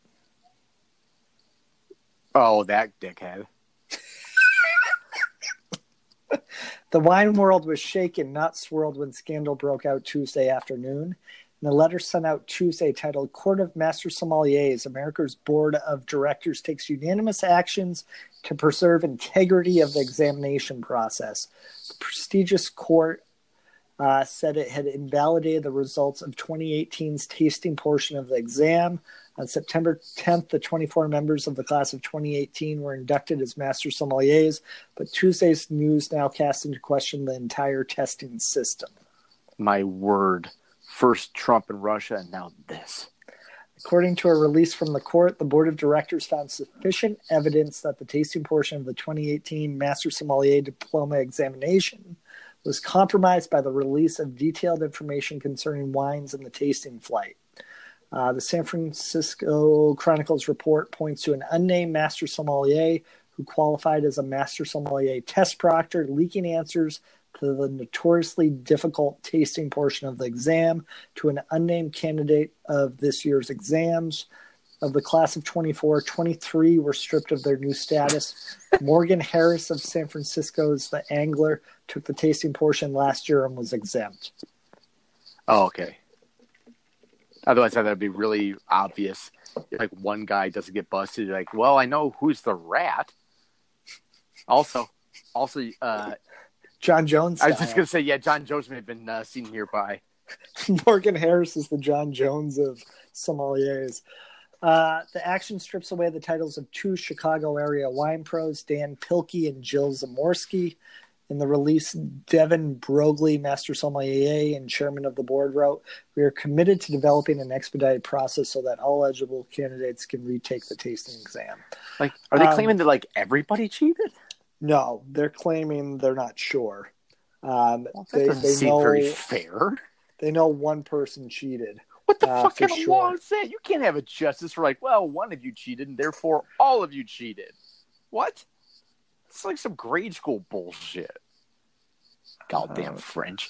Oh, that dickhead. The wine world was shaken, not swirled, when scandal broke out Tuesday afternoon. In a letter sent out Tuesday titled Court of Master Sommeliers, America's Board of Directors takes unanimous actions to preserve integrity of the examination process. The prestigious court uh, said it had invalidated the results of twenty eighteen's tasting portion of the exam. On September tenth, the twenty-four members of the class of twenty eighteen were inducted as Master Sommeliers, but Tuesday's news now casts into question the entire testing system. My word. First Trump and Russia, and now this. According to a release from the court, the board of directors found sufficient evidence that the tasting portion of the twenty eighteen Master Sommelier Diploma examination was compromised by the release of detailed information concerning wines in the tasting flight. Uh, the San Francisco Chronicle's report points to an unnamed Master Sommelier who qualified as a Master Sommelier test proctor, leaking answers to the notoriously difficult tasting portion of the exam to an unnamed candidate of this year's exams. Of the class of twenty-four, twenty-three were stripped of their new status. Morgan Harris of San Francisco's The Angler took the tasting portion last year and was exempt. Oh, okay. Otherwise, that would be really obvious. Like one guy doesn't get busted. Like, well, I know who's the rat. Also, also, uh, John Jones style. I was just going to say, yeah, John Jones may have been uh, seen nearby. Morgan Harris is the John Jones of sommeliers. Uh, the action strips away the titles of two Chicago area wine pros, Dan Pilkey and Jill Zamorsky. In the release, Devin Brogley, Master Sommelier and chairman of the board, wrote, "We are committed to developing an expedited process so that all eligible candidates can retake the tasting exam." Like, are they um, claiming that, like, everybody cheated? No, they're claiming they're not sure. Um, well, that they, doesn't they seem know, very fair. They know one person cheated. What the uh, fuck kind of sure. law is that? You can't have a justice for, like, well, one of you cheated, and therefore all of you cheated. What? It's like some grade school bullshit. Goddamn uh, French.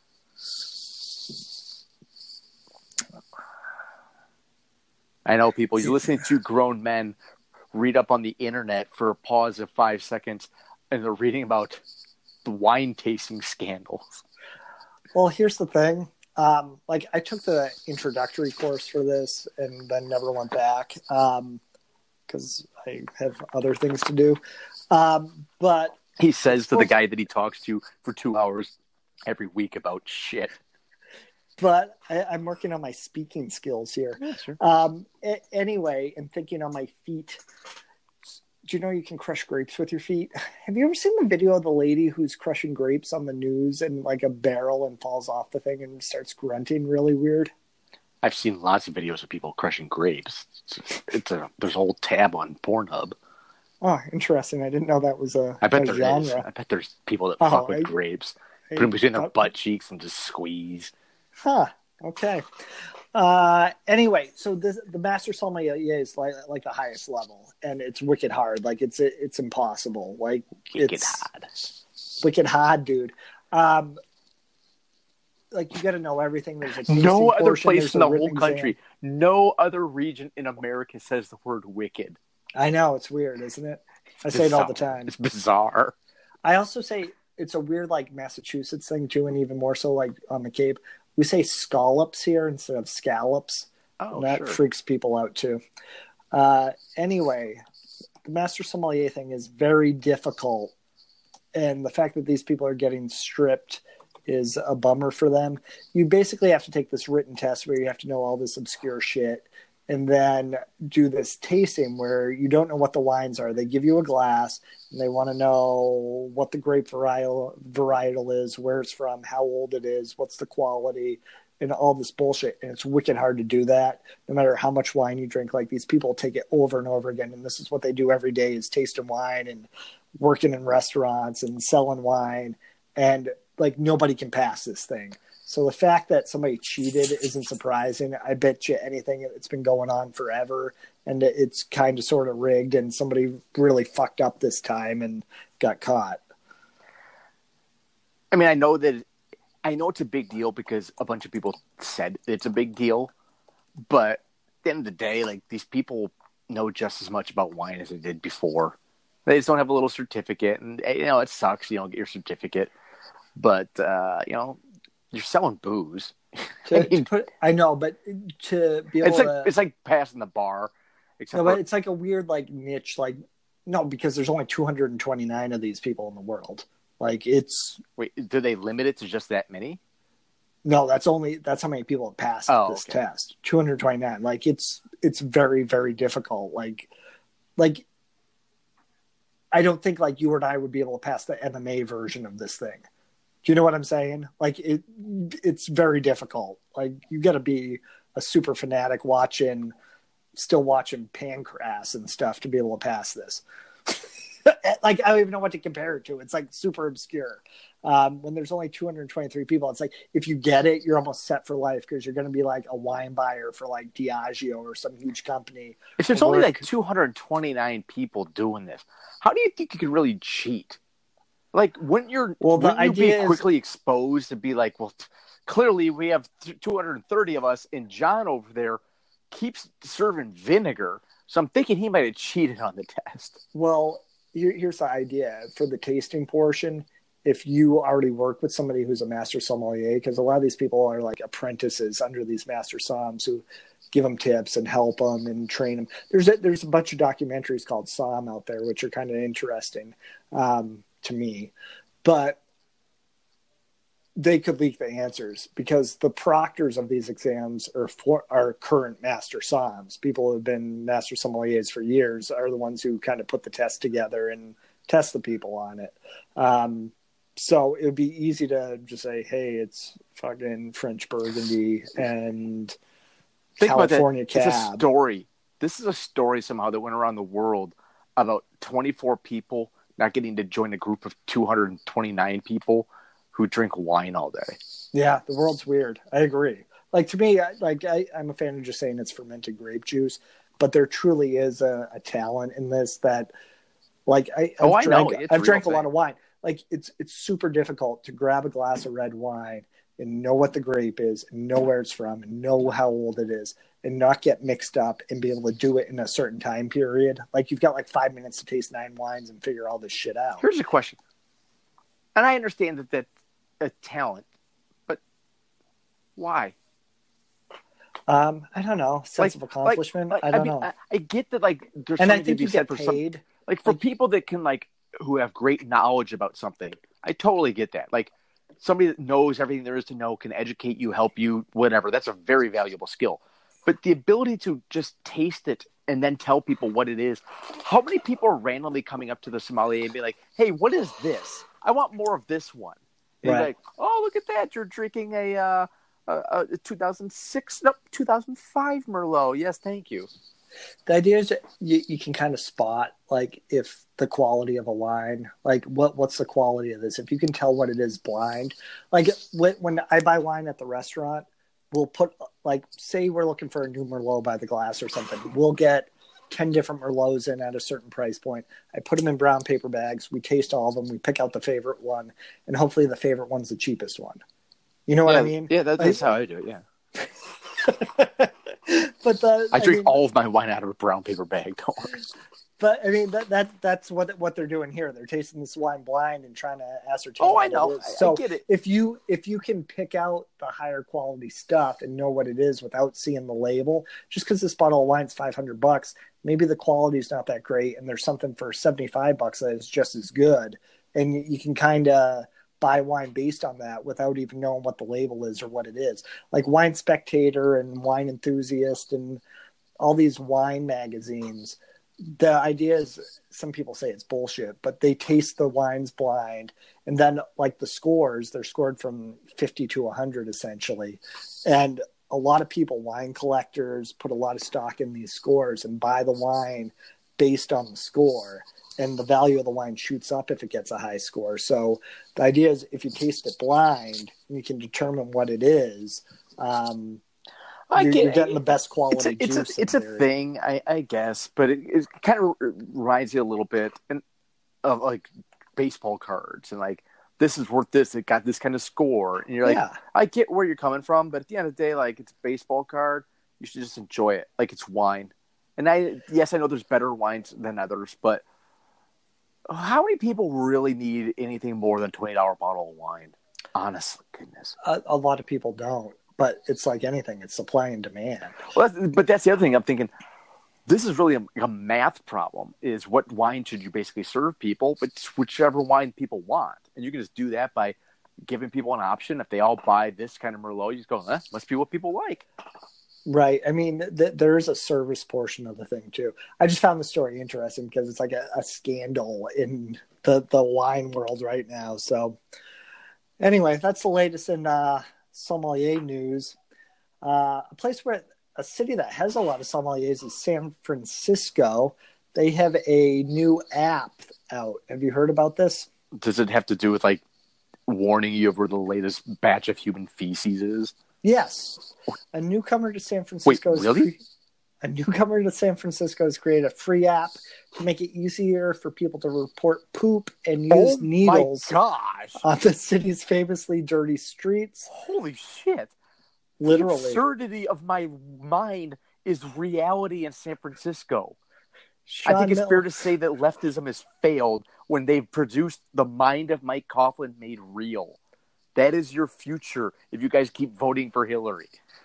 I know, people. You're listening to grown men read up on the internet for a pause of five seconds, and they're reading about the wine tasting scandals. Well, here's the thing. Um, like, I took the introductory course for this and then never went back because um, I have other things to do. Um, but he says to the guy that he talks to for two hours every week about shit. But I, I'm working on my speaking skills here. Yeah, sure. Um, a- anyway, and thinking on my feet. Do you know you can crush grapes with your feet? Have you ever seen the video of the lady who's crushing grapes on the news in like a barrel and falls off the thing and starts grunting really weird? I've seen lots of videos of people crushing grapes. It's, it's a there's a whole tab on Pornhub. Oh, interesting. I didn't know that was a, I bet a there genre. is. I bet there's people that oh, fuck with I, grapes. I, Put them between their I, butt cheeks and just squeeze. Huh. Okay. Uh, anyway, so this, the Master Sommelier is like like the highest level, and it's wicked hard. Like it's it's impossible. Like wicked it's hard. Wicked hard, dude. Um, like you got to know everything. There's a no other portion, place in the whole exam. country, no other region in America says the word wicked. I know, it's weird, isn't it? It's I say bizarre. it all the time. It's bizarre. I also say it's a weird like Massachusetts thing too, and even more so like on the Cape. we say scallops here instead of scallops. Oh, and that sure. freaks people out too. Uh, anyway, the master sommelier thing is very difficult, and the fact that these people are getting stripped is a bummer for them. You basically have to take this written test where you have to know all this obscure shit, and then do this tasting where you don't know what the wines are. They give you a glass, and they want to know what the grape varietal, varietal is, where it's from, how old it is, what's the quality, and all this bullshit. And it's wicked hard to do that, no matter how much wine you drink. Like, these people take it over and over again, and this is what they do every day, is tasting wine and working in restaurants and selling wine. And, like, nobody can pass this thing. So the fact that somebody cheated isn't surprising. I bet you anything, it's been going on forever, and it's kind of sort of rigged, and somebody really fucked up this time and got caught. I mean, I know that I know it's a big deal because a bunch of people said it's a big deal, but at the end of the day, like, these people know just as much about wine as they did before. They just don't have a little certificate, and, you know, it sucks you don't get your certificate, but uh, you know. You're selling booze. To, I, mean, to put, I know, but to be able it's like to, it's like passing the bar. Except no, but for, it's like a weird like niche. Like, no, because there's only two hundred twenty-nine of these people in the world. Like, it's wait, do they limit it to just that many? No, that's only that's how many people have passed oh, this okay. test. two hundred twenty-nine. Like, it's it's very, very difficult. Like, like I don't think like you and I would be able to pass the M M A version of this thing. Do you know what I'm saying? Like, it, it's very difficult. Like, you got to be a super fanatic watching, still watching Pancras and stuff to be able to pass this. Like, I don't even know what to compare it to. It's like super obscure. Um, when there's only two hundred twenty-three people, it's like, if you get it, you're almost set for life, because you're going to be like a wine buyer for like Diageo or some huge company. If there's only like two hundred twenty-nine people doing this, how do you think you could really cheat? Like, wouldn't, you're, well, wouldn't you be is, quickly exposed to be like, well, t- clearly we have two hundred thirty of us, and John over there keeps serving vinegar. So I'm thinking he might have cheated on the test. Well, here, here's the idea. For the tasting portion, if you already work with somebody who's a master sommelier, because a lot of these people are like apprentices under these master somms who give them tips and help them and train them. There's a, there's a bunch of documentaries called Somm out there, which are kind of interesting. Um, to me, but they could leak the answers, because the proctors of these exams are for, are current master somms. People who have been master sommeliers for years are the ones who kind of put the test together and test the people on it. Um, so it would be easy to just say, hey, it's fucking French Burgundy and Think California about that. Cab. It's a story. This is a story somehow that went around the world about twenty-four people not getting to join a group of two hundred twenty-nine people who drink wine all day. Yeah, the world's weird. I agree. Like, to me, I, like I, I'm a fan of just saying it's fermented grape juice, but there truly is a, a talent in this that, like, I, I've oh, I drank, know. It's I've drank thing. a lot of wine. Like, it's it's super difficult to grab a glass of red wine and know what the grape is, and know where it's from, and know how old it is, and not get mixed up, and be able to do it in a certain time period. Like, you've got like five minutes to taste nine wines and figure all this shit out. Here's a question. And I understand that that's a talent, but why? Um, I don't know. Sense like, of accomplishment. Like, like, I don't I mean, know. I, I get that, like, there's and I something think to be you said get for paid. some, like, for like, people that can, like, who have great knowledge about something. I totally get that. Like, somebody that knows everything there is to know, can educate you, help you, whatever. That's a very valuable skill. But the ability to just taste it and then tell people what it is. How many people are randomly coming up to the sommelier and be like, hey, what is this? I want more of this one. And right. Like, oh, look at that. You're drinking a, uh, a, a two thousand six, no, two thousand five Merlot. Yes, thank you. The idea is that you, you can kind of spot, like, if the quality of a wine, like, what what's the quality of this? If you can tell what it is blind. Like, when, when I buy wine at the restaurant, we'll put, like, say we're looking for a new Merlot by the glass or something. We'll get ten different Merlots in at a certain price point. I put them in brown paper bags. We taste all of them. We pick out the favorite one. And hopefully the favorite one's the cheapest one. You know what yeah, I mean? Yeah, that, that's like, how I do it, yeah. but the I drink I mean, all of my wine out of a brown paper bag. Don't worry. But I mean that that that's what what they're doing here. They're tasting this wine blind and trying to ascertain. Oh, what I know. It is. I, so I get it. if you if you can pick out the higher quality stuff and know what it is without seeing the label, just because this bottle of wine's five hundred bucks, maybe the quality's not that great, and there's something for seventy five bucks that is just as good, and you can kind of buy wine based on that without even knowing what the label is or what it is. Like Wine Spectator and Wine Enthusiast and all these wine magazines. The idea is, some people say it's bullshit, but they taste the wines blind, and then like the scores, they're scored from fifty to one hundred essentially. And a lot of people, wine collectors, put a lot of stock in these scores and buy the wine based on the score, and the value of the wine shoots up if it gets a high score. So the idea is, if you taste it blind, you can determine what it is. Um, I you're, get, you're getting the best quality it's a, juice. It's a, it's a thing, I, I guess, but it, it kind of reminds you a little bit and of like baseball cards and like, this is worth this. It got this kind of score, and you're like, yeah. I get where you're coming from, but at the end of the day, like, it's a baseball card. You should just enjoy it, like it's wine. And I, yes, I know there's better wines than others, but how many people really need anything more than a twenty dollars bottle of wine? Honestly, goodness, a, a lot of people don't. But it's like anything; it's supply and demand. Well, that's, but that's the other thing. I'm thinking, this is really a, a math problem. Is what wine should you basically serve people? But whichever wine people want, and you can just do that by giving people an option. If they all buy this kind of Merlot, you just go, eh, must be what people like. Right. I mean, th- there is a service portion of the thing too. I just found the story interesting because it's like a, a scandal in the the wine world right now. So, anyway, that's the latest in. Uh, sommelier news. Uh, a place where a city that has a lot of sommeliers is San Francisco. They have a new app out. Have you heard about this? Does it have to do with like warning you of where the latest batch of human feces is? Yes. A newcomer to San Francisco. Wait, really? Free, a newcomer to San Francisco has created a free app to make it easier for people to report poop and use oh needles my gosh. on the city's famously dirty streets. Holy shit. Literally. The absurdity of my mind is reality in San Francisco. Sean I think it's Mil- fair to say that leftism has failed when they've produced the mind of Mike Coughlin made real. That is your future if you guys keep voting for Hillary.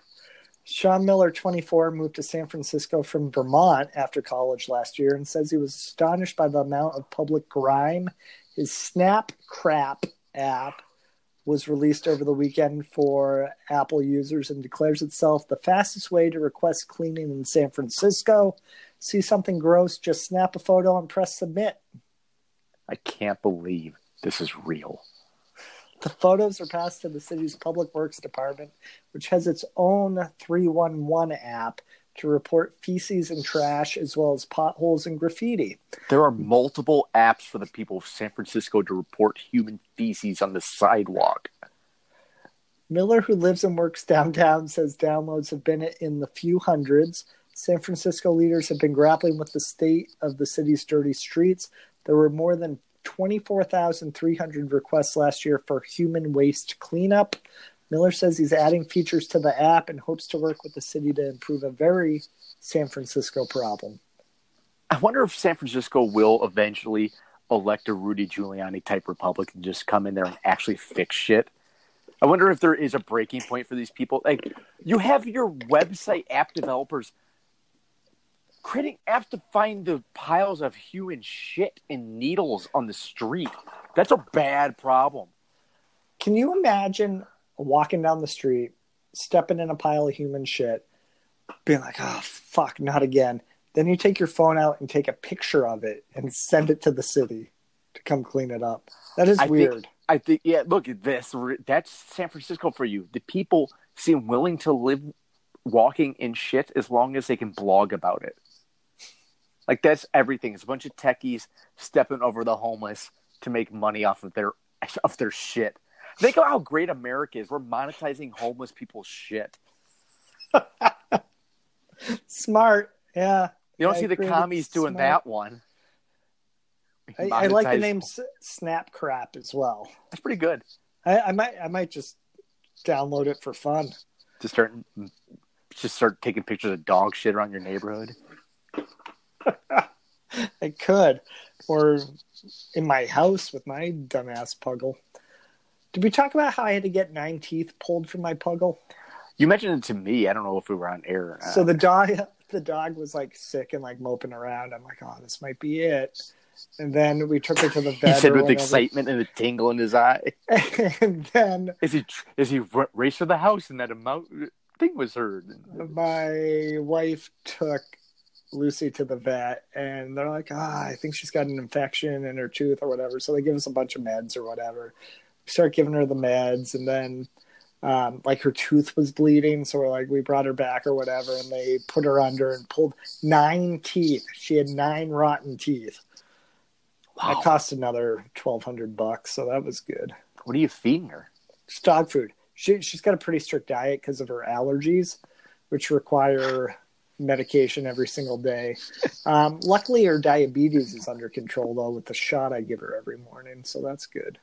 Sean Miller, twenty-four, moved to San Francisco from Vermont after college last year and says he was astonished by the amount of public grime. His Snap Crap app was released over the weekend for Apple users and declares itself the fastest way to request cleaning in San Francisco. See something gross, just snap a photo and press submit. I can't believe this is real. The photos are passed to the city's Public Works Department, which has its own three one one app to report feces and trash, as well as potholes and graffiti. There are multiple apps for the people of San Francisco to report human feces on the sidewalk. Miller, who lives and works downtown, says downloads have been in the few hundreds. San Francisco leaders have been grappling with the state of the city's dirty streets. There were more than twenty-four thousand three hundred requests last year for human waste cleanup. Miller says he's adding features to the app and hopes to work with the city to improve a very San Francisco problem. I wonder if San Francisco will eventually elect a Rudy Giuliani type Republican, just come in there and actually fix shit. I wonder if there is a breaking point for these people. Like, you have your website app developers creating apps to find the piles of human shit and needles on the street. That's a bad problem. Can you imagine walking down the street, stepping in a pile of human shit, being like, oh, fuck, not again. Then you take your phone out and take a picture of it and send it to the city to come clean it up. That is I weird. Think, I think, yeah, look at this. That's San Francisco for you. The people seem willing to live walking in shit as long as they can blog about it. Like, that's everything. It's a bunch of techies stepping over the homeless to make money off of their of their shit. Think about how great America is. We're monetizing homeless people's shit. Smart, yeah. You don't I see the commies doing smart. that one. I, I like the name S- Snap Crap as well. That's pretty good. I, I might I might just download it for fun. To start just start taking pictures of dog shit around your neighborhood? I could. Or in my house with my dumbass puggle. Did we talk about how I had to get nine teeth pulled from my puggle? You mentioned it to me. I don't know if we were on air or not. So the dog, the dog was like sick and like moping around. I'm like, oh, this might be it. And then we took her to the vet. He said with whatever. excitement and a tingle in his eye. And then Is he is he raced for the house and that amount thing was heard? My wife took Lucy to the vet, and they're like, ah, I think she's got an infection in her tooth or whatever. So they give us a bunch of meds or whatever. We start giving her the meds, and then um, like her tooth was bleeding. So we're like, we brought her back or whatever, and they put her under and pulled nine teeth. She had nine rotten teeth. Wow. That cost another twelve hundred bucks, so that was good. What are you feeding her? It's dog food. She she's got a pretty strict diet because of her allergies, which require medication every single day. Um, luckily, her diabetes is under control though with the shot I give her every morning, so that's good.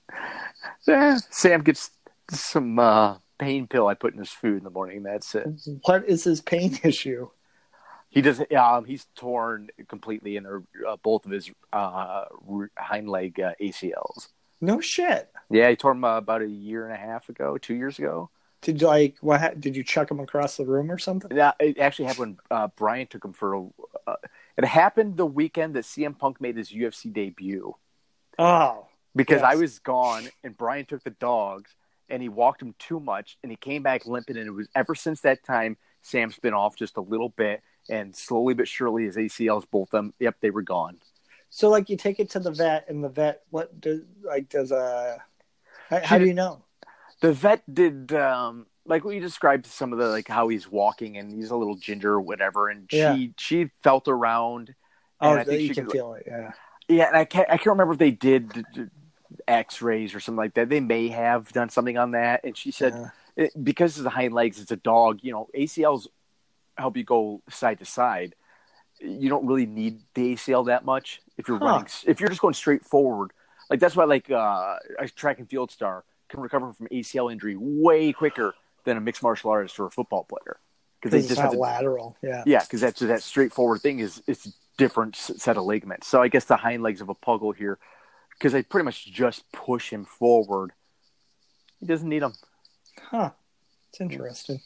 Yeah, Sam gets some uh, pain pill I put in his food in the morning. That's it. What is his pain issue? He doesn't. Um, he's torn completely in her, uh, both of his uh, hind leg uh, A C Ls. No shit. Yeah, he tore them uh, about a year and a half ago, two years ago. Did you like what? Ha- did you chuck him across the room or something? Yeah, it actually happened when uh, Brian took him for. Uh, it happened the weekend that C M Punk made his U F C debut. Oh, because yes. I was gone and Brian took the dogs and he walked him too much and he came back limping, and it was ever since that time Sam's been off just a little bit. And slowly but surely, his A C Ls, both of them, yep, they were gone. So, like, you take it to the vet, and the vet, what does, like, does a, how, how do you know? The vet did, um, like, what you described some of the, like, how he's walking, and he's a little ginger or whatever, and yeah. she she felt around. Oh, I think you she can could, feel it, yeah. Yeah, and I can't, I can't remember if they did x-rays or something like that. They may have done something on that, and she said, yeah. it, because of the hind legs, it's a dog, you know, A C Ls help you go side to side. You don't really need the A C L that much if you're huh. running. If you're just going straight forward, like that's why, like uh, a track and field star can recover from A C L injury way quicker than a mixed martial artist or a football player because they just have to, lateral. Yeah, yeah, because that's that straightforward thing is it's a different set of ligaments. So I guess the hind legs of a puggle here, because they pretty much just push him forward. He doesn't need them. Huh? It's interesting.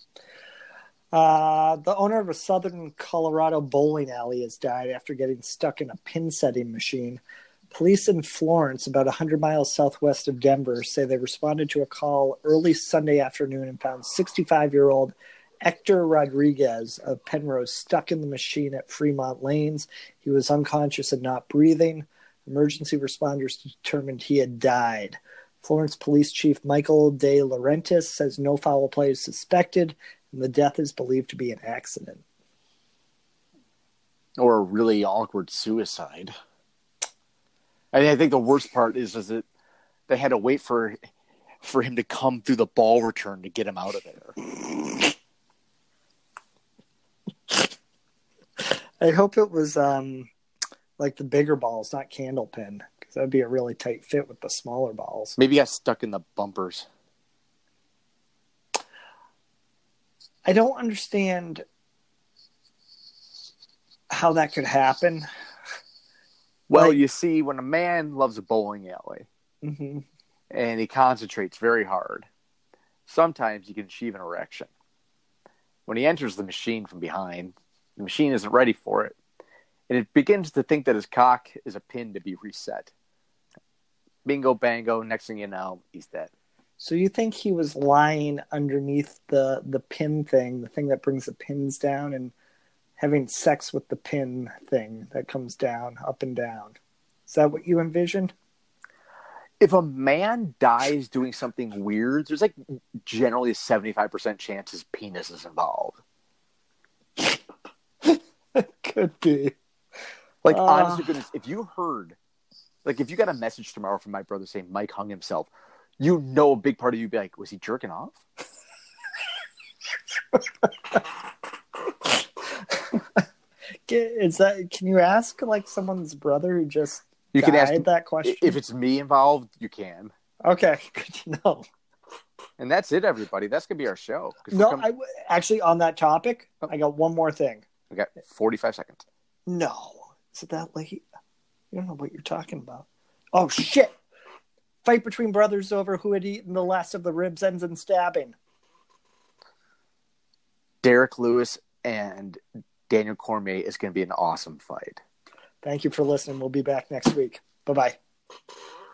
Uh, the owner of a southern Colorado bowling alley has died after getting stuck in a pin setting machine. Police in Florence, about one hundred miles southwest of Denver, say they responded to a call early Sunday afternoon and found sixty-five-year-old Hector Rodriguez of Penrose stuck in the machine at Fremont Lanes. He was unconscious and not breathing. Emergency responders determined he had died. Florence Police Chief Michael De Laurentiis says no foul play is suspected, and the death is believed to be an accident. Or a really awkward suicide. I, I think the worst part is, is that they had to wait for for him to come through the ball return to get him out of there. I hope it was um, like the bigger balls, not candlepin, because that would be a really tight fit with the smaller balls. Maybe he got stuck in the bumpers. I don't understand how that could happen. Well, like, you see, when a man loves a bowling alley mm-hmm. and he concentrates very hard, sometimes he can achieve an erection. When he enters the machine from behind, the machine isn't ready for it, and it begins to think that his cock is a pin to be reset. Bingo, bango, next thing you know, he's dead. So you think he was lying underneath the, the pin thing, the thing that brings the pins down, and having sex with the pin thing that comes down, up and down? Is that what you envisioned? If a man dies doing something weird, there's like generally a seventy-five percent chance his penis is involved. It could be. Like, uh... honest to goodness, if you heard, like if you got a message tomorrow from my brother saying Mike hung himself, you know a big part of you would be like, was he jerking off? Is that? Can you ask like someone's brother who just you died can ask that question? If it's me involved, you can. Okay, good to know. And that's it, everybody. That's going to be our show. No, come... I, actually, on that topic, oh. I got one more thing. We got forty-five seconds. No. Is it that late? You don't know what you're talking about. Oh, shit. Fight between brothers over who had eaten the last of the ribs, ends in stabbing. Derek Lewis and Daniel Cormier is going to be an awesome fight. Thank you for listening. We'll be back next week. Bye-bye.